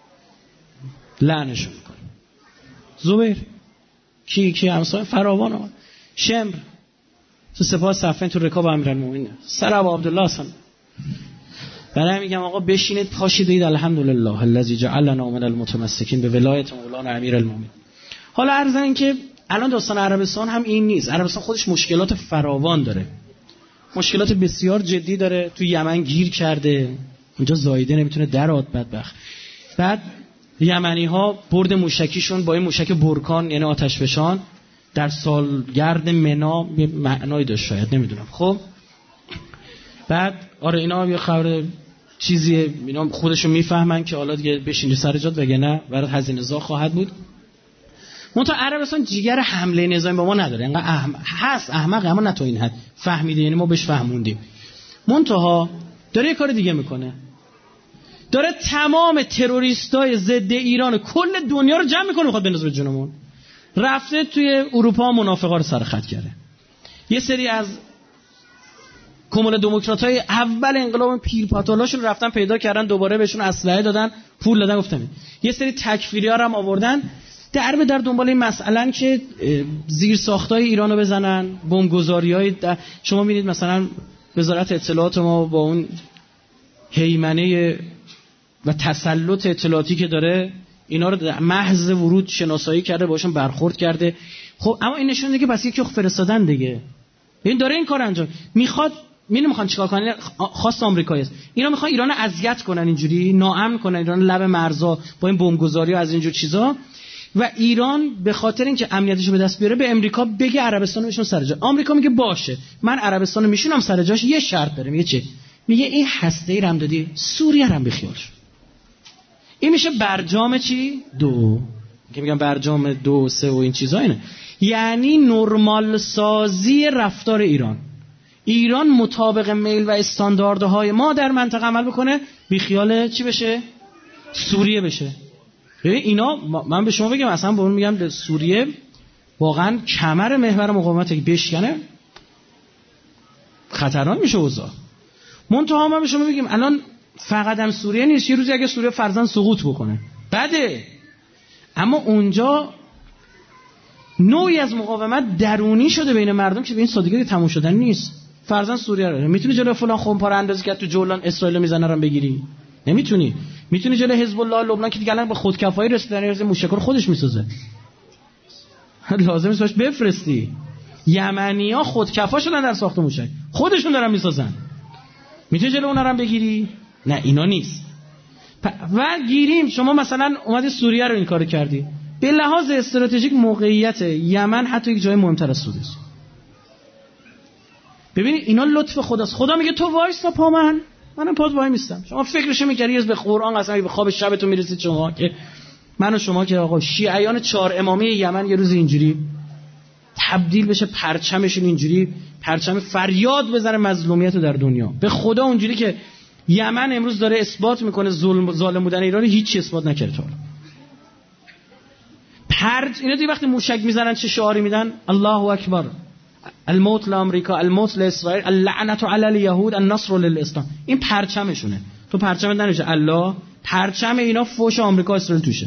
لعنشون میکنیم. زبیر کی همسایه فراوان ها، شمر تو سپاه صفین تو رکاب امیرالمومنین، سر ابو عبدالله حسن. برای میگم آقا بشینید پاشید الحمدلله الذی جعلنا من المتمسکین به ولایت مولانا امیرالمومنین. حالا عرض این که الان داستان عربستان هم این نیست. عربستان خودش مشکلات فراوان داره، مشکلات بسیار جدی داره. تو یمن گیر کرده، اونجا زایده نمیتونه درآد بدبخت. بعد یمنی ها برد موشکیشون با این موشک برکان یعنی آتش فشان در سالگرد منا به معنای داشت شاید، نمیدونم. خب بعد آره اینا یه خبر چیزیه، اینا خودشون میفهمن که حالا دیگه بشینید سر جات وگرنه برات هزینه زا خواهد بود. منتها عربستان جیگر حمله نظامی با ما نداره، انقدر هست احمق اما نه تو این حد فهمیده، یعنی ما بهش فهموندیم. منتها داره یه کار دیگه میکنه، داره تمام تروریستای ضد ایران کل دنیا رو جمع میکنه میخواد بندازه به جونمون. رفته توی اروپا منافقا رو سرخط کرده. یه سری از کمون دموکراتای اول انقلاب پیرپاتالاشون رفتن پیدا کردن، دوباره بهشون اسلحه دادن، پول دادن، گفتن یه سری تکفیری‌ها رو هم آوردن در دنبال این مسئلهن که زیر ساختای ایرانو بزنن، بمبگذاری‌های شما می‌بینید مثلا وزارت اطلاعات ما با اون هیمنه و تسلط اطلاعاتی که داره اینا رو محض ورود شناسایی کرده، باشون برخورد کرده. خب اما این نشون میده که بس یکی فرستادن دیگه، این داره این کار انجام میخواد. میخوان چیکار کنن؟ خاص آمریکایی است. اینا میخوان ایران رو اذیت کنن، اینجوری ناامن کنن ایران لب مرزا با این بمبگذاری و از اینجور چیزا. و ایران به خاطر اینکه امنیتش رو به دست بیاره به امریکا بگه عربستان بشون سر جا. آمریکا میگه باشه من عربستان رو میشونم سر جاش، یه شرط داره. میگه چه؟ میگه این هسته‌ای رو هم دادی سوریه رو هم بخیال شو. این میشه برجام چی؟ 2 که میگم برجام 2 3 و این چیزا اینه. یعنی نرمال سازی رفتار ایران مطابق میل و استانداردهای ما در منطقه عمل بکنه، بی خیال چی بشه؟ سوریه بشه. اینا من به شما بگم اصلا به اون میگم سوریه واقعا کمر محور مقاومت که بشکنه خطرناک میشه اوضاع. منتها من به شما بگم الان فقط هم سوریه نیست، یه روزی اگه سوریه فرضاً سقوط بکنه بده، اما اونجا نوعی از مقاومت درونی شده بین مردم که به این سادگی تموم شدن نیست. فرضاً سوریه رو میتونی جلوی فلان خمپاره اندازی که تو جولان اسرائیل میزنه رو بگیری؟ نمیتونی. میتونی جلوی حزب الله لبنان که دیگه الان به خودکفایی رسیدن از موشک‌ها خودش میسازه، لازم نیست باش بفرستی. یمنی‌ها خودکفا شدن در ساخت موشک، خودشون دارن میسازن. میتونی جلوی اونها رو بگیری؟ نه اینا نیست. و گیریم شما مثلا اومدی سوریه رو این کارو کردی، به لحاظ استراتژیک موقعیت یمن حتی یک جای مهمتر از سوریه است. ببینید اینا لطف خداست. خدا میگه تو وایسا پا منم پات وای میستم. شما فکرشو می‌کردی از به قرآن قسم به خواب شبتون میرسید شما که من و شما که آقا شیعیان 4 امامی یمن یه روز اینجوری تبدیل بشه پرچمشون اینجوری پرچم فریاد بزنه مظلومیت رو در دنیا. به خدا اونجوری که یمن امروز داره اثبات میکنه ظالم بودن ایران هیچ اثبات نکرده تا حالا. اینا دیگه وقتی موشک میزنن چه شعاری میدن؟ الله اکبر، الموت لامریکا، الموت لاسرائیل، اللعنت علی الیهود، النصر للاسلام. این پرچمشونه. تو پرچم ننوشه الله، پرچم اینا فوش آمریکا اسرائیل توشه.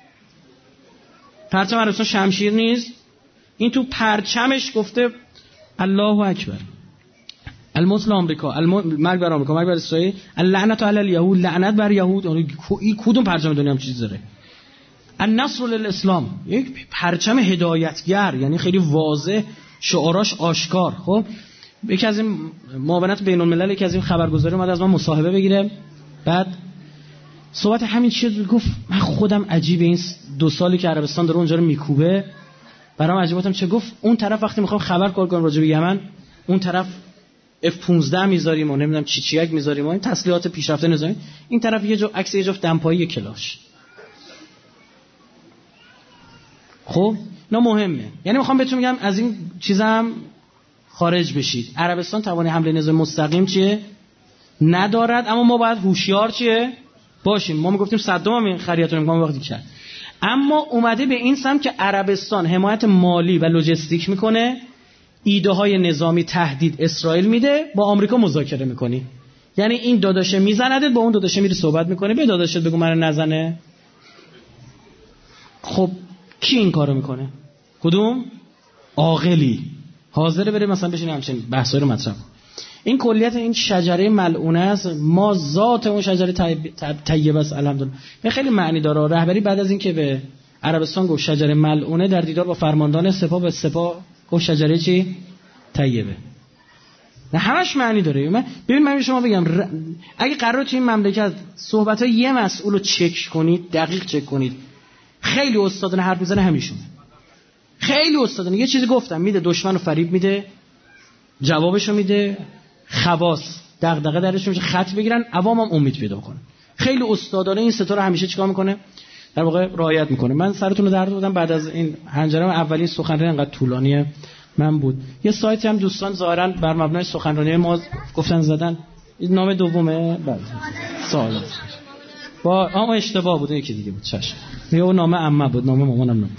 پرچم عربستان شمشیر نیست، این تو پرچمش گفته الله اکبر، الموت لامریکا، مرگ بر آمریکا، مرگ بر اسرائیل، اللعنت علی الیهود، لعنت بر یهود. این کدوم پرچم دنیا هم چیزی داره؟ النصر للاسلام، یک پرچم هدایتگر، یعنی خیلی واضح شعاراش آشکار. خب یکی از این معاونت بین الملل یکی از این خبرگزاری اومد از من مصاحبه بگیره، بعد صحبت همین چیز گفت من خودم عجیبه این 2 سالی که عربستان داره اونجا رو میکوبه برام عجیباتم چه. گفت اون طرف وقتی میخوام خبر کار کنم راجع به یمن، اون طرف F-15 میذاریم و نمیدونم چی میذاریم و این تسلیحات پیشرفته نظامی، این طرف یه جو عکس یه جفت دمپایی کلاش. خب نه مهمه، یعنی میخوام بهتون میگم از این چیزام خارج بشید. عربستان توان حمله نظامی مستقیم چیه؟ ندارد، اما ما باید هوشیار چیه؟ باشیم. ما میگفتیم صدام هم این خریتون امکان وقتی کرد، اما اومده به این سمت که عربستان حمایت مالی و لوجستیک میکنه، ایده های نظامی تهدید اسرائیل میده، با آمریکا مذاکره میکنی. یعنی این داداشه میزندت، با اون داداشه میری صحبت میکنه، به داداشت بگو من نزنه. خب کی این کارو میکنه؟ کدوم عاقلی حاضره بره مثلا بشینه همچین بحثایی رو مطرح؟ این کلیت این شجره ملعونه است. ما ذات اون شجره طیبه است الحمدلله. خیلی معنی داره. رهبری بعد از این که به عربستان گفت شجره ملعونه، در دیدار با فرماندان سپاه به سپاه گفت شجره چی؟ طیبه. نه همش معنی داره. ببین من به شما بگم اگه قراره تو این مملکت صحبت‌های یه مسئول رو چک کنید، دقیق چک کنید، خیلی استادانه حرف میزنه همیشون. خیلی استادانه یه چیزی گفتم میده، دشمن رو فریب میده، جوابشو میده، خواص دغدغه درش میشه، خط بگیرن، عوام هم امید پیدا کنه. خیلی استادانه این ستا رو همیشه چیکار میکنه؟ در واقع رعایت میکنه. من سرتون رو درد بودم بعد از این هنجرم اولین سخنرانی انقدر طولانی من بود. یه سایتی هم دوستان ظاهرا بر مبنای سخنرانی ما گفتن زدن. این نام دومه بعد سوال با اما اشتباه بود، یکی دیگه بود. چشم میگه اون نام عمه بود، نام مامانم نه.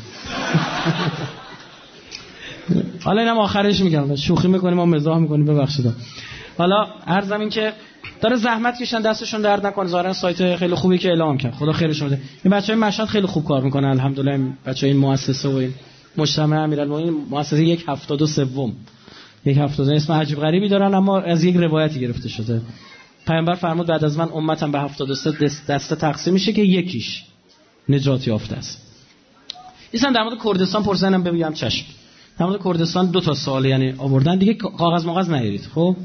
حالا اینم آخرش میگم، شوخی میکنیم ما مزاح میکنیم، ببخشید. حالا عرضم این که داره زحمت کشن، دستشون درد نکنه. ظاهرا سایت خیلی خوبی که اعلام کرد، خدا خیرشون بده. این بچهای مشهد خیلی خوب کار میکنن الحمدلله. بچهای این مؤسسه و این مجتمع امیرالمومنین، مؤسسه 1/73 1/70 اسم عجیب غریبی دارن، اما از یک روایتی گرفته شده. پیامبر فرمود بعد از من امتم به 73 دسته تقسیم میشه که یکیش نجات یافته است. ایشان در مورد کردستان پرسیدم، بگم چشم. در مورد کردستان 2 تا سوال یعنی آوردن دیگه، کاغذ مغز نیارید. خب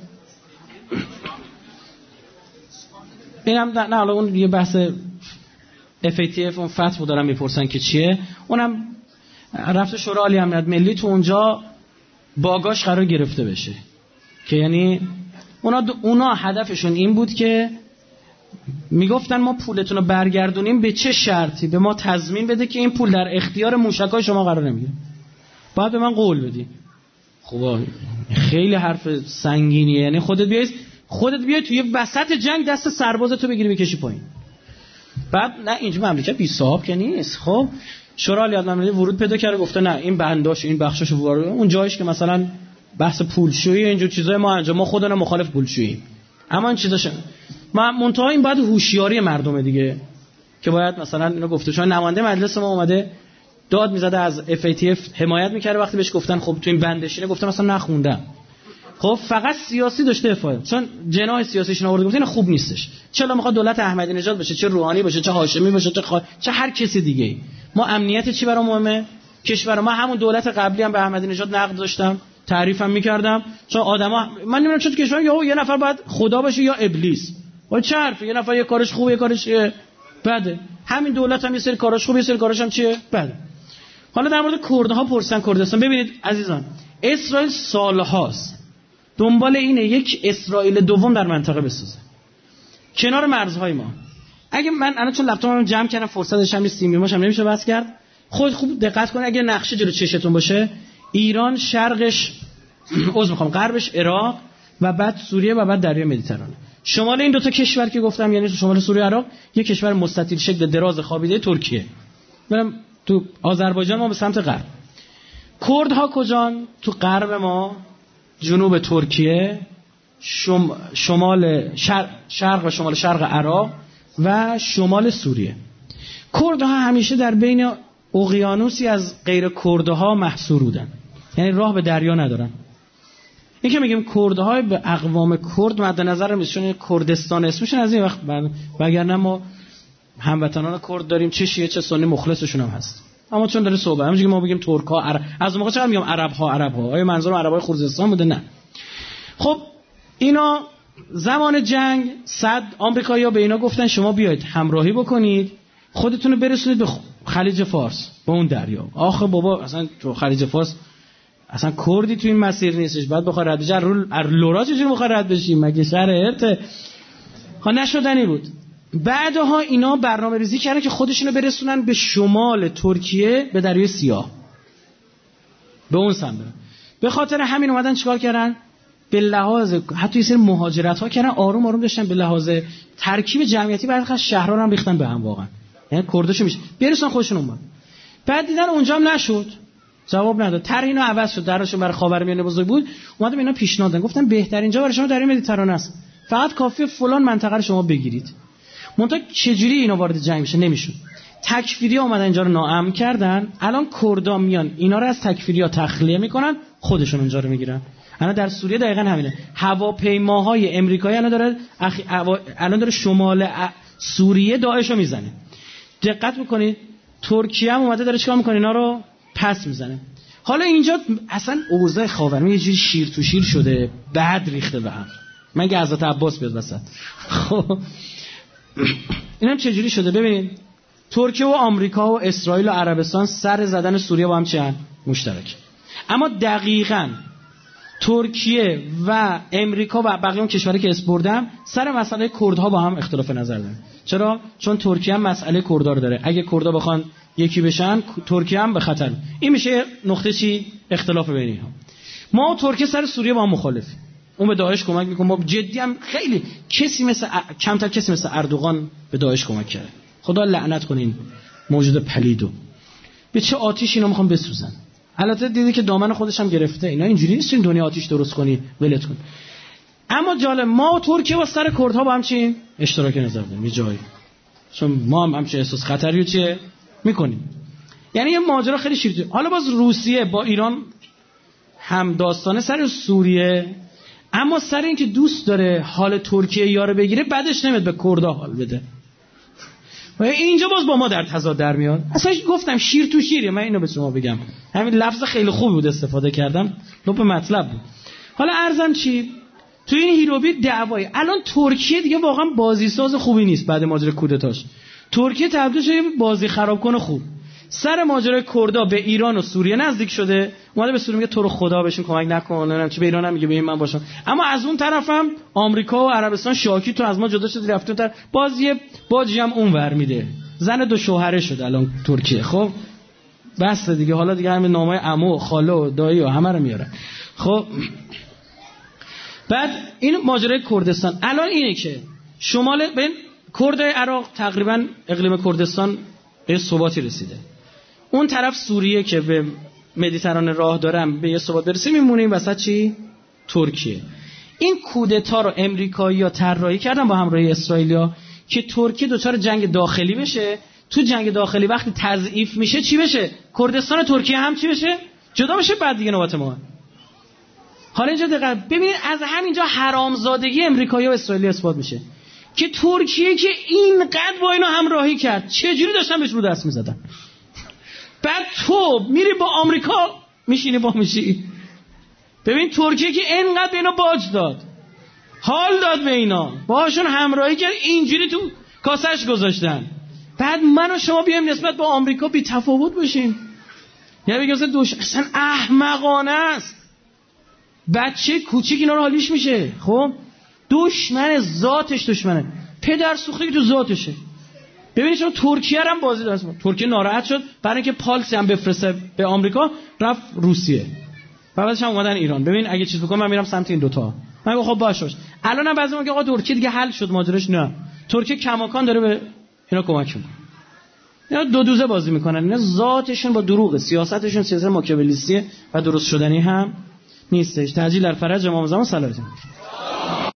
اینم نه، حالا اون یه بحث FATF اون فتوا دارم میپرسن که چیه. اونم رفته شورای عالی امنیت ملی، تو اونجا باگاش قرار گرفته بشه که یعنی اونا هدفشون این بود که میگفتن ما پولتون رو برگردونیم به چه شرطی؟ به ما تضمین بده که این پول در اختیار موشکای شما قرار نمیگیره. باید به من قول بدی. خب خیلی حرف سنگینیه. یعنی خودت بیای توی وسط جنگ دست سربازتو بگیری بکشی پایین. بعد نه اینجا مملکت بی صاحب که نیست. خب شورای عالی امنیت ملی ورود پیدا کرده، گفته نه این بنداش این بخشاشو وارد، اون جایش که مثلا بحث پولشویی اینجور چیزای ما انجام، ما خودمون مخالف پولشویی، اما این چیزاش ما منتها این باید هوشیاری مردمه دیگه، که باید مثلا اینو گفته. چون نماینده مجلس ما اومده داد میزده از FATF حمایت میکرده، وقتی بهش گفتن خب تو این بندشینه گفته مثلا نخوندم. خب فقط سیاسی داشته افاده، چون جناح سیاسیشون آورده گفت این خوب نیستش. چرا میخواد دولت احمدی نژاد باشه، چه روحانی باشه، چه هاشمی باشه، چه هر کسی دیگه ای. ما امنیت چی برام مهمه؟ کشور ما. همون دولت قبلی هم به احمدی نژاد نقد داشتم، تعریفم میکردم، چون آدما من نمیدونم چه کشور یه نفر باید خدا باشه یا ابلیس. وای چه حرفی، یه نفر یه کارش خوبه یه کارش بده. همین دولت هم یه سری کاراش خوبه یه سری کاراش هم چیه بده. حالا در مورد کردها پرسن کردستان. ببینید عزیزان، اسرائیل سالهاست دنبال اینه یک اسرائیل دوم در منطقه بسازه کنار مرزهای ما. اگه من الان چون لپتاپم جمع کردم فرصتش هم نیست، میماشم نمیشه بس کرد. خود خوب دقت کنید، اگه نقشه جلو چشتون باشه، ایران شرقش غربش عراق و بعد سوریه و بعد دریای مدیترانه. شمال این 2 تا کشور که گفتم یعنی شمال سوریه عراق، یک کشور مستطیل شکل دراز خوابیده ترکیه. برم تو آذربایجان ما به سمت غرب. کردها کجان؟ تو غرب ما، جنوب ترکیه، شمال شرق و شمال شرق عراق و شمال سوریه. کردها همیشه در بین اقیانوسی از غیر کردها محصور بودن، یعنی راه به دریا ندارن. این که میگیم کردهای به اقوام کرد مد نظر میشون کردستان اسمشون از این وقت وگرنه ما هموطنان کرد داریم، چه شیعه چه سنی مخلصشون هم هست. اما چون داره صحبت همونجوری که ما بگیم ترک‌ها از اون موقع چرا میگم عرب‌ها آیا منظورم عربای خوزستان بوده؟ نه. خب اینا زمان جنگ صد آمریکایی‌ها به اینا گفتن شما بیاید همراهی بکنید، خودتون رو برسونید به خلیج فارس، به اون دریا. آخه بابا اصلا تو خلیج فارس اصلا کردی تو این مسیر نیستش، بعد بخواد رد بشه لورا چجوری بخواد رد بشیم؟ مگه شهر ارته؟ ها نشدنی بود. بعدها اینا برنامه ریزی کردن که خودشونو برسونن به شمال ترکیه، به دریای سیاه، به اون سمت برن. به خاطر همین اومدن چیکار کردن؟ به لحاظ حتی یه سری مهاجرت ها کردن، آروم آروم داشتن به لحاظ ترکیب جمعیتی بعد از شهرها هم ریختن به هم. واقعا یعنی کرداشو میشه برسن خودشون اومد. بعد دیدن اونجا هم نشد، جواب نداد، طرح اینو عوض شد، درشون برای خاورمیانه بزرگ بود، اومدم اینا پیشنهاد دادن، گفتن بهترین جا برای شما در مدیترانه است، فقط کافیه فلان منطقه رو شما بگیرید. منتها چجوری اینا وارد جنگ بشه نمیشد. تکفیری‌ها اومدن اینجا رو ناامن کردن، الان کردا میان اینا رو از تکفیری‌ها تخلیه میکنن، خودشون اونجا رو میگیرن. الان در سوریه دقیقاً همینه. هواپیماهای امریکایی الان داره شمال سوریه داعش رو میزنه. دقت میکنید ترکیه هم اومده داره چیکار میکنه؟ اینا رو پس میزنه. حالا اینجا اصلا اوضاع خاورمیانه یه جوری شیر تو شیر شده، بعد ریخته به هم. مگه حضرت عباس بیاد وسط. خب اینم چجوری شده؟ ببینید ترکیه و آمریکا و اسرائیل و عربستان سر زدن سوریه با هم چند مشترک، اما دقیقاً ترکیه و امریکا و بقیه اون کشورهایی که اسم بردم سر مسئله کردها با هم اختلاف نظر دارن. چرا؟ چون ترکیه هم مسئله کردها رو داره، اگه کردها بخوان یکی بشن ترکیه هم به خطر. این میشه نقطه چی؟ اختلاف بین اینها. ما و ترکیه سر سوریه با هم مخالفیم، اون به داعش کمک میکنه، ما جدی هم خیلی کمتر کسی مثل اردوغان به داعش کمک کرده. خدا لعنت کنه این موجود پلیدو، به چه آتیش اینا میخوان بسوزن. البته دیدی که دامن خودش هم گرفته، اینا اینجوری نیست این دنیا آتیش درست کنی ولت کن. اما جالب ما و ترکیه و سر کردها با هم چی اشتراک نظر داریم یه جایی، چون ما هم همچین احساس خطری رو چه میکنیم. یعنی یه ماجرا خیلی شیرینه. حالا باز روسیه با ایران هم داستانه سر سوریه، اما سر این که دوست داره حال ترکیه یاره بگیره بعدش نمیاد به کردها حال بده. و اینجا باز با ما در تضاد در میاد. اصلا گفتم شیر تو شیره، من اینو به شما بگم، همین لفظ خیلی خوبی بود استفاده کردم، لب مطلب بود. حالا عرضم چی؟ تو این هیروبی دعوای الان ترکیه دیگه واقعا بازیساز خوبی نیست. بعد ماجرای کودتاش ترکیه تبدیل شده بازی خرابکن خوب. سر ماجرای کردا به ایران و سوریه نزدیک شده، اومده به سوریه میگه تو رو خدا بهشون کمک نکن، نمیدونم چی، به ایران هم میگه به من باشم. اما از اون طرفم آمریکا و عربستان شاکی تو از ما جدا شد رفتن تر، باز یه باجی هم اونور میده. زن دو شوهره شد الان ترکیه. خب بس دیگه، حالا دیگه همین نامای عمو و خاله و دایی و همه رو میاره. خب بعد این ماجرای کردستان الان اینه که شمال ببین کردای عراق تقریبا اقلیم کردستان به ثباتی رسیده. اون طرف سوریه که به مدیترانه راه دارن به یه ثبات برسه، میمونه این وسط چی؟ ترکیه. این کودتا رو امریکایی‌ها طراحی کردن با همراهی اسرائیلیا که ترکیه دچار جنگ داخلی بشه. تو جنگ داخلی وقتی تضعیف میشه چی بشه؟ کردستان ترکیه هم چی بشه؟ جدا بشه. بعد دیگه نوبت ما. حالا اینجا دقیقاً ببینید از همینجا حرامزادگی امریکایی‌ها و اسرائیلی اثبات میشه که ترکیه که اینقدر با اینا همراهی کرد چجوری داشتن بهش رو دست میزدن. بعد تو میری با آمریکا میشینی با میشی. ببین ترکیه که اینقدر به اینا باج داد، حال داد به اینا، باهاشون همراهی کرد، اینجوری تو کاسش گذاشتن. بعد من و شما بیایم نسبت با آمریکا بی تفاوت باشیم. یعنی بگیم اصلا احمقانه است. بچه کوچیک اینا رو حالیش میشه. خب دشمن ذاتش دشمنه، پدر سوخته که تو ذاتشه. ببینید چون ترکیه هم بازی داشت، ترکیه ناراحت شد برای اینکه پالسی هم بفرسته به آمریکا، رفت روسیه، بعدش هم اومدن ایران. ببین اگه چیز بکنم من میرم سمت این دوتا. من میگم خب باشه. الانم بعضی میگه آقا ترکیه دیگه حل شد ماجراش. نه، ترکیه کماکان داره به اینا کمک میکنه. اینا دو دوزه بازی میکنن. اینا ذاتشون با دروغ، سیاستشون سیاست ماکیاولیسیه و درست شدنی هم نیستش. تعجیل در فرج امام زمان صلی الله علیه و